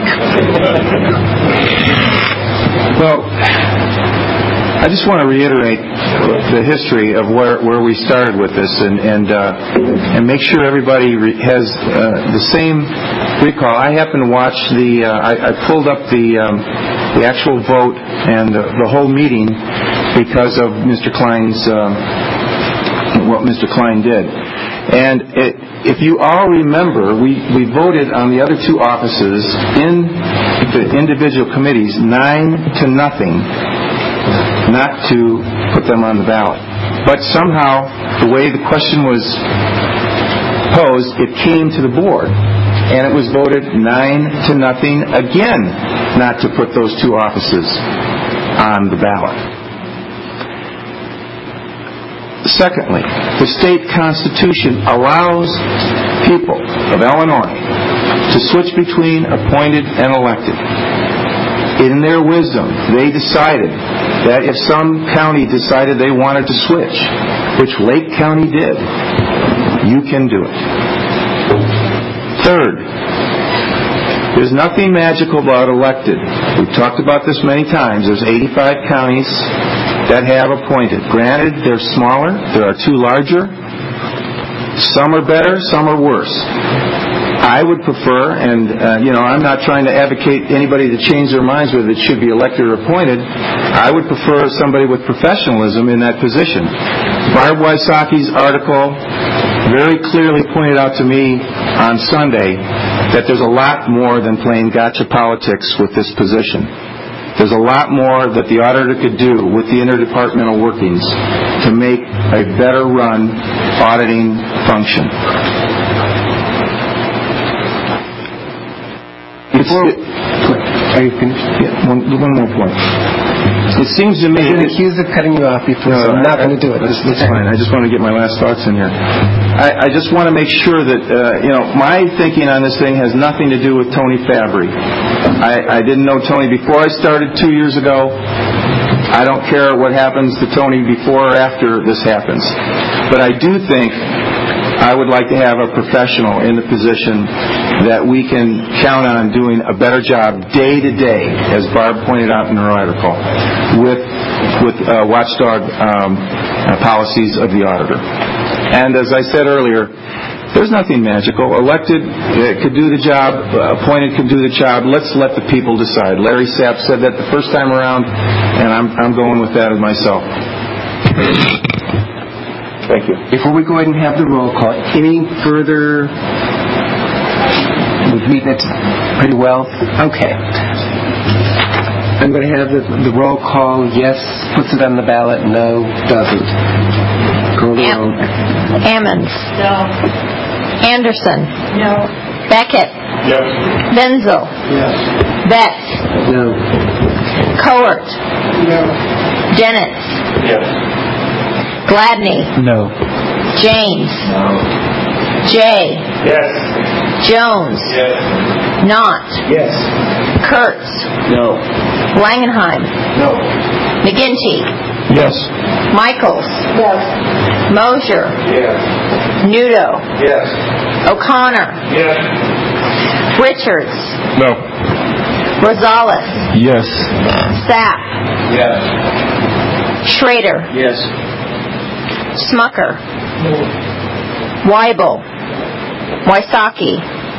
Well, I just want to reiterate the history of where, where we started with this, and and, uh, and make sure everybody re- has uh, the same recall. I happened to watch the. Uh, I, I pulled up the um, the actual vote and the, the whole meeting because of Mister Klein's uh, what Mister Klein did. And it, if you all remember, we, we voted on the other two offices in the individual committees nine to nothing, not to put them on the ballot. But somehow, the way the question was posed, it came to the board, and it was voted nine to nothing again not to put those two offices on the ballot. Secondly, the state constitution allows people of Illinois to switch between appointed and elected. In their wisdom, they decided that if some county decided they wanted to switch, which Lake County did, you can do it. Third, there's nothing magical about elected. We've talked about this many times. There's eighty-five counties that have appointed. Granted, they're smaller. There are two larger. Some are better, some are worse. I would prefer, and uh, you know, I'm not trying to advocate anybody to change their minds whether it should be elected or appointed. I would prefer somebody with professionalism in that position. Barb Wysocki's article very clearly pointed out to me on Sunday that there's a lot more than playing gotcha politics with this position. There's a lot more that the auditor could do with the interdepartmental workings to make a better run auditing function. Before, are you finished? Yeah, one, one more point. It seems to me... I've been accused of cutting you off before, no, so I'm not going to do it. That's, that's fine. I just want to get my last thoughts in here. I, I just want to make sure that, uh, you know, my thinking on this thing has nothing to do with Tony Fabry. I, I didn't know Tony before I started two years ago. I don't care what happens to Tony before or after this happens. But I do think I would like to have a professional in the position that we can count on doing a better job day to day, as Barb pointed out in her article, with with uh, watchdog um, uh, policies of the auditor. And as I said earlier, there's nothing magical. Elected uh, could do the job. Uh, appointed could do the job. Let's let the people decide. Larry Sapp said that the first time around, and I'm I'm going with that as myself. Thank you. Before we go ahead and have the roll call, any further? We've beaten it pretty well. Okay. I'm going to have the, the roll call. Yes, puts it on the ballot. No, doesn't. Call the roll. Ammons. No. Anderson. No. Beckett. Yes. Benzel. Yes. Betts. No. Coert. No. Dennett. Yes. Gladney. No. James. No. Jay. Yes. Jones. Yes. Knott. Yes. Kurtz. No. Langenheim. No. McGinty. Yes. Michaels. Yes. Mosier. Yes. Nudo. Yes. O'Connor. Yes. Richards. No. Rosales. Yes. Sapp. Yes. Schrader. Yes. Smucker. Weibel. Wysocki.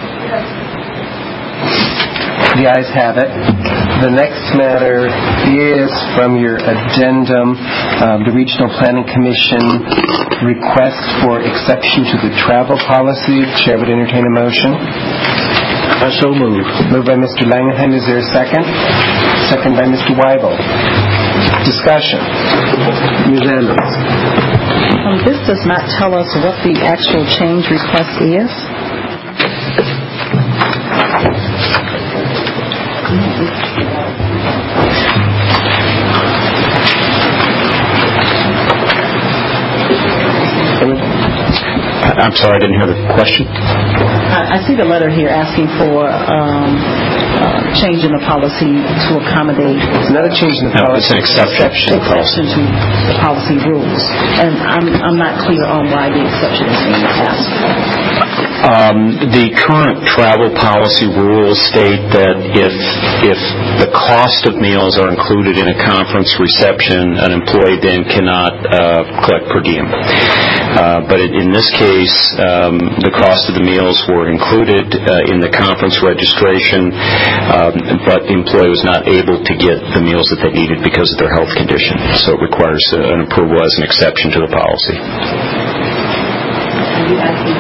The ayes have it. The next matter is from your addendum, um, the Regional Planning Commission request for exception to the travel policy. The Chair would entertain a motion. I so move. Moved by Mister Langenheim. Is there a second? Second by Mister Weibel. Discussion. Miz Andrews. Um, this does not tell us what the actual change request is. I'm sorry, I didn't hear the question. I, I see the letter here asking for um, uh, change in the policy to accommodate. It's not a change in the No, policy. it's an exception. Exception, exception to the policy rules. And I'm, I'm not clear on why the exception is being asked. Um, the current travel policy rules state that if if the cost of meals are included in a conference reception, an employee then cannot uh, collect per diem. Uh, but in this case, um, the cost of the meals were included uh, in the conference registration, um, but the employee was not able to get the meals that they needed because of their health condition. So it requires uh, an approval as an exception to the policy. Are you asking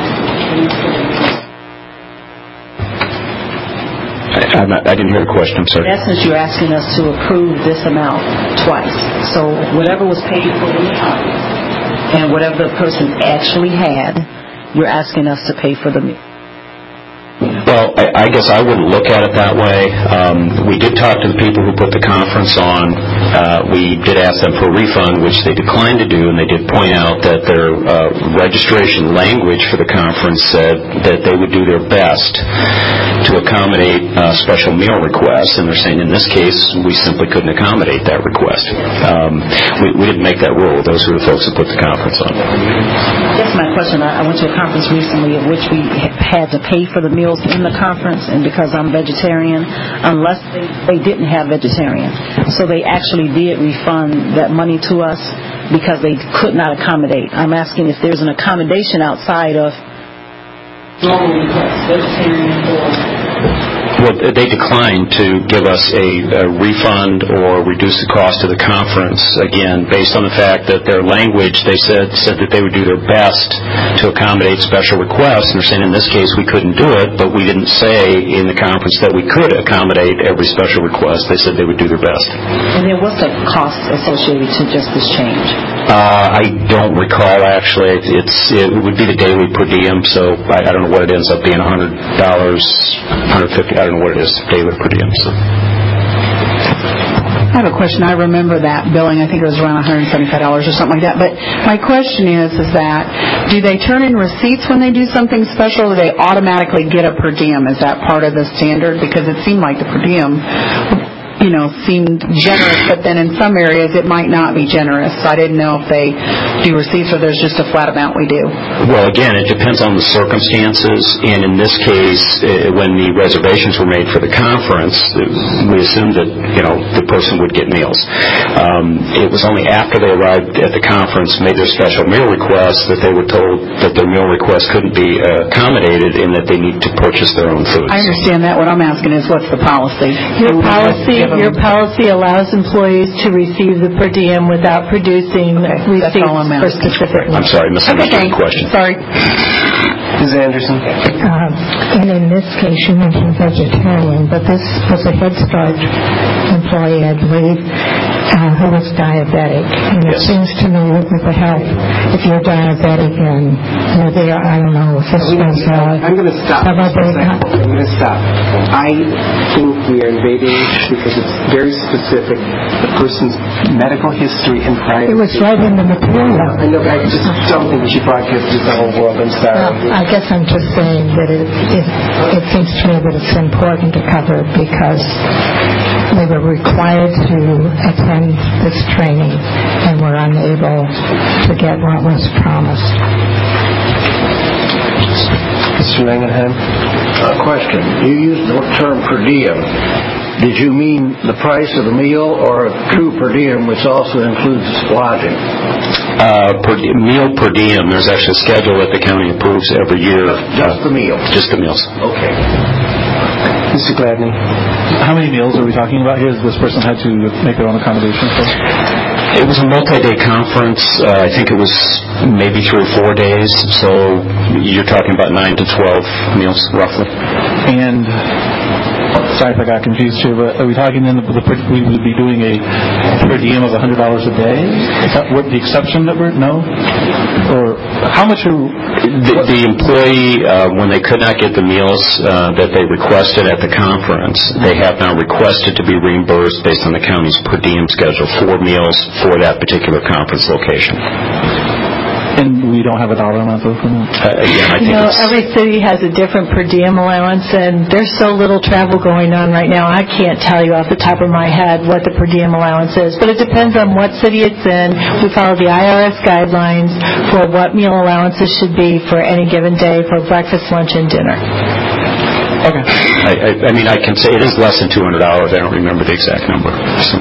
I, I'm not, I didn't hear the question. I'm sorry. In essence, you're asking us to approve this amount twice. So whatever was paid for in the conference and whatever the person actually had, you're asking us to pay for the meal. Well, I, I guess I wouldn't look at it that way. Um, we did talk to the people who put the conference on. Uh, we did ask them for a refund, which they declined to do, and they did point out that their uh, registration language for the conference said that they would do their best to accommodate uh, special meal requests, and they're saying in this case we simply couldn't accommodate that request. Um, we, we didn't make that rule. Those were the folks who put the conference on. That's my question. I, I went to a conference recently of which we had to pay for the meals in the conference, and because I'm vegetarian, unless they, they didn't have vegetarian. So they actually did refund that money to us because they could not accommodate. I'm asking if there's an accommodation outside of normal requests, vegetarian or... Well, they declined to give us a, a refund or reduce the cost of the conference, again, based on the fact that their language, they said said that they would do their best to accommodate special requests, and they're saying in this case we couldn't do it, but we didn't say in the conference that we could accommodate every special request. They said they would do their best. And then what's the cost associated to just this change? Uh, I don't recall, actually. It's It would be the daily per diem, so I, I don't know what it ends up being, one hundred dollars, one hundred fifty dollars, I don't know what it is, daily per diem. So. I have a question. I remember that billing. I think it was around one hundred seventy-five dollars or something like that. But my question is, is that do they turn in receipts when they do something special, or do they automatically get a per diem? Is that part of the standard? Because it seemed like the per diem, you know, seemed generous, but then in some areas it might not be generous. So I didn't know if they do receipts or there's just a flat amount we do. Well, again, it depends on the circumstances, and in this case, uh, when the reservations were made for the conference, uh, we assumed that, you know, the person would get meals. Um, it was only after they arrived at the conference, made their special meal request, that they were told that their meal request couldn't be uh, accommodated and that they need to purchase their own food. I understand that. What I'm asking is, what's the policy? Your policy Your policy allows employees to receive the per diem without producing okay. receipts for specific needs. I'm sorry, I misunderstood the question. Sorry. Miz Anderson. Um, and in this case, you mentioned vegetarian, but this was a Head Start employee, I believe, uh, who was diabetic. And yes. It seems to me with the health, if you're diabetic and you're there, I don't know, if this was... Uh, I'm going to stop. I'm going to stop. I think we are invading because it's very specific, the person's medical history and prior... It was right in the material. I know, but I just don't think we should broadcast to the whole world. I'm sorry. Well, I guess I'm just saying that it, it, it seems to me that it's important to cover because we were required to attend this training and were unable to get what was promised. Mister Langenheim? A question. You used the term per diem. did you mean the price of the meal or a true per diem, which also includes lodging? Uh, per, meal per diem. There's actually a schedule that the county approves every year. Just the meal? Just the meals. Okay. Mister Gladney, how many meals are we talking about here? Has this person had to make their own accommodations for? It was a multi-day conference. Uh, I think it was maybe three or four days. So you're talking about nine to twelve meals, roughly. And sorry if I got confused here, but are we talking then the, the, we would be doing a per diem of one hundred dollars a day? Is that what the exception that we're no? Or how much are the, the employee uh, when they could not get the meals uh, that they requested at the conference, they have now requested to be reimbursed based on the county's per diem schedule for meals for that particular conference location. And we don't have a dollar amount for that? Uh, again, I you think know, it's... every city has a different per diem allowance, and there's so little travel going on right now, I can't tell you off the top of my head what the per diem allowance is. But it depends on what city it's in. We follow the I R S guidelines for what meal allowances should be for any given day for breakfast, lunch, and dinner. Okay. I, I, I mean, I can say it is less than two hundred dollars. I don't remember the exact number. So.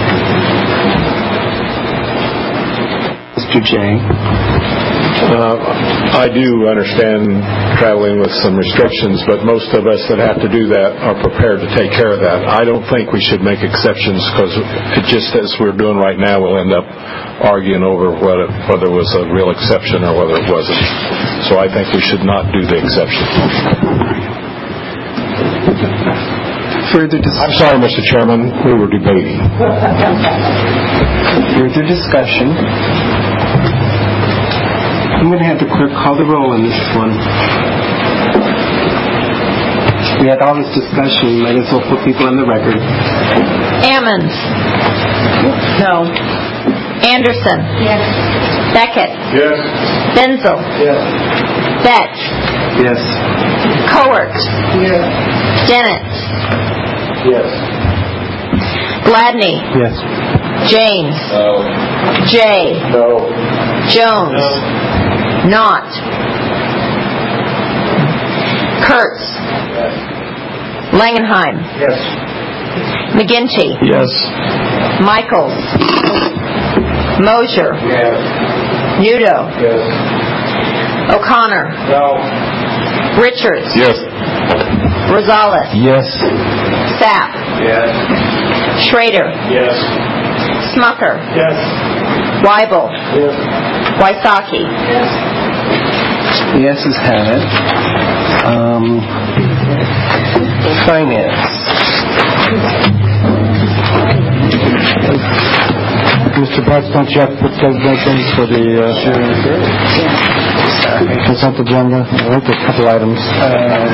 Mister J. Uh, I do understand traveling with some restrictions, but most of us that have to do that are prepared to take care of that. I don't think we should make exceptions because it just as we're doing right now, we'll end up arguing over whether, whether it was a real exception or whether it wasn't. So I think we should not do the exception. Further dis- I'm sorry, Mister Chairman, we were debating. Further discussion. I'm going to have the clerk call the roll on this one. We had all this discussion. We might as well put people on the record. Ammons. No. Anderson. Yes. Beckett. Yes. Benzel. Yes. Betts. Yes. Cowart. Yes. Dennett. Yes. Gladney. Yes. James. No. Jay. No. Jones. No. Not. Kurtz. Yes. Langenheim. Yes. McGinty. Yes. Michaels. Mosier. Yes. Udo. Yes. O'Connor. No. Richards. Yes. Rosales. Yes. Sapp. Yes. Schrader. Yes. Smucker. Yes. Weibel. Yes. Wysocki. The yeses have it. Um, finance. Mister Betts, don't you have to put designations for the uh, consent agenda? I think there's a couple items. Um,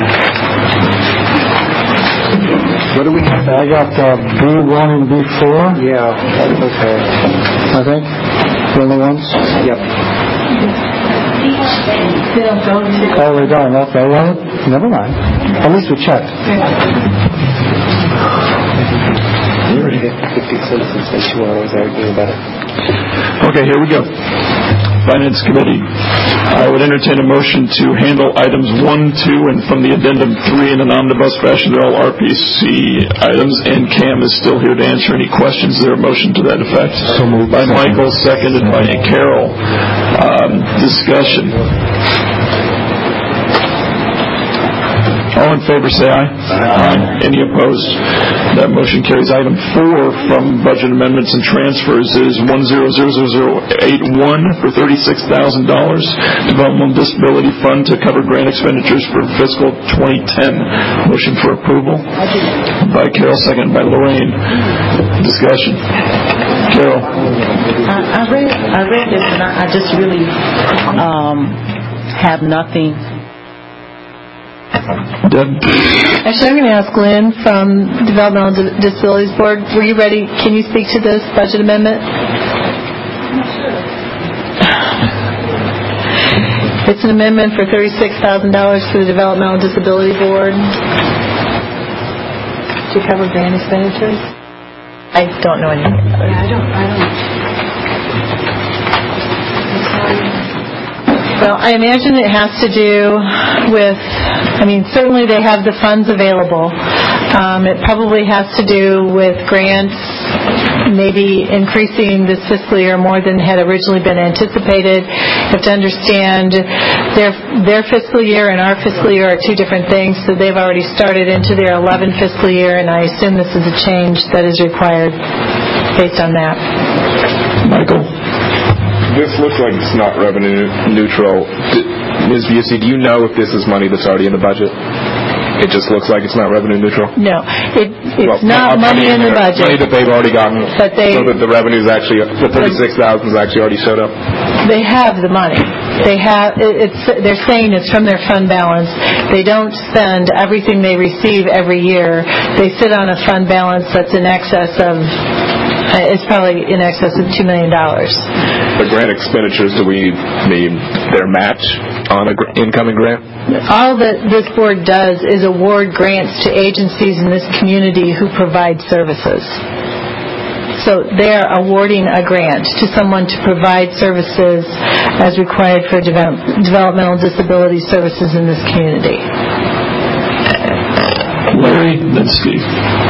what do we have? I got uh, B one and B four. Yeah, that's okay. I think. The only ones? Yep. Oh, we don't. Okay, well, never mind. At least we checked. You already get fifty cents since you were always arguing about it. Okay, here we go. Finance Committee. I would entertain a motion to handle items one, two, and from the addendum three in an omnibus fashion. They're all R P C items, and Cam is still here to answer any questions. Is there a motion to that effect? So moved. By Michael, seconded by Carol. Um, discussion. All in favor, say aye. Aye. Any opposed? That motion carries. Item four from budget amendments and transfers is one zero zero zero zero eight one for thirty-six thousand dollars. Developmental Disability Fund to cover grant expenditures for fiscal twenty ten. Motion for approval by Carol, second by Lorraine. Discussion. Carol. I, I read I read this and I, I just really um, have nothing. Deb? Actually, I'm going to ask Lynn from Developmental D- Disabilities Board. Were you ready? Can you speak to this budget amendment? It's an amendment for thirty-six thousand dollars for the Developmental Disability Board to cover grant expenditures. I don't know anything about it. Yeah, I don't, I don't. Well, I imagine it has to do with, I mean, certainly they have the funds available. Um, it probably has to do with grants maybe increasing this fiscal year more than had originally been anticipated. You have to understand their their fiscal year and our fiscal year are two different things, so they've already started into their eleven fiscal year, and I assume this is a change that is required based on that. Michael? This looks like it's not revenue neutral. Miz Busey, do you know if this is money that's already in the budget? It just looks like it's not revenue neutral? No, it, it's well, not money in the budget. Money that they've already gotten, but they, so that the revenue's actually, the thirty-six thousand has actually already showed up? They have the money. They have, it's, they're saying it's from their fund balance. They don't spend everything they receive every year. They sit on a fund balance that's in excess of, uh, it's probably in excess of two million dollars. The grant expenditures, do we mean their match on an gr- incoming grant? All that this board does is award grants to agencies in this community who provide services. So they are awarding a grant to someone to provide services as required for develop, developmental disability services in this community. Larry, then Steve.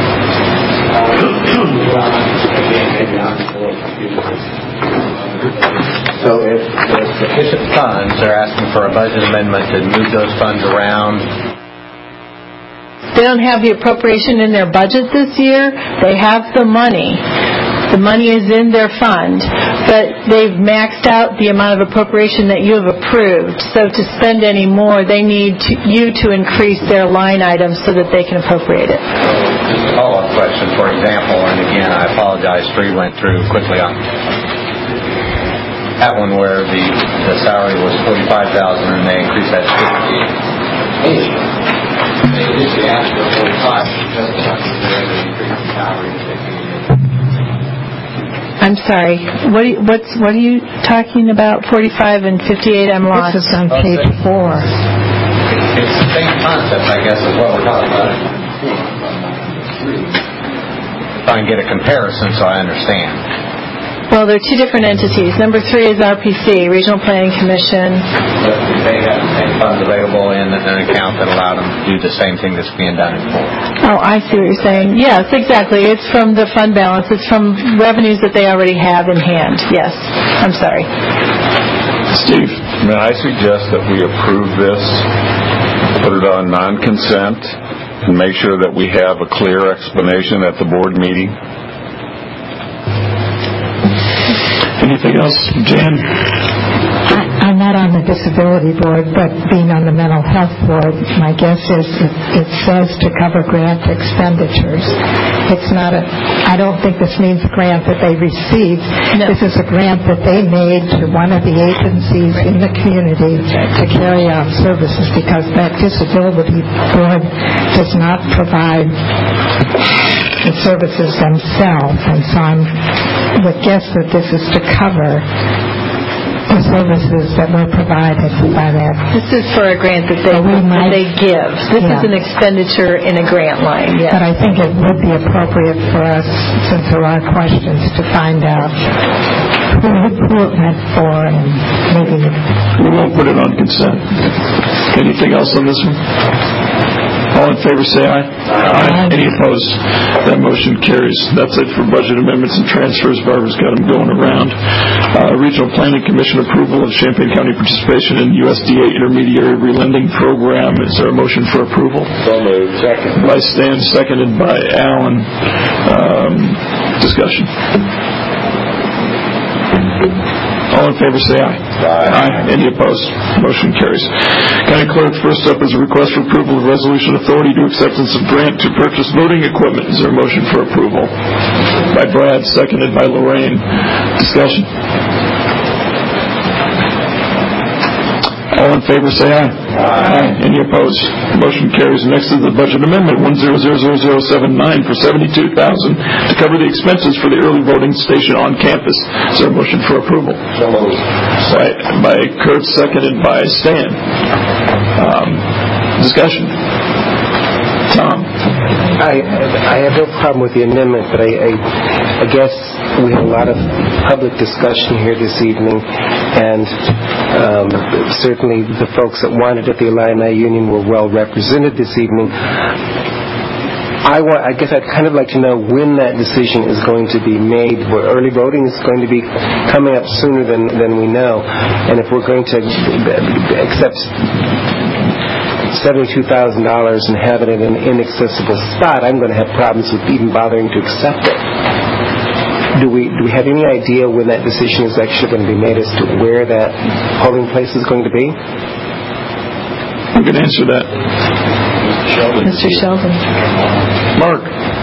So if there's sufficient funds, they're asking for a budget amendment to move those funds around. They don't have the appropriation in their budget this year. They have the money. The money is in their fund, but they've maxed out the amount of appropriation that you have approved. So to spend any more, they need to, you to increase their line items so that they can appropriate it. Just a follow-up question, for example, and again, I apologize, Bree went through quickly on that one where the, the salary was forty-five thousand dollars and they increased that to fifty. They initially asked for forty-five because they have to increase the salary to fifty. I'm sorry. What are you, what's what are you talking about? forty-five and fifty-eight. I'm lost. This is on page four. It's the same concept, I guess, as what we're talking about. Try and get a comparison so I understand. Well, they're two different entities. Number three is R P C, Regional Planning Commission. But they have the same funds available in an account that allowed them to do the same thing that's being done in four. Oh, I see what you're saying. Yes, exactly. It's from the fund balance. It's from revenues that they already have in hand. Yes. I'm sorry. Steve? May I suggest that we approve this, put it on non-consent, and make sure that we have a clear explanation at the board meeting? Anything else, Jan? I, I'm not on the disability board, but being on the mental health board, my guess is it, it says to cover grant expenditures. It's not a, I don't think this means a grant that they received. No. This is a grant that they made to one of the agencies in the community to carry out services, because that disability board does not provide the services themselves, and so I would guess that this is to cover the services that were provided by that. This is for a grant that they, so we might, that they give. This yeah. is an expenditure in a grant line. Yes. But I think it would be appropriate for us, since there are questions, to find out who, who it meant for, and maybe... We won't put it on consent. Anything else on this one? All in favor, say aye. Aye. Any opposed? That motion carries. That's it for budget amendments and transfers. Barbara's got them going around. Uh, Regional Planning Commission approval of Champaign County participation in U S D A Intermediary Relending Program. Is there a motion for approval? So moved. Second. By Stan, seconded by Alan. Um, discussion. All in favor, say aye. Aye. Aye. Any opposed? Motion carries. County Clerk, first up is a request for approval of resolution authority to acceptance of grant to purchase voting equipment. Is there a motion for approval? By Brad, seconded by Lorraine. Discussion. All in favor, say aye. Aye. Any opposed? Motion carries. Next is the budget amendment one zero zero zero zero seven nine for seventy-two thousand dollars to cover the expenses for the early voting station on campus. Is there a motion for approval? So moved. By, by Kurt, seconded by Stan. Um, discussion. Tom. I I have no problem with the amendment, but I, I, I guess we had a lot of public discussion here this evening, and um, certainly the folks that wanted it, the Illini Union, were well represented this evening. I, want, I guess I'd kind of like to know when that decision is going to be made, where early voting is going to be coming up sooner than, than we know. And if we're going to accept seventy-two thousand dollars and have it in an inaccessible spot, I'm going to have problems with even bothering to accept it. Do we, do we have any idea when that decision is actually going to be made as to where that polling place is going to be? Who can answer that? Mister Sheldon. Mark.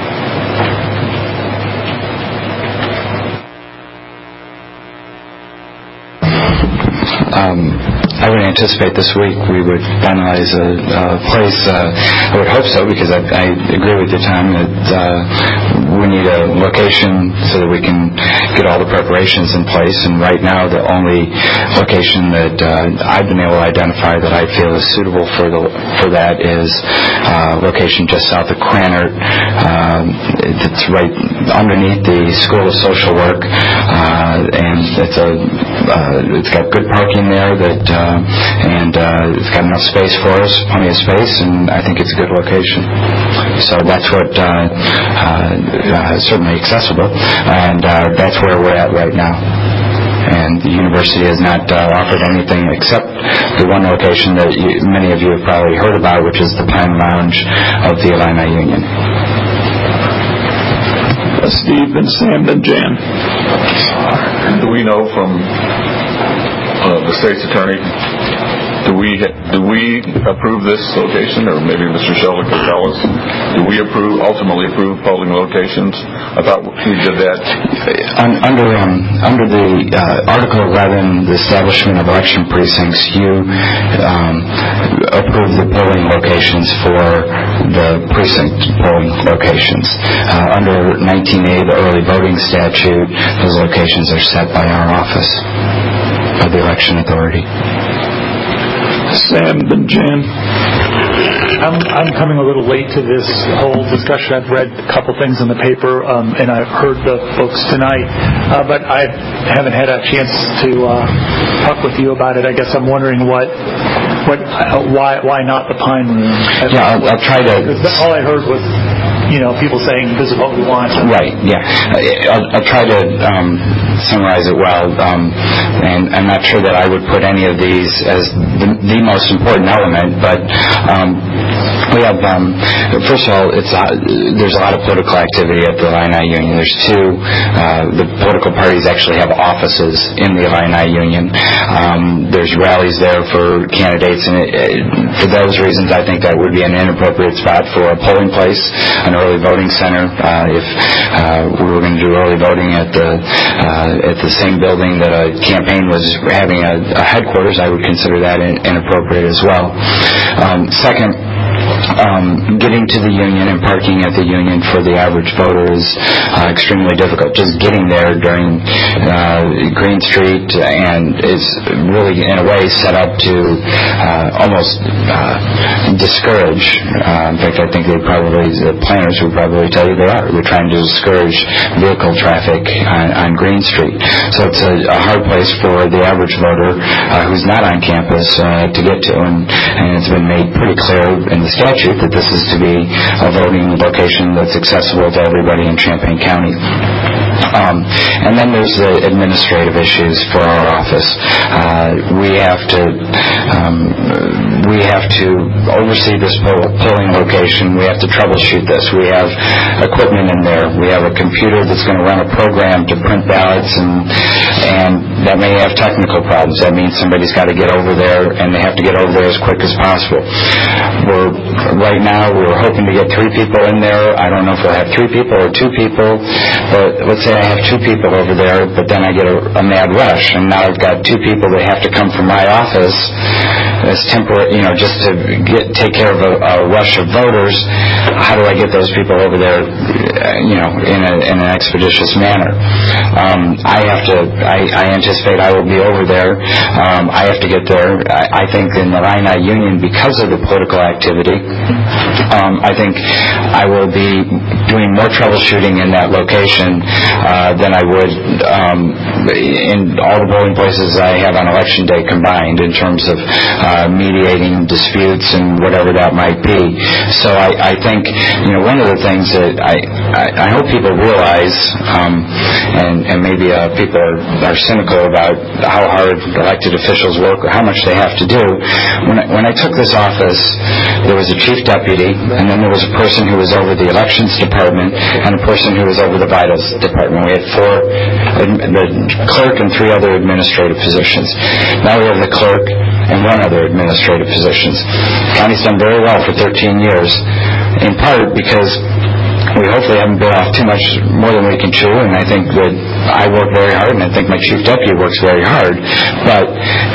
Um, I would anticipate this week we would finalize a, a place. Uh, I would hope so, because I, I agree with you, Tom, that uh, we need a location so that we can get all the preparations in place. And right now, the only location that uh, I've been able to identify that I feel is suitable for the for that is a uh, location just south of Cranert. Um, it's right underneath the School of Social Work, uh, and it's a uh, it's got good parking there. That uh, and uh, it's got enough space for us, plenty of space, and I think it's a good location. So that's what uh, uh, uh, certainly accessible, and uh, that's where we're at right now. And the university has not uh, offered anything except the one location that you, many of you have probably heard about, which is the Pine Lounge of the Illini Union. Uh, Steve, then Sam, then Jan. Do we know from uh, the state's attorney, do we do we approve this location, or maybe Mister Sheldon could tell us? Do we approve ultimately approve polling locations? I thought we did that. Under um, under the uh, Article eleven, the establishment of election precincts, you um, approve the polling locations for the precinct polling locations. Uh, under nineteen A, the early voting statute, those locations are set by our office of the election authority. Sam, then Jan. I'm, I'm coming a little late to this whole discussion. I've read a couple things in the paper, um, and I've heard the folks tonight, uh, but I haven't had a chance to uh, talk with you about it. I guess I'm wondering what, what, uh, why, why not the Pine Room? Yeah, I'll, I'll try to. All I heard was, you know, people saying this is what we want. Right. Yeah. I'll, I'll try to um, summarize it well, um, and I'm not sure that I would put any of these as the, the most important element, but um, we have, um, first of all, it's uh, there's a lot of political activity at the Illini Union. There's two. Uh, the political parties actually have offices in the Illini Union. Um, there's rallies there for candidates, and it, it, for those reasons, I think that would be an inappropriate spot for a polling place, an early voting center. Uh, if uh, we were going to do early voting at the uh, at the same building that a campaign was having a, a headquarters, I would consider that in, inappropriate as well. Um, second, Um, getting to the union and parking at the union for the average voter is uh, extremely difficult. Just getting there during uh, Green Street and is really, in a way, set up to uh, almost uh, discourage. Uh, in fact, I think they probably, the planners would probably tell you they are. They're trying to discourage vehicle traffic on, on Green Street. So it's a, a hard place for the average voter uh, who's not on campus uh, to get to, and, and it's been made pretty clear in the statute that this is to be a voting location that's accessible to everybody in Champaign County. Um, and then there's the administrative issues for our office. Uh, we have to um, we have to oversee this poll, polling location. We have to troubleshoot this. We have equipment in there. We have a computer that's going to run a program to print ballots, and and that may have technical problems. That means somebody's got to get over there, and they have to get over there as quick as possible. We're right now we're hoping to get three people in there. I don't know if we'll have three people or two people, but let's say I have two people over there, but then I get a, a mad rush, and now I've got two people that have to come from my office as temporary, you know, just to get take care of a, a rush of voters. How do I get those people over there, you know, in, a, in an expeditious manner? Um, I have to. I, I anticipate I will be over there. Um, I have to get there. I, I think in the Illini Union, because of the political activity, um, I think I will be doing more troubleshooting in that location uh, than I would um, in all the polling places I have on election day combined, in terms of uh, mediating disputes and whatever that might be. So I, I think, you know, one of the things that I, I, I hope people realize, um, and, and maybe uh, people are, are cynical about how hard elected officials work or how much they have to do. When I, when I took this office, there was a chief deputy, and then there was a person who was over the elections department and a person who was over the vitals department. We had four, the clerk and three other administrative positions. Now we have the clerk and one other administrative positions. The county's done very well for thirteen years, in part because we hopefully haven't bit off too much more than we can chew, and I think that I work very hard, and I think my chief deputy works very hard. But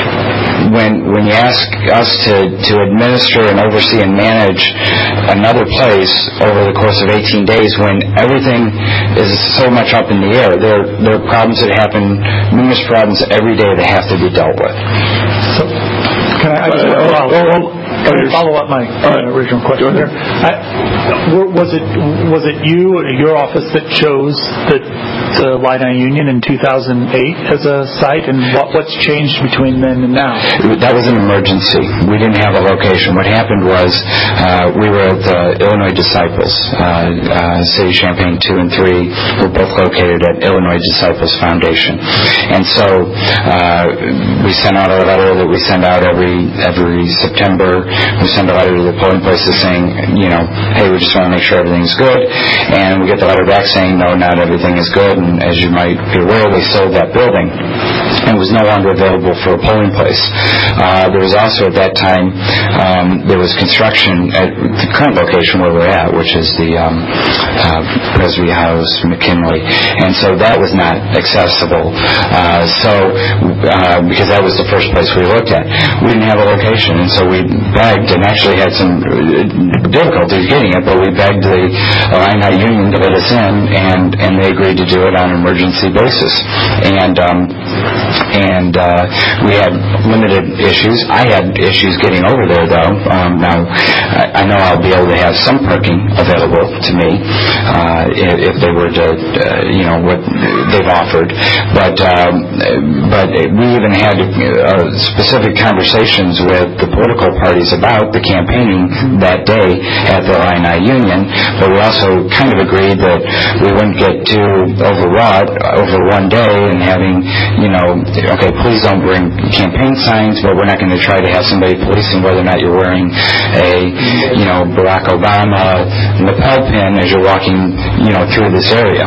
when when you ask us to, to administer and oversee and manage another place over the course of eighteen days, when everything is so much up in the air, there, there are problems that happen, numerous problems every day that have to be dealt with. So, can I, I just uh, follow, uh, can I follow up my uh, original question there? I, was it was it you or your office that chose the, the Illini Union in two thousand eight as a site, and what, what's changed between then and now? That was an emergency. We didn't have a location. What happened was uh, we were at the Illinois Disciples. Uh, uh, City Champaign two and three were both located at Illinois Disciples Foundation. And so uh, we sent out a letter that we send out every every September. We send a letter to the polling places saying, you know, hey, we just want to make sure everything's good. And we get the letter back saying, no, not everything is good. And as you might be aware, we sold that building and was no longer available for a polling place. Uh, there was also at that time, um, there was construction at the current location where we're at, which is the um, uh, Presby House, McKinley. And so that was not accessible. Uh, so, uh, because that was the first place we looked at. We didn't have a location, and so we begged and actually had some difficulties getting it, but we begged the Illini Union to let us in, and, and they agreed to do it on an emergency basis. And um, and uh, we had limited issues. I had issues getting over there, though. Um, now, I, I know I'll be able to have some parking available to me uh, if, if they were to, uh, you know, what they've offered. But um, but we even had uh, specific conversations with the political parties about the campaigning that day at the Illini Union. But we also kind of agreed that we wouldn't get too overwrought over one day and having, you know, okay, please don't bring campaign signs, but we're not going to try to have somebody policing whether or not you're wearing a, you know, Barack Obama lapel pin as you're walking, you know, through this area.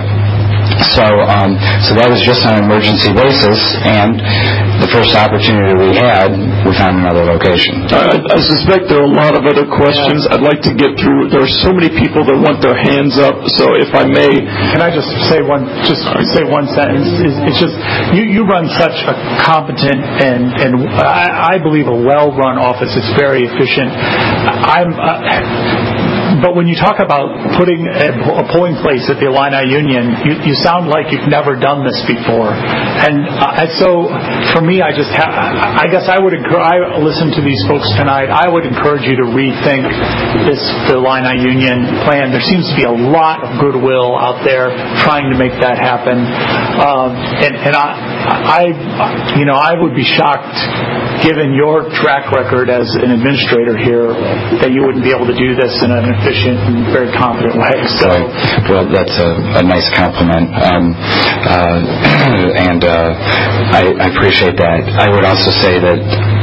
So, um, so that was just on an emergency basis, and the first opportunity we had, we found another location. I, I suspect there are a lot of other questions I'd like to get through. There are so many people that want their hands up, so if I may... Can I just say one, just say one sentence? It's, it's just, you, you run such a competent and, and I, I believe a well-run office. It's very efficient. I'm... Uh, But when you talk about putting a, a polling place at the Illini Union, you, you sound like you've never done this before. And, uh, and so, for me, I just ha- I guess I would encourage, I listened to these folks tonight, I would encourage you to rethink this, the Illini Union plan. There seems to be a lot of goodwill out there trying to make that happen. Um, and and I, I, you know, I would be shocked, given your track record as an administrator here, that you wouldn't be able to do this in an efficient and very competent way. So, well, that's a, a nice compliment, um, uh, and uh, I, I appreciate that. I would also say that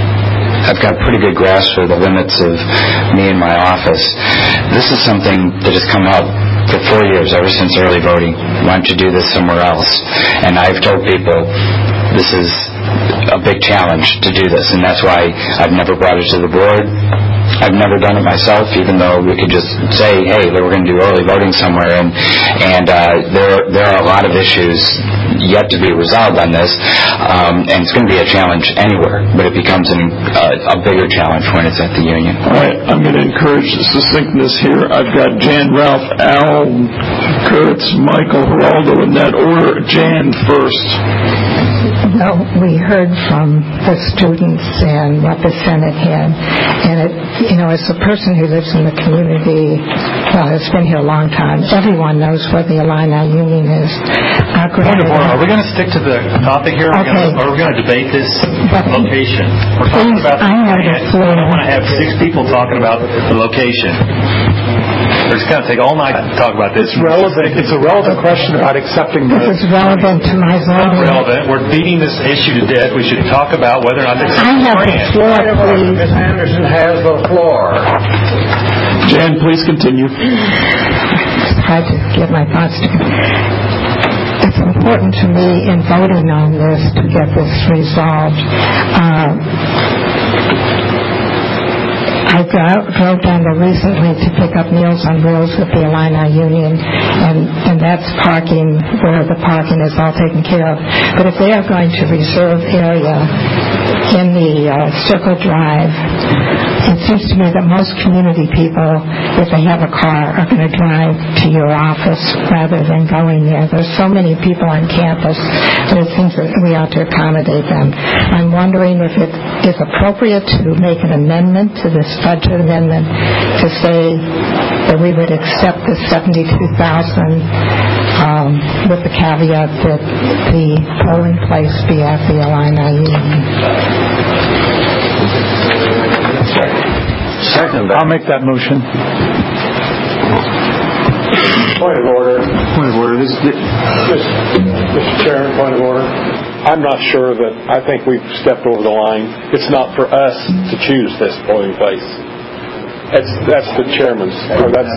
I've got a pretty good grasp for the limits of me and my office. This is something that has come up for four years, ever since early voting. Why don't you do this somewhere else? And I've told people this is a big challenge to do this, and that's why I've never brought it to the board. I've never done it myself, even though we could just say, hey, we're going to do early voting somewhere, and and uh, there there are a lot of issues yet to be resolved on this, um, and it's going to be a challenge anywhere, but it becomes an, uh, a bigger challenge when it's at the union. All right, I'm going to encourage succinctness here. I've got Jan, Ralph, Al, Kurtz, Michael, Geraldo in that order. Jan first. Well, we heard from the students and what the Senate had, and it, you know, as a person who lives in the community well, it's been here a long time. Everyone knows where the Illini Union is. Our Point of order. greater- Are we going to stick to the topic here? Or Okay. are we going to debate this location? We're talking Please, about the I have the plant. floor. I don't want to have six people talking about the location. We're just going to take all night to talk about this. It's relevant. It's a relevant question about accepting the... This is relevant to my It's not voting. relevant. We're beating this issue to death. We should talk about whether or not this is I have the planned. floor, please. Miz Anderson has the floor. Jan, please continue. It's hard to get my thoughts together. It's important to me in voting on this to get this resolved. Uh, I drove, drove down there recently to pick up Meals on Wheels with the Illini Union, and, and that's parking where the parking is all taken care of. But if they are going to reserve area in the uh, Circle Drive, it seems to me that most community people, if they have a car, are going to drive to your office rather than going there. There's so many people on campus that it seems that we ought to accommodate them. I'm wondering if it is appropriate to make an amendment to this budget amendment to say that we would accept the seventy-two thousand um, with the caveat that the polling place be at the Illini Union. Second. I'll make that motion. Point of order. Point of order. This, this, Mister Chairman, point of order. I'm not sure that I think we've stepped over the line. It's not for us to choose this polling place. That's that's the chairman's. Or that's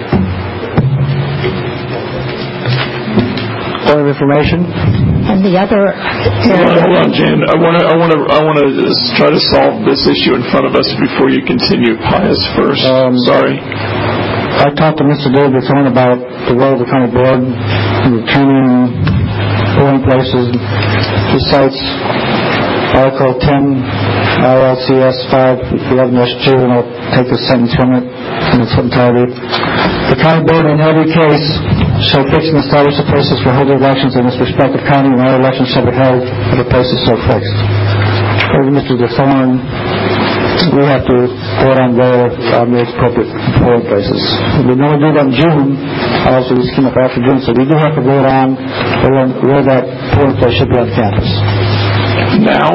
Point of information. And the other Hold on, hold on, Jan. I want to I want to I want to try to solve this issue in front of us before you continue. Pius first. Um, Sorry. I talked to Mister Davis on about the role of the county board in determining polling places. He cites Article ten, I L C S five eleven S two, and I'll take the sentence from it in its entirety. The county board in every case shall fix and establish the places for holding elections in its respective county, and all elections shall be held at the places so fixed. According to Mister DeThorne, we have to vote on their on the appropriate polling places. We normally do that in June. Also, this came up after June, so we do have to vote on where, where that polling place should be on campus. Now?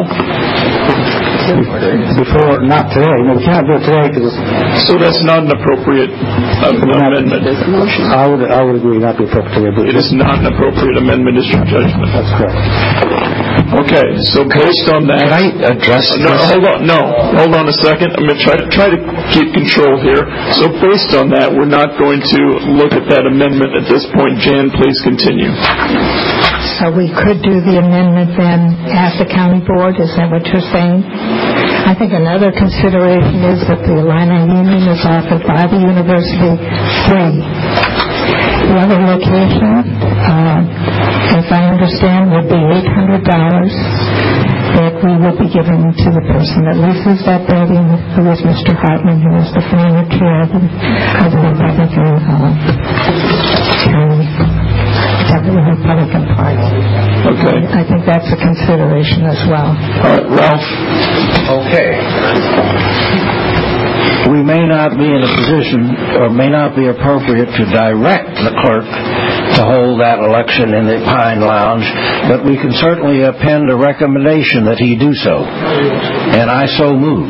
Before, not today. No, we can't do it today because So that's not an appropriate uh, amendment. I would, I would agree not be appropriate today. It is not an appropriate amendment, is your judgment. That's correct. Okay, so based on that... Can I address No, this? hold on, no, hold on a second. I'm going to try to, try to keep control here. So based on that, we're not going to look at that amendment at this point. Jan, please continue. So we could do the amendment then at the county board, is that what you're saying? I think another consideration is that the Illini Union is offered by the university free. The other location, uh, as I understand, would be eight hundred dollars that we would be giving to the person that leases that building, who is Mister Hartman, who is the former chair of the Republican uh, County. The Republican Party. Okay. I think that's a consideration as well. All right, Ralph. Okay. We may not be in a position, or may not be appropriate to direct the clerk to hold that election in the Pine Lounge, but we can certainly append a recommendation that he do so. And I so move.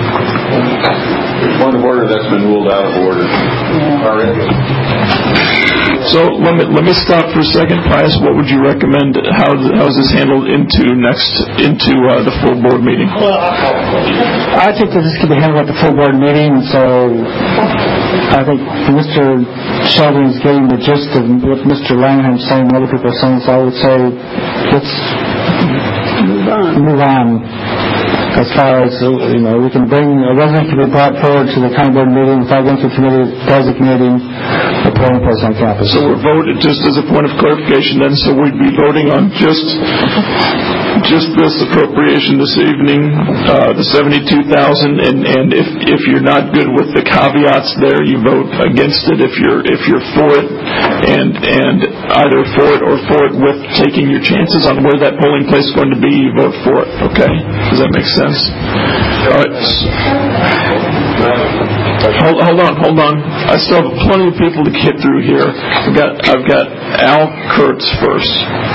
Point of order, that's been ruled out of order already. So let me let me stop for a second, Pius. What would you recommend? How how is this handled into next into uh, the full board meeting? I think that this can be handled at the full board meeting, so I think Mister Sheldon is getting the gist of what Mister Langham's saying and other people are saying, so I would say let's move on. Move on. As far as, you know, we can bring, a resolution can be brought forward to the county board meeting without going to the committee designating the polling place on campus. So we're voting, just as a point of clarification then, so we'd be voting on just just this appropriation this evening, uh, the seventy-two thousand, and, and if if you're not good with the caveats there, you vote against it. If you're if you're for it, and and either for it or for it with taking your chances on where that polling place is going to be, you vote for it. Okay? Does that make sense? All right. Hold, hold on, hold on. I still have plenty of people to get through here. I've got, I've got Al Kurtz first.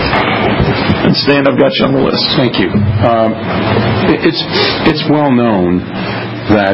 And Stan, I've got you on the list. Thank you. Um, it's, it's well known that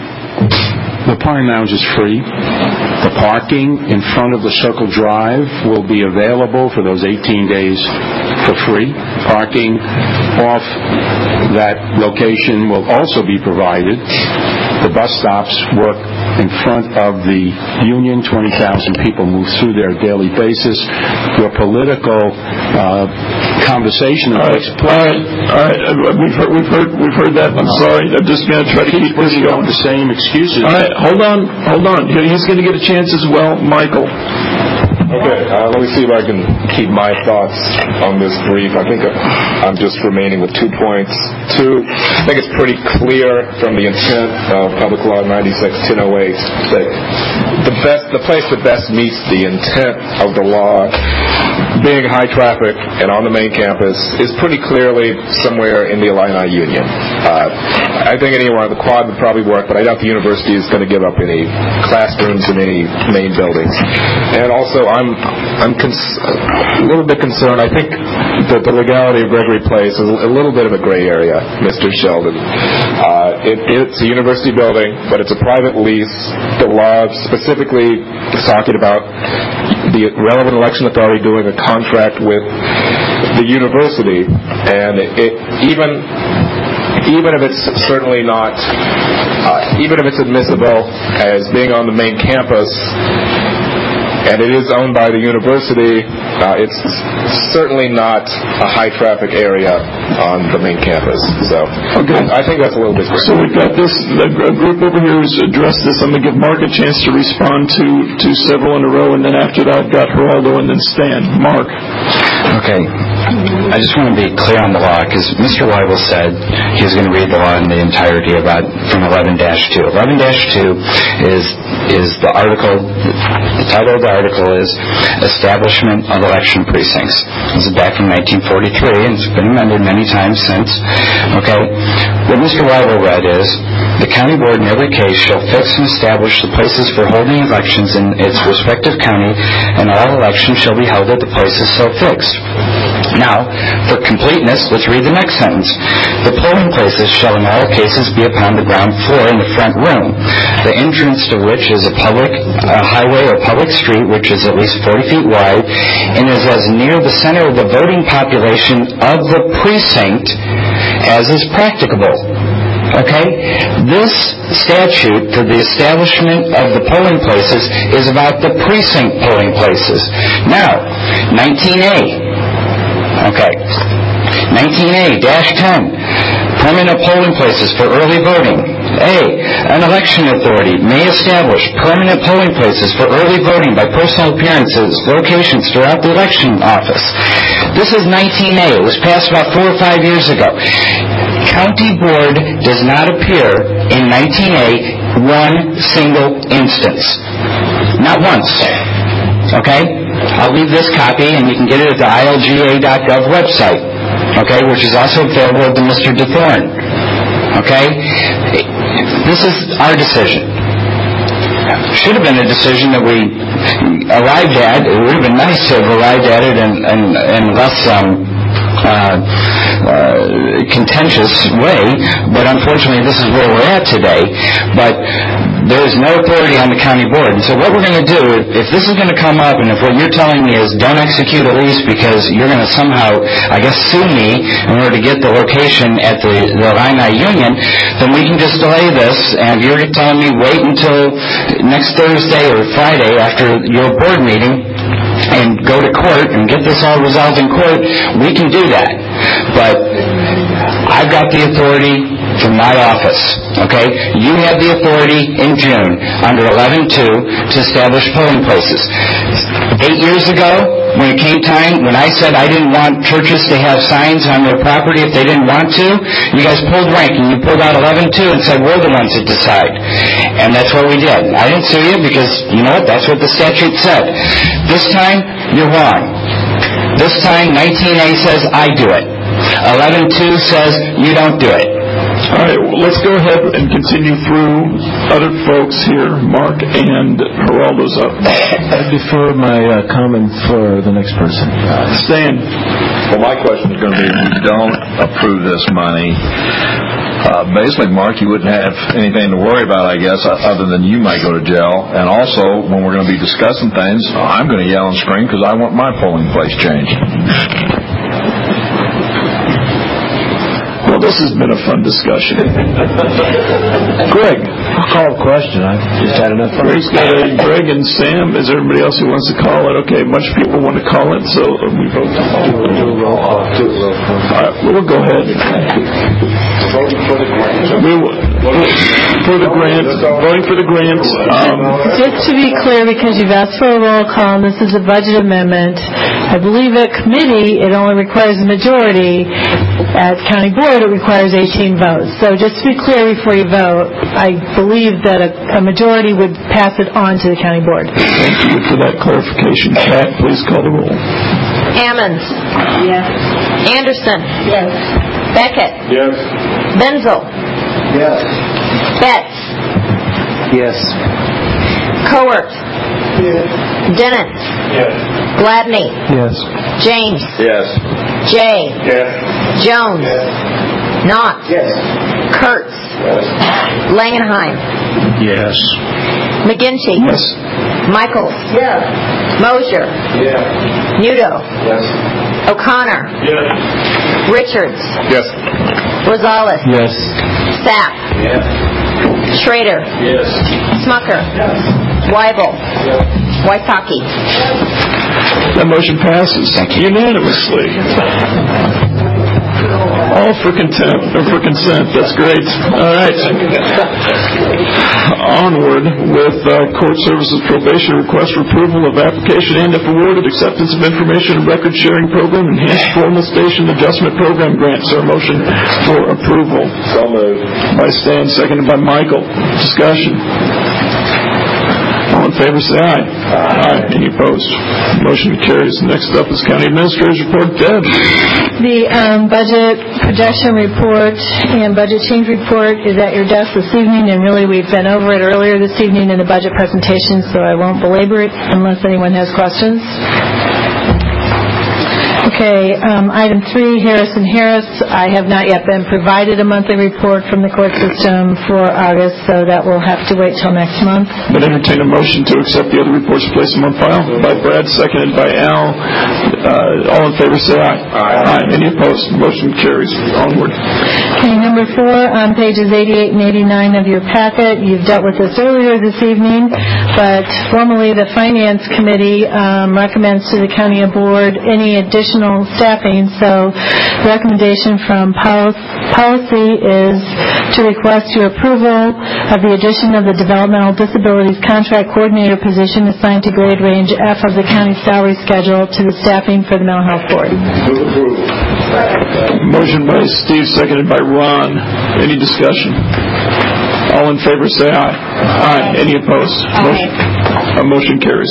the Pine Lounge is free. The parking in front of the Circle Drive will be available for those eighteen days for free. Parking off that location will also be provided. The bus stops work in front of the Union. twenty thousand people move through there on a daily basis. Your political uh, conversation that takes place. All right, all right. We've heard, we've heard, we've heard that. I'm sorry. I'm just going to try to keep this going. The same excuses. All right, hold on, hold on. He's going to get a chance as well, Michael. Okay, uh, let me see if I can keep my thoughts on this brief. I think I'm just remaining with two points. Two, I think it's pretty clear from the intent of Public Law ninety-six ten oh eight that the best, the place that best meets the intent of the law, being high traffic and on the main campus, is pretty clearly somewhere in the Illini Union. Uh, I think anywhere on the quad would probably work, but I doubt the university is going to give up any classrooms in any main buildings. And also, I'm I'm cons- a little bit concerned. I think that the legality of Gregory Place is a little bit of a gray area, Mister Sheldon. Uh, it, it's a university building, but it's a private lease. The law specifically is talking about the relevant election authority doing a contract with the university, and it, it even even if it's certainly not, uh, even if it's admissible as being on the main campus, and it is owned by the university, uh, it's certainly not a high-traffic area on the main campus. So okay. I, I think that's a little bit crazy. So we've got this, a group over here who's addressed this. I'm going to give Mark a chance to respond to, to several in a row, and then after that I've got Geraldo and then Stan. Mark. Okay. I just want to be clear on the law, because Mister Weibel said he was going to read the law in the entirety about from eleven dash two. eleven dash two is is the article, the title of the article is Establishment of Election Precincts. This is back from nineteen forty-three, and it's been amended many times since. Okay? What Mister Weibel read is, the county board in every case shall fix and establish the places for holding elections in its respective county, and all elections shall be held at the places so fixed. Now, for completeness, let's read the next sentence. The polling places shall in all cases be upon the ground floor in the front room, the entrance to which is a public uh, highway or public street which is at least forty feet wide and is as near the center of the voting population of the precinct as is practicable. Okay? This statute for the establishment of the polling places is about the precinct polling places. Now, nineteen A. Okay. nineteen A dash ten. Permanent polling places for early voting. A. An election authority may establish permanent polling places for early voting by personal appearances, locations throughout the election office. This is nineteen A. It was passed about four or five years ago. County board does not appear in nineteen A one single instance. Not once. Okay? I'll leave this copy, and you can get it at the I L G A dot gov website, okay, which is also available to Mister DeThorne. Okay? This is our decision. Should have been a decision that we arrived at. It would have been nice to have arrived at it in, in, in less um, uh, uh, contentious way, but unfortunately this is where we're at today. But there is no authority on the county board. And so what we're going to do, if this is going to come up, and if what you're telling me is don't execute a lease because you're going to somehow, I guess, sue me in order to get the location at the, the Illini Union, then we can just delay this. And if you're telling me wait until next Thursday or Friday after your board meeting and go to court and get this all resolved in court, we can do that. But I've got the authority from my office, okay? You had the authority in June under eleven two to establish polling places. Eight years ago, when it came time, when I said I didn't want churches to have signs on their property if they didn't want to, you guys pulled rank and you pulled out eleven two and said we're the ones that decide. And that's what we did. I didn't sue you because, you know what, that's what the statute said. This time, you're wrong. This time, nineteen A says I do it. eleven two says you don't do it. All right, let's go ahead and continue through other folks here. Mark and Geraldo's up. I defer my uh, comment for the next person. Stan. Well, my question is going to be, if we don't approve this money, uh, basically, Mark, you wouldn't have anything to worry about, I guess, other than you might go to jail. And also, when we're going to be discussing things, I'm going to yell and scream because I want my polling place changed. Well, this has been a fun discussion. Greg. I'll call a question. I just had enough fun. Greg's got a, Greg and Sam. Is there anybody else who wants to call it? Okay, a bunch of people want to call it, so we vote to call it. Do a roll call. Do a roll call. All right, we'll go ahead. Voting for the grant. We will, for the grant. Voting for the grant. Um, Just to be clear, because you've asked for a roll call, and this is a budget amendment, I believe at committee it only requires a majority. At county board it requires eighteen votes. So just to be clear before you vote, I believe that a, a majority would pass it on to the county board. Thank you for that clarification. Pat, please call the roll. Ammons. Yes. Anderson. Yes. Beckett. Yes. Benzel. Yes. Betts. Yes. Cowart. Yes. Dennett. Yes. Gladney. Yes. James. Yes. Jay. Yes. Jones. Yes. Knott. Yes. Kurtz. Yes. Langenheim. Yes. McGinty. Yes. Michaels. Yes. Mosier. Yes. Nudo. Yes. O'Connor. Yes. Richards. Yes. Rosales. Yes. Sapp. Yes. Schrader. Yes. Smucker. Yes. Weibel. Yes. Wysocki. That motion passes unanimously. All for contempt, or for consent. That's great. All right. Onward with uh, Court Services Probation request for approval of application and, if awarded, acceptance of information and record sharing program, enhanced formal station adjustment program grant. Is there a motion for approval? So moved. By Stan, seconded by Michael. Discussion. All in favor, say aye. Aye. Any opposed? Motion carries. Next up is County Administrator's Report. Deb. The um, budget projection report and budget change report is at your desk this evening, and really we've been over it earlier this evening in the budget presentation, so I won't belabor it unless anyone has questions. Okay, um, item three, Harrison Harris. I have not yet been provided a monthly report from the court system for August, so that will have to wait till next month. But entertain a motion to accept the other reports, place them on file. By Brad, seconded by Al. Uh, all in favor, say aye. Aye. Aye. Any opposed? Motion carries. Onward. Okay, number four, on pages eighty-eight and eighty-nine of your packet. You've dealt with this earlier this evening, but formally the Finance Committee um, recommends to the County Board any additional staffing. So the recommendation from policy is to request your approval of the addition of the Developmental Disabilities Contract Coordinator position assigned to grade range F of the county salary schedule to the staffing for the Mental Health Board. Move approval. Motion by Steve, seconded by Ron. Any discussion? All in favor, say aye. Aye. Any opposed? Motion, uh, motion carries.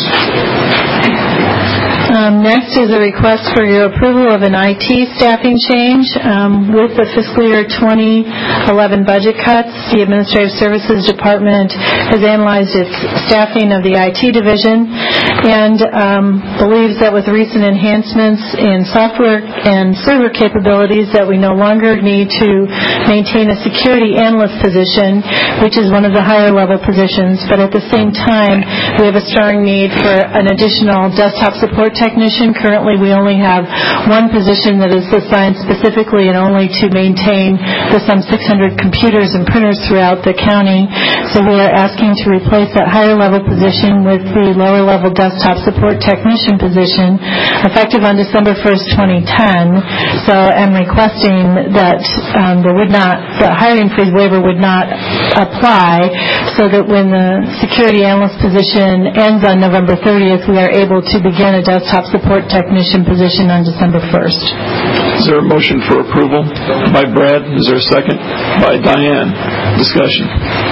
Um, next is a request for your approval of an I T staffing change. Um, with the fiscal year twenty eleven budget cuts, the Administrative Services Department has analyzed its staffing of the I T division and um, believes that with recent enhancements in software and server capabilities that we no longer need to maintain a security analyst position, which is one of the higher level positions, but at the same time we have a strong need for an additional desktop support technician. Currently, we only have one position that is assigned specifically and only to maintain the some six hundred computers and printers throughout the county. So we are asking to replace that higher level position with the lower level desktop support technician position effective on December first, twenty ten. So I'm requesting that um, there would not, the hiring freeze waiver would not apply, so that when the security analyst position ends on November thirtieth, we are able to begin a desktop support technician position on December first. Is there a motion for approval? By Brad. Is there a second? By Diane. Discussion.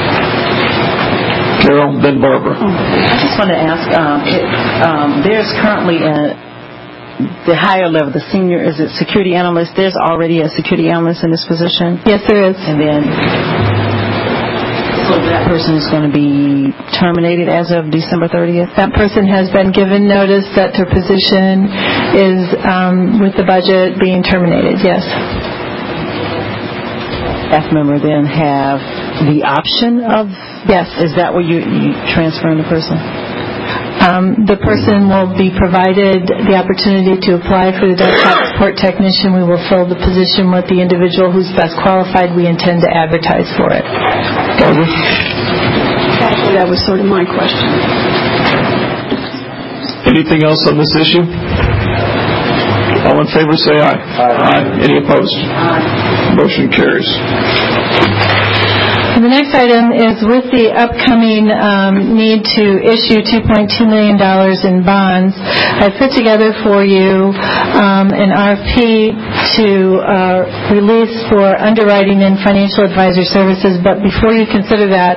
Carol, then Barbara. I just want to ask, um, it, um, there's currently a the higher level, the senior, is it security analyst? There's already a security analyst in this position? Yes, there is. And then, so that person is going to be terminated as of December thirtieth? That person has been given notice that their position is, um, with the budget, being terminated, yes. Staff member then have the option of? Yes. Is that where you, you transferring the person? Um, the person will be provided the opportunity to apply for the desktop support technician. We will fill the position with the individual who's best qualified. We intend to advertise for it. Actually, that was sort of my question. Anything else on this issue? All in favor say aye. Aye. Aye. Any opposed? Aye. Motion carries. And the next item is with the upcoming um, need to issue two point two million dollars in bonds. I put together for you um, an R F P to uh, release for underwriting and financial advisor services. But before you consider that,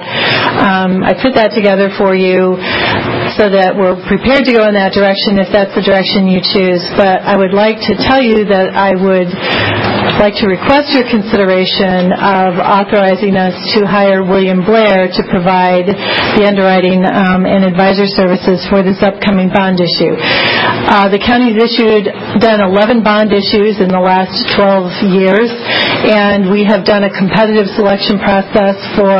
um, I put that together for you so that we're prepared to go in that direction if that's the direction you choose. But I would like to tell you that I would like to request your consideration of authorizing us to hire William Blair to provide the underwriting um, and advisor services for this upcoming bond issue. Uh, the county's issued, done eleven bond issues in the last twelve years, and we have done a competitive selection process for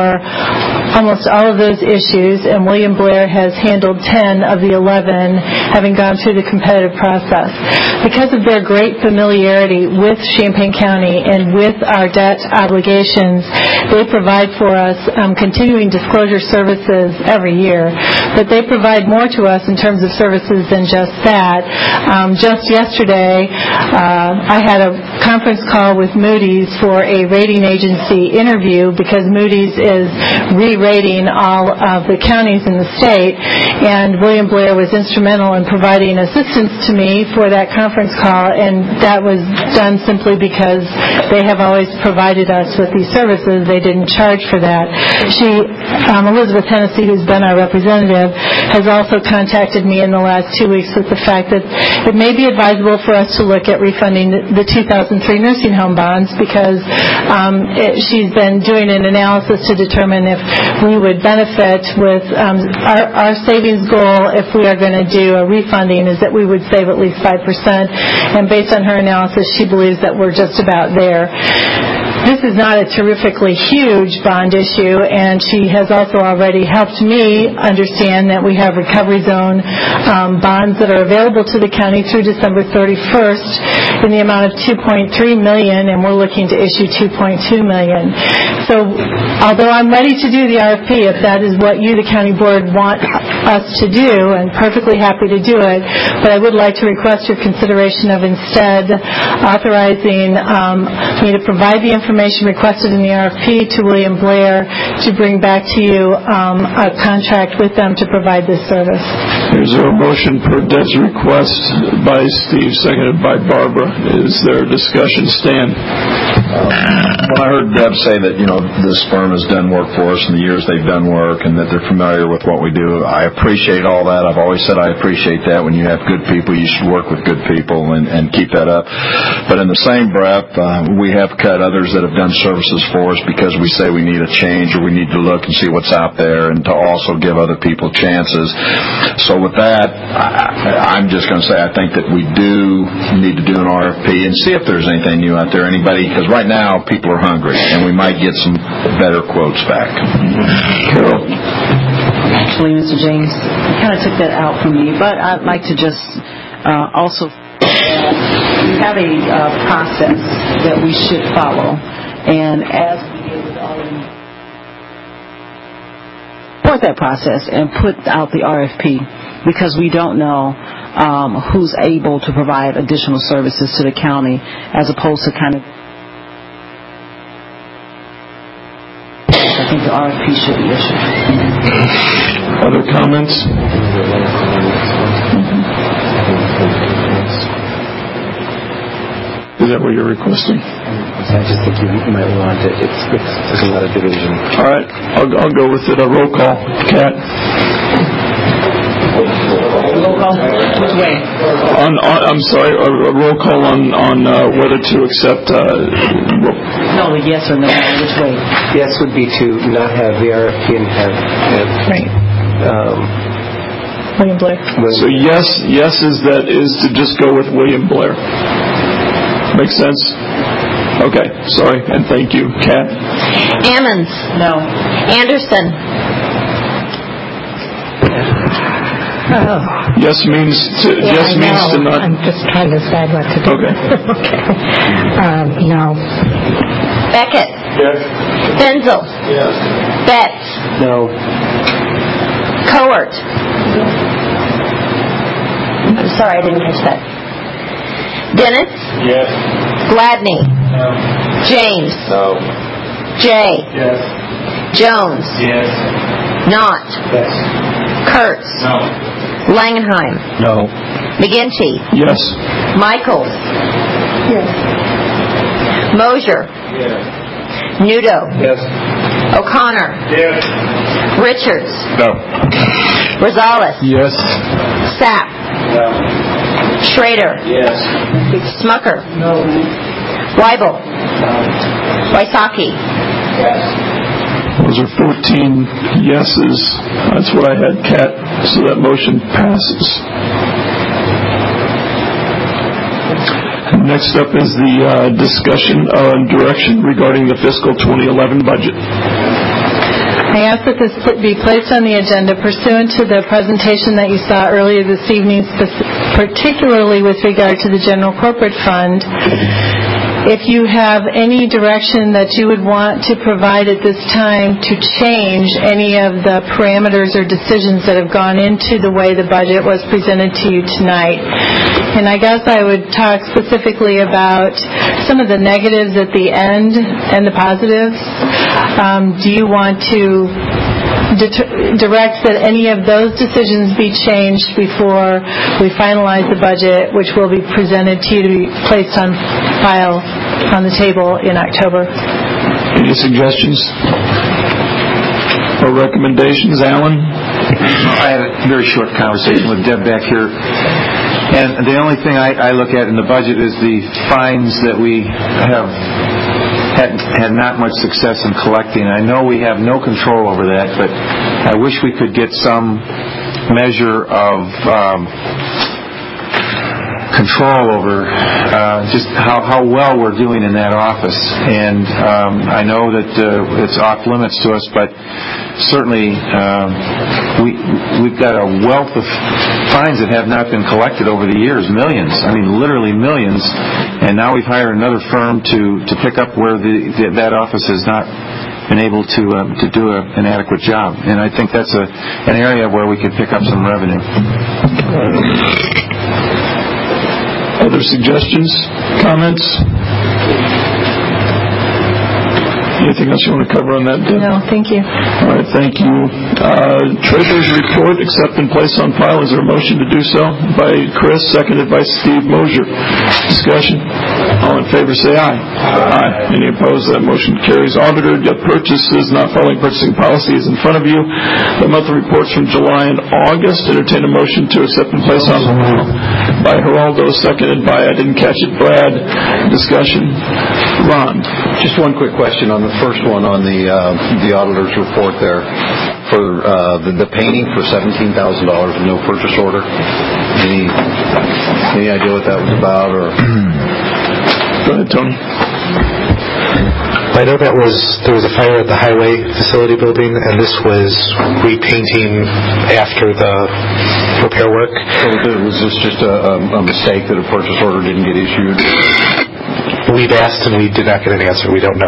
almost all of those issues, and William Blair has handled ten of the eleven, having gone through the competitive process. Because of their great familiarity with Champaign County and with our debt obligations, they provide for us um, continuing disclosure services every year, but they provide more to us in terms of services than just that. Um, just yesterday, uh, I had a conference call with Moody's for a rating agency interview because Moody's is re-rating all of the counties in the state, and William Blair was instrumental in providing assistance to me for that conference call, and that was done simply because they have always provided us with these services. They didn't charge for that. She, um, Elizabeth Hennessy, who's been our representative, has also contacted me in the last two weeks with the fact that it may be advisable for us to look at refunding the two thousand three nursing home bonds because um, it, she's been doing an analysis to determine if we would benefit with um, our, our savings goal if we are going to do a refunding is that we would save at least five percent, and based on her analysis, she believes that we're just about there. This is not a terrifically huge bond issue, and she has also already helped me understand that we have recovery zone um, bonds that are available to the county through December thirty-first in the amount of two point three million dollars, and we're looking to issue two point two million dollars. So although I'm ready to do the R F P, if that is what you, the county board, want us to do, I'm perfectly happy to do it, but I would like to request your consideration of instead authorizing um, me to provide the information requested in the R F P to William Blair to bring back to you um, a contract with them to provide this service. There's a motion per Deb's request by Steve, seconded by Barbara. Is there a discussion? Stan? Um, when I heard Deb say that, you know, this firm has done work for us in the years they've done work and that they're familiar with what we do, I appreciate all that. I've always said I appreciate that. When you have good people, you should work with good people and, and keep that up. But in the same breath, uh, we have cut others that have done services for us because we say we need a change or we need to look and see what's out there and to also give other people chances. So with that, I, I'm just going to say I think that we do need to do an R F P and see if there's anything new out there. Anybody, because right now people are hungry and we might get some better quotes back. Carol? Actually, Mister James, you kind of took that out from me, but I'd like to just uh, also we have a uh, process that we should follow, and as we did with all of you, support that process and put out the R F P because we don't know um, who's able to provide additional services to the county as opposed to kind of I think the R F P should be issued. Other comments? Is that what you're requesting? I just think you might want it. It's, it's, there's a lot of division. All right, I'll, I'll go with it. A roll call. Kat? Roll call. way? On, on, I'm sorry, a, a roll call on, on uh, whether to accept... Uh, no, yes or no, which way? Yes would be to not have the R F P and have... have right. Um, William Blair. So yes, yes is that is to just go with William Blair. Makes sense? Okay, sorry, and thank you. Kat? Ammons. No. Anderson. Oh. Yes means to, yeah, yes I means know. to not... I'm just trying to decide what to do. Okay. okay. Um, no. Beckett. Yes. Benzel. Yes. Betts. No. Cowart. I'm sorry, I didn't catch that. Dennis. Yes. Gladney. No. James. No. Jay. Yes. Jones. Yes. Knott. Yes. Kurtz. No. Langenheim. No. McGinty. Yes. Michaels. Yes. Mosier. Yes. Nudo. Yes. O'Connor. Yes. Richards. No. Rosales. Yes. Sapp. No. Schrader. Yes. Smucker. No. Weibel. No. Wysocki. Yes. Those are fourteen yeses. That's what I had, Kat. So that motion passes. Next up is the uh, discussion on direction regarding the fiscal twenty eleven budget. I ask that this be placed on the agenda pursuant to the presentation that you saw earlier this evening, particularly with regard to the General Corporate Fund. If you have any direction that you would want to provide at this time to change any of the parameters or decisions that have gone into the way the budget was presented to you tonight. And I guess I would talk specifically about some of the negatives at the end and the positives. Um, do you want to Det- direct that any of those decisions be changed before we finalize the budget, which will be presented to you to be placed on file on the table in October? Any suggestions or recommendations, Alan? I had a very short conversation with Deb back here, and the only thing I, I look at in the budget is the fines that we have Had, had not much success in collecting. I know we have no control over that, but I wish we could get some measure of um, control over uh, just how, how well we're doing in that office. And um, I know that uh, it's off limits to us, but certainly um, we, we've got a wealth of fines that have not been collected over the years, millions. I mean, literally millions. And now we've hired another firm to, to pick up where the, the, that office has not been able to um, to do a, an adequate job. And I think that's a an area where we could pick up some revenue. Other suggestions? Comments? Anything else you want to cover on that, Deb? No, thank you. All right, thank you. Uh, Treasurer's report, accept and place on file. Is there a motion to do so? By Chris, seconded by Steve Mosier. Discussion. All in favor say aye. Aye. Any opposed? That motion carries. Auditor, your purchases not following purchasing policy is in front of you. The monthly reports from July and August. Entertain a motion to accept and place on file. By Geraldo, seconded by, I didn't catch it, Brad. Discussion. Ron. Just one quick question on the first one on the uh, the auditor's report there for uh, the, the painting for seventeen thousand dollars with no purchase order. Any any idea what that was about? Or go ahead, Tony. I know that was there was a fire at the highway facility building, and this was repainting after the repair work. So was this just a, a mistake that a purchase order didn't get issued? We've asked and we did not get an answer. We don't know.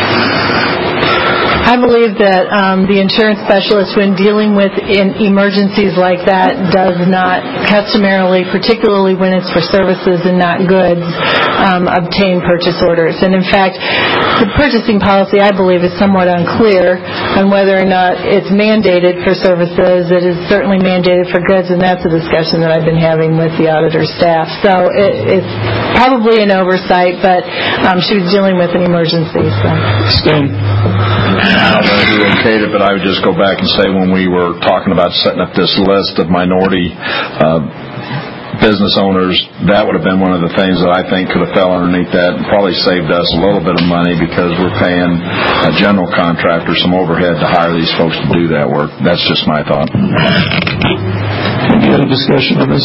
I believe that um, the insurance specialist, when dealing with in emergencies like that, does not customarily, particularly when it's for services and not goods, um, obtain purchase orders. And in fact, the purchasing policy, I believe, is somewhat unclear on whether or not it's mandated for services. It is certainly mandated for goods, and that's a discussion that I've been having with the auditor staff. So it, it's probably an oversight, but um, she was dealing with an emergency. So. Stan. I don't know who okayed it, but I would just go back and say when we were talking about setting up this list of minority uh, business owners, that would have been one of the things that I think could have fell underneath that and probably saved us a little bit of money because we're paying a general contractor some overhead to hire these folks to do that work. That's just my thought. Any other discussion on this?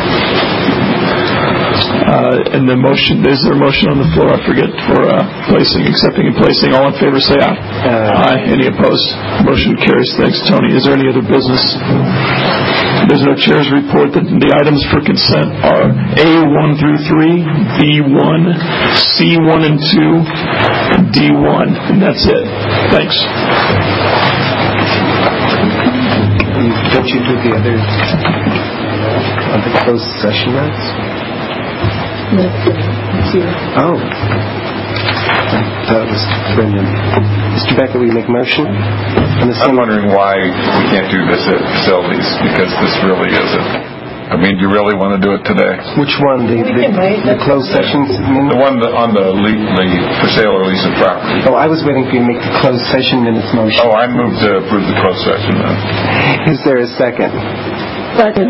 Uh, and the motion, is there a motion on the floor? I forget for uh, placing, accepting and placing. All in favor say aye. Uh, aye. Any opposed? Motion carries. Thanks, Tony. Is there any other business? There's no chair's report. The, the items for consent are A one through three, B one, C one and two, D one. And that's it. Thanks. Don't you do the other, other closed session notes? Oh. That was brilliant. Mister Beckett, will you make a motion? I'm wondering why we can't do this at facilities, because this really isn't. I mean, do you really want to do it today? Which one? The, the, the closed sessions? The one that on the, le- the for sale or lease of property. Oh, I was waiting for you to make the closed session minutes motion. Oh, I moved to approve the closed session then. Is there a second? Second.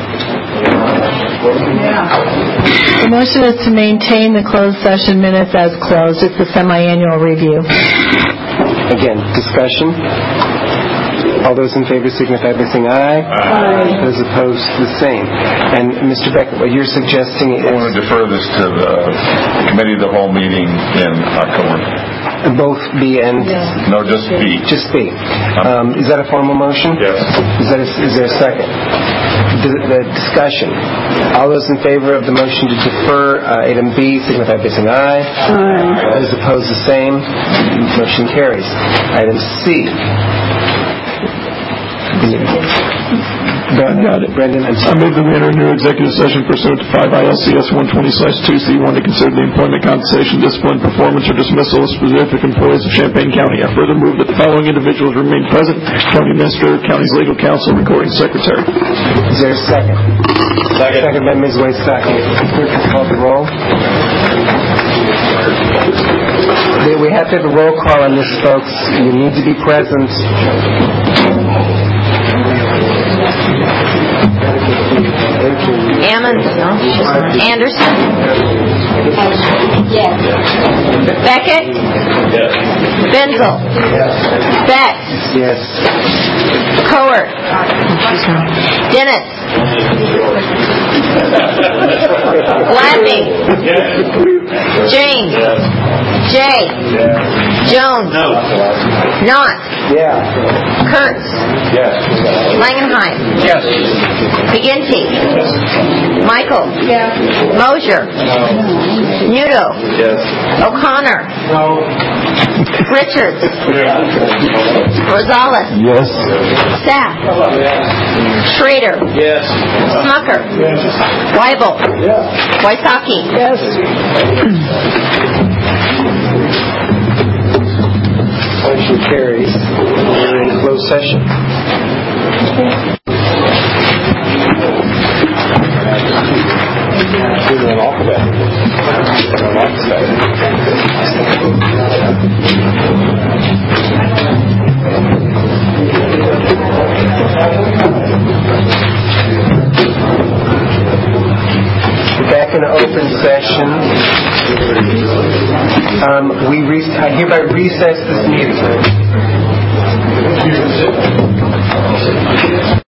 The motion is to maintain the closed session minutes as closed. It's a semi-annual review. Again, discussion. All those in favor signify by saying aye. Aye. Those opposed, the same. And Mister Beckett, what you're suggesting is... I want to defer this to the committee of the whole meeting in October. Both B and... No, just B. Just B. Um, is that a formal motion? Yes. Is, that a, is there a second? The, the discussion. All those in favor of the motion to defer uh, item B signify by saying aye. Aye. Those opposed, the same. Motion carries. Item C. Got it. Brendan, I'm I move that we enter a new executive session pursuant to five I L C S one twenty slash two C one to consider the employment, compensation, discipline, performance, or dismissal of specific employees of Champaign County. I further move that the following individuals remain present: County Administrator, County's Legal Counsel, Recording Secretary. Is there a second? Second. Second by Miz Wysocki. Clerk, call the roll. We have to have a roll call on this, folks. You need to be present. Ammons, no. Anderson? Yes. Beckett? Yes. Benzel? Yes. Betts? Yes. Cowart? Dennis? Gladney? James? Jay? Jones? No. Knott? Yeah. Kurtz? Yes. Langenheim? Yes. McGinty? Yes. Michael? Yeah. Mosier? Nudo? Yes. O'Connor? No. Richards? Rosales? Yes. Sapp? Schrader? Yes. Smucker? Weibel? Yes. Wysocki? Yes. Motion carries. We're in closed session. Back in open session. Um, we re- I hereby recess this meeting.